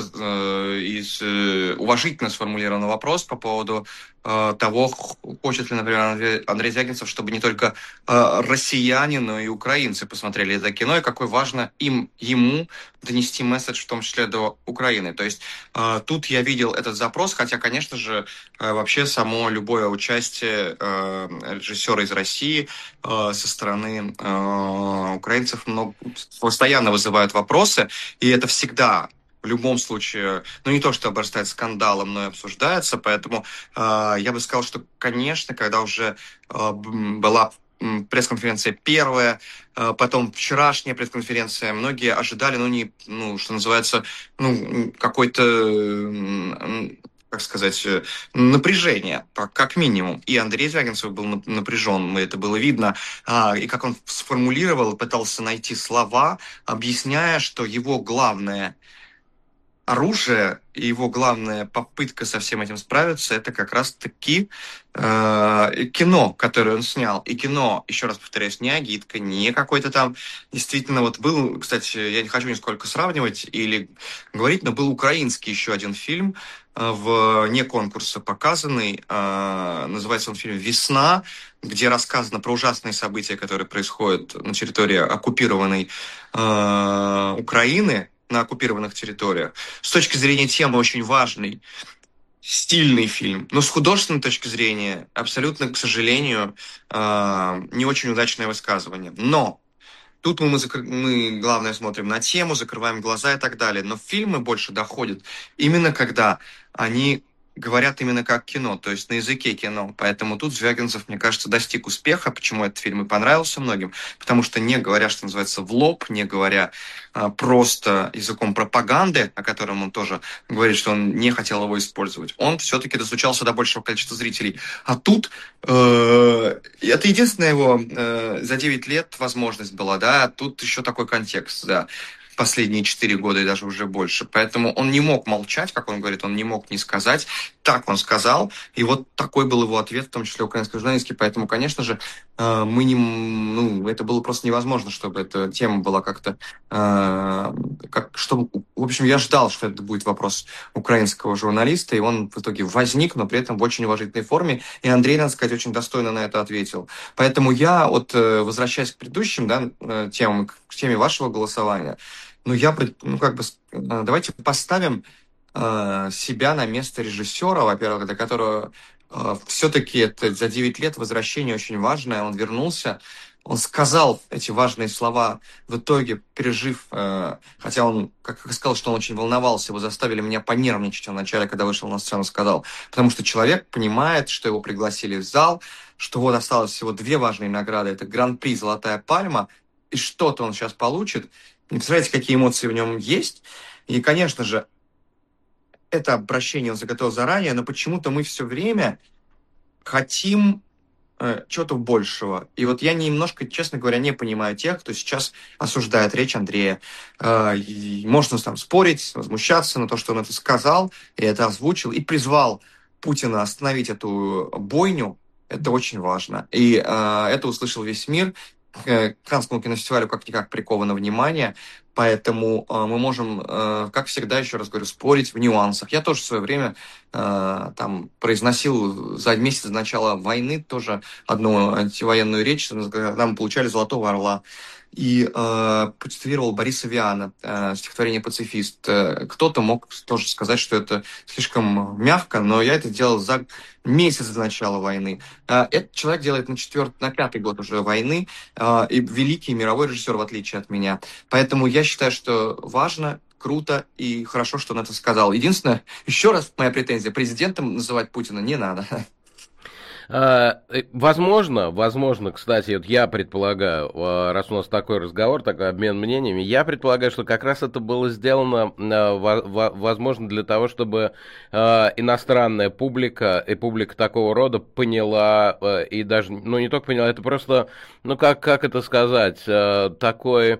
и уважительно сформулирован вопрос по поводу того, хочет ли, например, Андрей Звягинцев, чтобы не только россияне, но и украинцы посмотрели это кино, и какой важно ему донести месседж, в том числе до Украины. То есть тут я видел этот запрос, хотя, конечно же, вообще само любое участие режиссера из России со стороны украинцев постоянно вызывает вопросы, и это всегда в любом случае, ну не то, что обрастает скандалом, но и обсуждается, поэтому я бы сказал, что, конечно, когда уже была пресс-конференция первая, потом вчерашняя пресс-конференция, многие ожидали, что называется, какой-то, как сказать, напряжение, как минимум. И Андрей Звягинцев был напряжен, это было видно. И как он сформулировал, пытался найти слова, объясняя, что его главная оружие и его главная попытка со всем этим справиться, это как раз-таки кино, которое он снял. И кино, еще раз повторяюсь, не агитка, не какой-то там... Действительно, вот был, кстати, я не хочу нисколько сравнивать или говорить, но был украинский еще один фильм, вне конкурса показанный. Называется он фильм «Весна», где рассказано про ужасные события, которые происходят на территории оккупированной Украины, на оккупированных территориях. С точки зрения темы очень важный, стильный фильм, но с художественной точки зрения абсолютно, к сожалению, не очень удачное высказывание. Но тут мы, главное, смотрим на тему, закрываем глаза и так далее. Но фильмы больше доходят именно когда они говорят именно как кино, то есть на языке кино. Поэтому тут Звягинцев, мне кажется, достиг успеха. Почему этот фильм и понравился многим? Потому что не говоря, что называется, в лоб, не говоря просто языком пропаганды, о котором он тоже говорит, что он не хотел его использовать, он все-таки достучался до большего количества зрителей. А тут это единственная его за 9 лет возможность была, да, тут еще такой контекст, да. Последние 4 года и даже уже больше. Поэтому он не мог молчать, как он говорит, он не мог не сказать. Так он сказал, и вот такой был его ответ, в том числе украинской журналистки. Поэтому, конечно же, мы не... Ну, это было просто невозможно, чтобы эта тема была как-то... чтобы, в общем, я ждал, что это будет вопрос украинского журналиста, и он в итоге возник, но при этом в очень уважительной форме. И Андрей, надо сказать, очень достойно на это ответил. Поэтому я, вот, возвращаясь к предыдущим, да, темам, к теме вашего голосования, давайте поставим себя на место режиссера, во-первых, для которого все-таки это за 9 лет возвращение очень важное. Он вернулся, он сказал эти важные слова, в итоге пережив, хотя он, как сказал, что он очень волновался, его заставили меня понервничать в начале, когда вышел на сцену, сказал, потому что человек понимает, что его пригласили в зал, что вот осталось всего 2 важные награды, это Гран-при «Золотая пальма», и что-то он сейчас получит. Не представляете, какие эмоции в нем есть. И, конечно же, это обращение он заготовил заранее, но почему-то мы все время хотим чего-то большего. И вот я немножко, честно говоря, не понимаю тех, кто сейчас осуждает речь Андрея. Можно там спорить, возмущаться на то, что он это сказал, и это озвучил, и призвал Путина остановить эту бойню. Это очень важно. И это услышал весь мир. К Каннскому кинофестивалю как-никак приковано внимание, поэтому мы можем, как всегда, еще раз говорю, спорить в нюансах. Я тоже в свое время там произносил за месяц до начала войны тоже одну антивоенную речь, когда мы получали «Золотого орла». И процитировал Бориса Виана, стихотворение «Пацифист». Кто-то мог тоже сказать, что это слишком мягко, но я это делал за месяц до начала войны. Этот человек делает на 5-й год уже войны, и великий мировой режиссер, в отличие от меня. Поэтому я считаю, что важно, круто и хорошо, что он это сказал. Единственное, еще раз моя претензия, президентом называть Путина не надо. Возможно, кстати, вот я предполагаю, раз у нас такой разговор, такой обмен мнениями, я предполагаю, что как раз это было сделано, возможно, для того, чтобы иностранная публика и публика такого рода поняла, и даже, ну, не только поняла, это просто, ну, как это сказать, такой...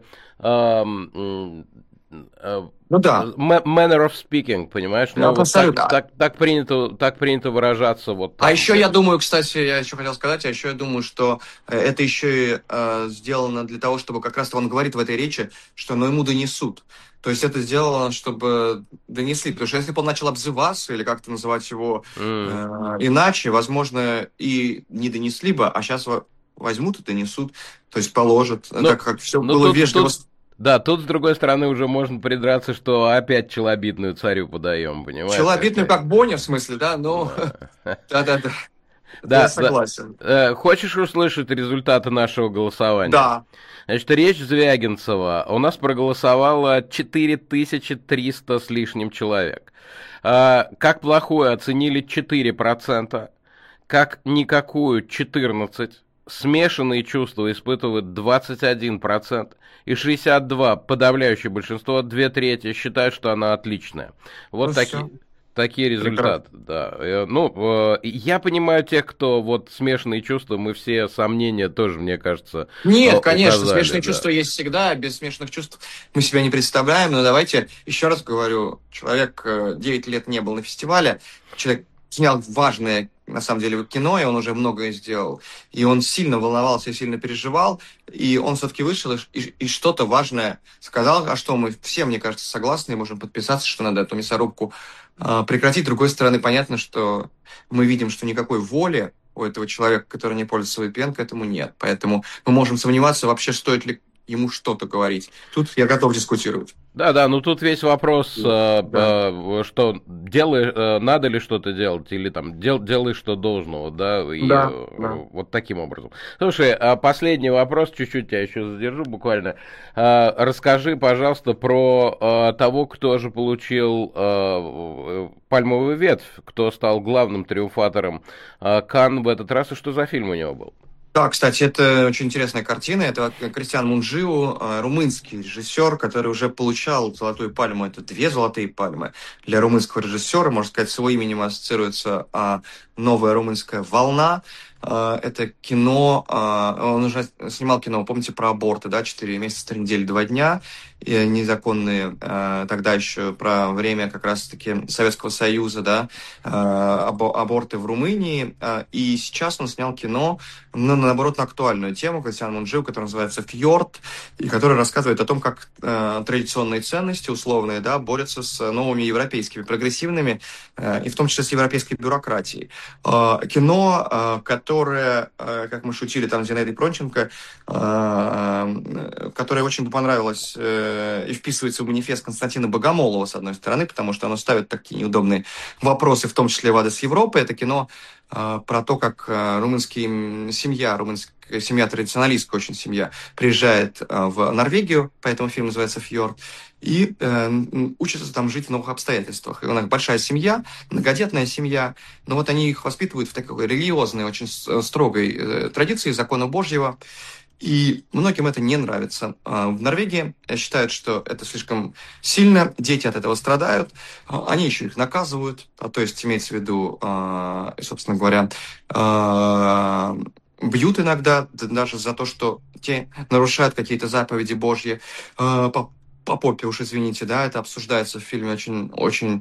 Ну да. Manner of speaking, понимаешь? Ну, вот так принято выражаться. Вот так. А еще я думаю, кстати, я еще хотел сказать, я думаю, что это еще и сделано для того, чтобы как раз он говорит в этой речи, что ему донесут. То есть это сделано, чтобы донесли. Потому что если бы он начал обзываться или как-то называть его иначе, возможно, и не донесли бы, а сейчас возьмут и донесут, то есть положат, так как все было вежливо. Да, тут, с другой стороны, уже можно придраться, что опять челобитную царю подаем, понимаешь? Челобитную, как Боня, в смысле, да? Ну, да-да-да. Я согласен. Хочешь услышать результаты нашего голосования? Да. Значит, речь Звягинцева. У нас проголосовало 4300 с лишним человек. Как плохую оценили 4%, как никакую 14%. Смешанные чувства испытывают 21%, и 62%, подавляющее большинство, 2/3, считают, что она отличная. Вот такие результаты, да. Я понимаю тех, кто вот смешанные чувства, мы все сомнения тоже, мне кажется, Нет, конечно, указали, смешанные чувства есть всегда, без смешанных чувств мы себя не представляем, но давайте еще раз говорю, человек 9 лет не был на фестивале, человек снял важное, на самом деле, кино, и он уже многое сделал. И он сильно волновался и сильно переживал, и он все-таки вышел и что-то важное сказал, а что мы все, мне кажется, согласны, и можем подписаться, что надо эту мясорубку прекратить. С другой стороны, понятно, что мы видим, что никакой воли у этого человека, который не пользуется VPN, к этому нет. Поэтому мы можем сомневаться, вообще стоит ли ему что-то говорить. Тут я готов дискутировать. Да, тут весь вопрос, что надо ли что-то делать, или там делай, что должно, да, и вот таким образом. Слушай, последний вопрос, чуть-чуть я еще задержу буквально. Расскажи, пожалуйста, про того, кто же получил пальмовую ветвь, кто стал главным триумфатором Канн в этот раз, и что за фильм у него был? Да, кстати, это очень интересная картина. Это Кристиан Мунджиу, румынский режиссер, который уже получал золотую пальму. Это 2 золотые пальмы для румынского режиссера. Можно сказать, с его именем ассоциируется новая румынская волна. Это кино, он уже снимал кино, помните, про аборты, да, 4 месяца, 3 недели, 2 дня, и незаконные, тогда еще про время как раз-таки Советского Союза, да, аборты в Румынии, и сейчас он снял кино, наоборот, на актуальную тему, Кристиан Мунджиу, который называется «Фьорд», и который рассказывает о том, как традиционные ценности, условные, да, борются с новыми европейскими, прогрессивными, и в том числе с европейской бюрократией. Кино, которое, как мы шутили там с Зинаидой Пронченко, которое очень понравилось и вписывается в манифест Константина Богомолова, с одной стороны, потому что оно ставит такие неудобные вопросы, в том числе в адрес Европы. Это кино про то, как румынская семья, традиционалистская очень семья, приезжает в Норвегию, поэтому фильм называется «Фьорд», и учатся там жить в новых обстоятельствах. И у них большая семья, многодетная семья, но вот они их воспитывают в такой религиозной, очень строгой традиции закона Божьего, и многим это не нравится. В Норвегии считают, что это слишком сильно, дети от этого страдают, они еще их наказывают, то есть имеется в виду, собственно говоря, бьют иногда даже за то, что те нарушают какие-то заповеди Божьи, по попе уж извините, да, это обсуждается в фильме очень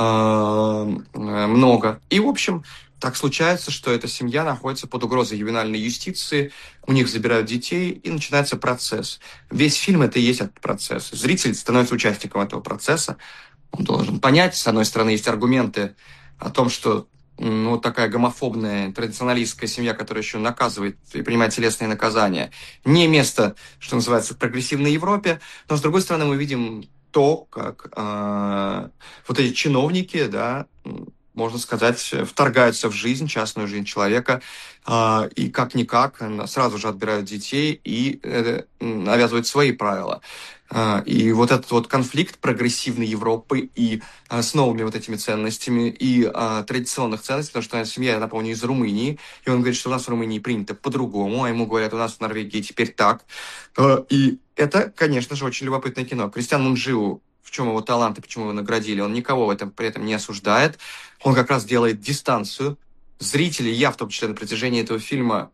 много. И, в общем, так случается, что эта семья находится под угрозой ювенальной юстиции, у них забирают детей, и начинается процесс. Весь фильм — это и есть этот процесс. Зритель становится участником этого процесса. Он должен понять, с одной стороны, есть аргументы о том, что такая гомофобная, традиционалистская семья, которая еще наказывает и принимает телесные наказания, не место, что называется, в прогрессивной Европе. Но, с другой стороны, мы видим то, как вот эти чиновники, да, можно сказать, вторгаются в жизнь, частную жизнь человека, и как-никак сразу же отбирают детей и навязывают свои правила. И вот этот вот конфликт прогрессивной Европы и с новыми вот этими ценностями и традиционных ценностей, потому что семья, я напомню, из Румынии, и он говорит, что у нас в Румынии принято по-другому, а ему говорят, у нас в Норвегии теперь так. И это, конечно же, очень любопытное кино. Кристиан Мунджиу, в чем его талант и почему его наградили, он никого в этом при этом не осуждает. Он как раз делает дистанцию. Зрители, я в том числе на протяжении этого фильма,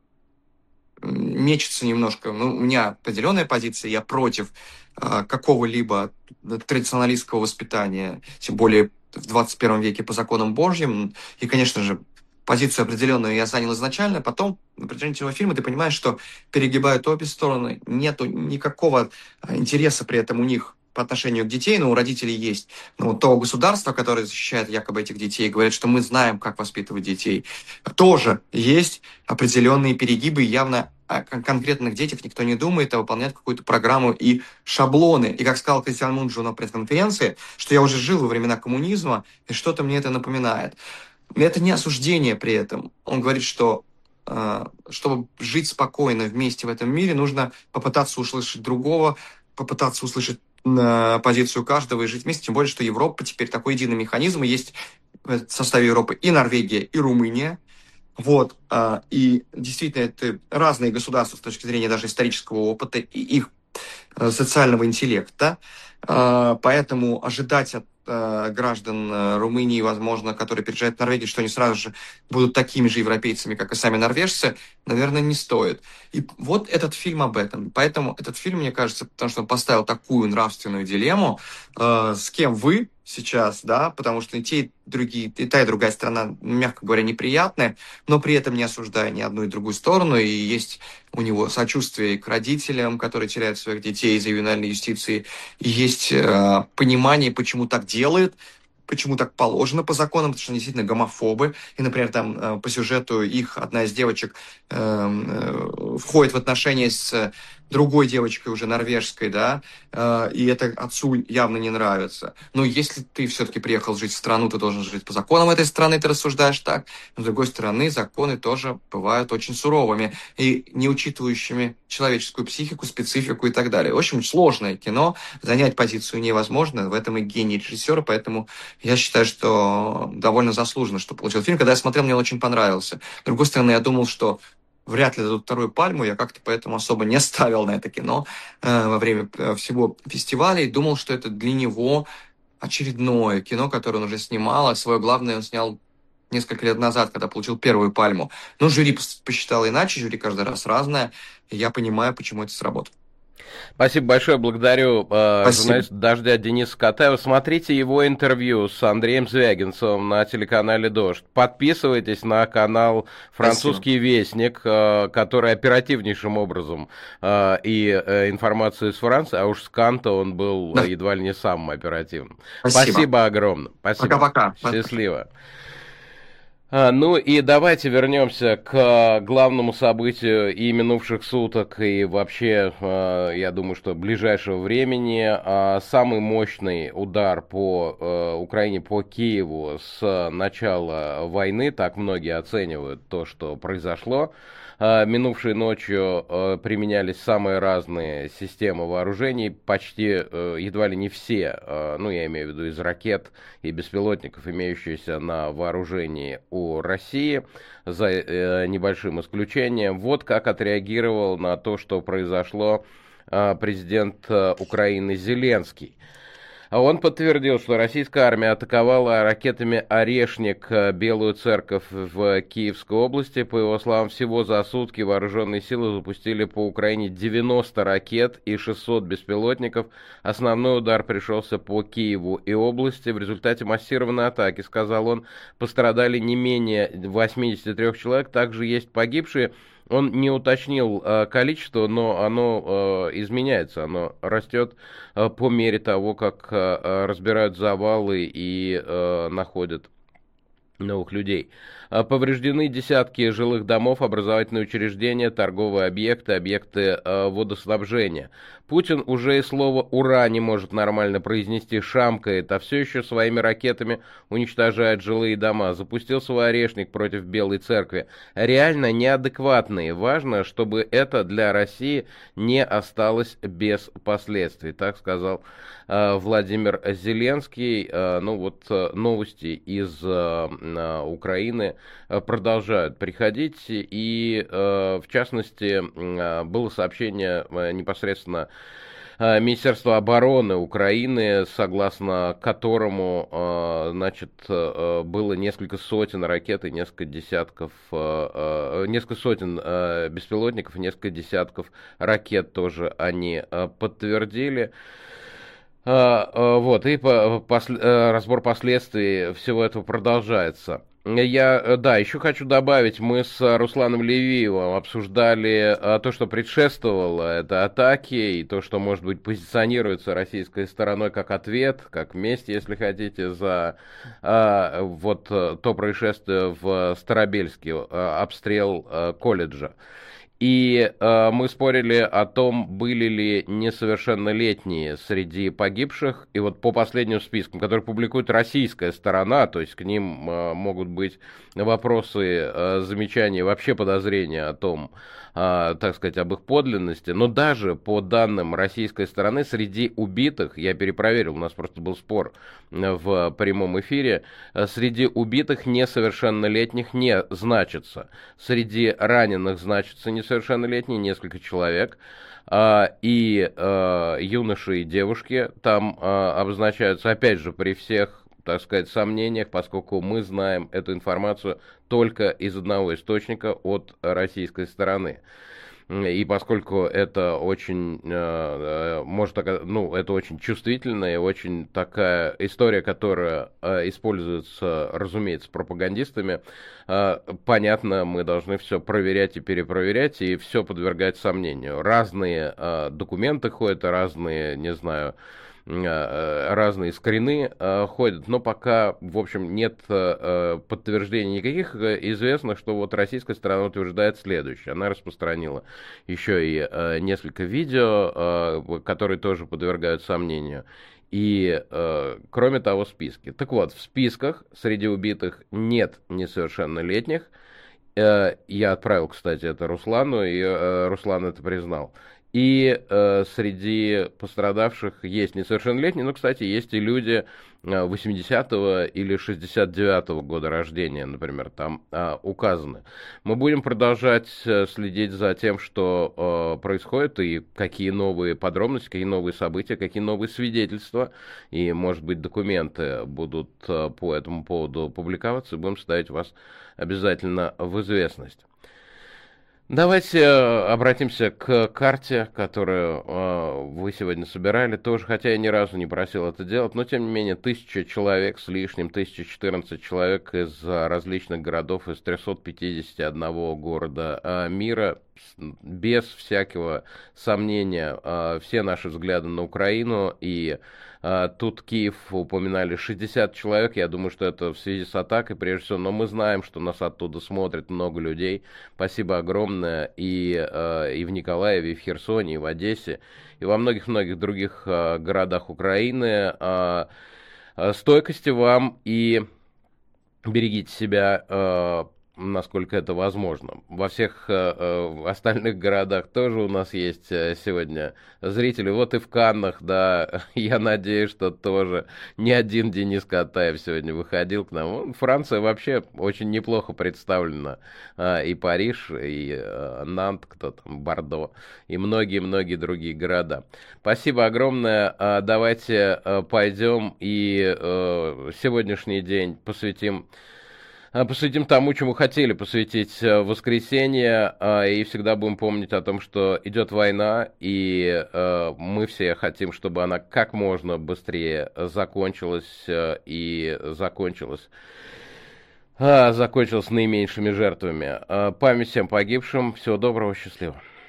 мечется немножко. У меня определенная позиция, я против какого-либо традиционалистского воспитания, тем более в 21 веке по законам Божьим. И, конечно же, позицию определенную я занял изначально, потом на протяжении этого фильма ты понимаешь, что перегибают обе стороны, нету никакого интереса при этом у них по отношению к детей, но у родителей есть. Но то государство, которое защищает якобы этих детей, говорит, что мы знаем, как воспитывать детей, тоже есть определенные перегибы, явно о конкретных детях никто не думает, а выполняет какую-то программу и шаблоны. И как сказал Кристиан Мунджиу на пресс-конференции, что я уже жил во времена коммунизма, и что-то мне это напоминает. Это не осуждение при этом. Он говорит, что чтобы жить спокойно вместе в этом мире, нужно попытаться услышать другого, попытаться услышать позицию каждого и жить вместе, тем более, что Европа теперь такой единый механизм, и есть в составе Европы и Норвегия, и Румыния. Вот. И действительно, это разные государства с точки зрения даже исторического опыта и их социального интеллекта. Поэтому ожидать от граждан Румынии, возможно, которые переезжают в Норвегию, что они сразу же будут такими же европейцами, как и сами норвежцы, наверное, не стоит. И вот этот фильм об этом. Поэтому этот фильм, мне кажется, потому что он поставил такую нравственную дилемму, с кем вы сейчас, да, потому что и те, и другие, и та, и другая сторона, мягко говоря, неприятная, но при этом не осуждая ни одну и другую сторону, и есть у него сочувствие к родителям, которые теряют своих детей из-за ювенальной юстиции, и есть понимание, почему так делают, почему так положено по законам, потому что они действительно гомофобы. И, например, там по сюжету их одна из девочек входит в отношения с другой девочкой, уже норвежской, да, и это отцу явно не нравится. Но если ты все-таки приехал жить в страну, ты должен жить по законам этой страны, ты рассуждаешь так. Но, с другой стороны, законы тоже бывают очень суровыми и не учитывающими человеческую психику, специфику и так далее. В общем, сложное кино, занять позицию невозможно, в этом и гений режиссера, поэтому я считаю, что довольно заслуженно, что получил фильм. Когда я смотрел, мне он очень понравился. С другой стороны, я думал, что вряд ли дадут вторую пальму, я как-то поэтому особо не ставил на это кино во время всего фестиваля и думал, что это для него очередное кино, которое он уже снимал, а свое главное он снял несколько лет назад, когда получил первую пальму. Но жюри посчитало иначе, жюри каждый раз разное, и я понимаю, почему это сработало. Спасибо большое, благодарю журналиста «Дождя» Дениса Катаева. Смотрите его интервью с Андреем Звягинцевым на телеканале «Дождь». Подписывайтесь на канал «Французский вестник», который оперативнейшим образом и информацию из Франции, а уж с Канта он был едва ли не самым оперативным. Спасибо огромное. Спасибо. Пока-пока. Счастливо. Ну и давайте вернемся к главному событию и минувших суток, и вообще, я думаю, что ближайшего времени. Самый мощный удар по Украине, по Киеву с начала войны, так многие оценивают то, что произошло. Минувшей ночью применялись самые разные системы вооружений, почти едва ли не все, ну я имею в виду из ракет и беспилотников, имеющиеся на вооружении у России, за небольшим исключением. Вот как отреагировал на то, что произошло, президент Украины Зеленский. Он подтвердил, что российская армия атаковала ракетами «Орешник» Белую Церковь в Киевской области. По его словам, всего за сутки вооруженные силы запустили по Украине 90 ракет и 600 беспилотников. Основной удар пришелся по Киеву и области. В результате массированной атаки, сказал он, пострадали не менее 83 человек. Также есть погибшие. Он не уточнил количество, но оно изменяется, оно растет по мере того, как разбирают завалы и находят новых людей. Повреждены десятки жилых домов, образовательные учреждения, торговые объекты, объекты водоснабжения. Путин уже и слово «ура» не может нормально произнести, шамкает, а все еще своими ракетами уничтожает жилые дома. Запустил свой «Орешник» против Белой Церкви. Реально неадекватные. Важно, чтобы это для России не осталось без последствий. Так сказал Владимир Зеленский. Ну вот новости из Украины продолжают приходить, и в частности было сообщение непосредственно Министерства обороны Украины, согласно которому, значит, было несколько сотен ракет и несколько сотен беспилотников и несколько десятков ракет тоже они подтвердили. Вот, и разбор последствий всего этого продолжается. Да, еще хочу добавить, мы с Русланом Левиевым обсуждали то, что предшествовало этой атаке, и то, что, может быть, позиционируется российской стороной как ответ, как месть, если хотите, за вот то происшествие в Старобельске, обстрел колледжа. И мы спорили о том, были ли несовершеннолетние среди погибших. И вот по последним спискам, которые публикует российская сторона, то есть к ним могут быть вопросы, замечания, вообще подозрения о том, так сказать, об их подлинности. Но даже по данным российской стороны, среди убитых, я перепроверил, у нас просто был спор в прямом эфире, среди убитых несовершеннолетних не значится. Среди раненых значится несовершеннолетних. несовершеннолетние, несколько человек. И юноши и девушки там обозначаются, опять же, при всех, так сказать, сомнениях, поскольку мы знаем эту информацию только из одного источника от российской стороны. И поскольку это очень, это очень чувствительная и очень такая история, которая используется, разумеется, пропагандистами, понятно, мы должны все проверять и перепроверять, и все подвергать сомнению. Разные документы ходят, разные, не знаю, разные скрины ходят, но пока, в общем, нет подтверждений никаких. Известно, что вот российская сторона утверждает следующее. Она распространила еще и несколько видео, которые тоже подвергают сомнению. И, кроме того, списки. Так вот, в списках среди убитых нет несовершеннолетних. Я отправил, кстати, это Руслану, и Руслан это признал. И среди пострадавших есть несовершеннолетние, но, кстати, есть и люди 80-го или 69-го года рождения, например, там указаны. Мы будем продолжать следить за тем, что происходит, и какие новые подробности, какие новые события, какие новые свидетельства, и, может быть, документы будут по этому поводу публиковаться, и будем ставить вас обязательно в известность. Давайте обратимся к карте, которую вы сегодня собирали, тоже, хотя я ни разу не просил это делать, но тем не менее 1000 человек с лишним, 1014 человек из различных городов, из 351 города мира, без всякого сомнения, все наши взгляды на Украину, и тут Киев упоминали 60 человек, я думаю, что это в связи с атакой прежде всего, но мы знаем, что нас оттуда смотрит много людей, спасибо огромное, и в Николаеве, и в Херсоне, и в Одессе, и во многих-многих других городах Украины. Стойкости вам и берегите себя, насколько это возможно. Во всех остальных городах тоже у нас есть сегодня зрители. Вот и в Каннах, да, я надеюсь, что тоже не один Денис Катаев сегодня выходил к нам. Франция вообще очень неплохо представлена. И Париж, и Нант, кто там, Бордо, и многие-многие другие города. Спасибо огромное. Давайте пойдем и сегодняшний день посвятим тому, чему хотели посвятить воскресенье, и всегда будем помнить о том, что идет война, и мы все хотим, чтобы она как можно быстрее закончилась, и закончилась наименьшими жертвами. Память всем погибшим. Всего доброго, счастливо.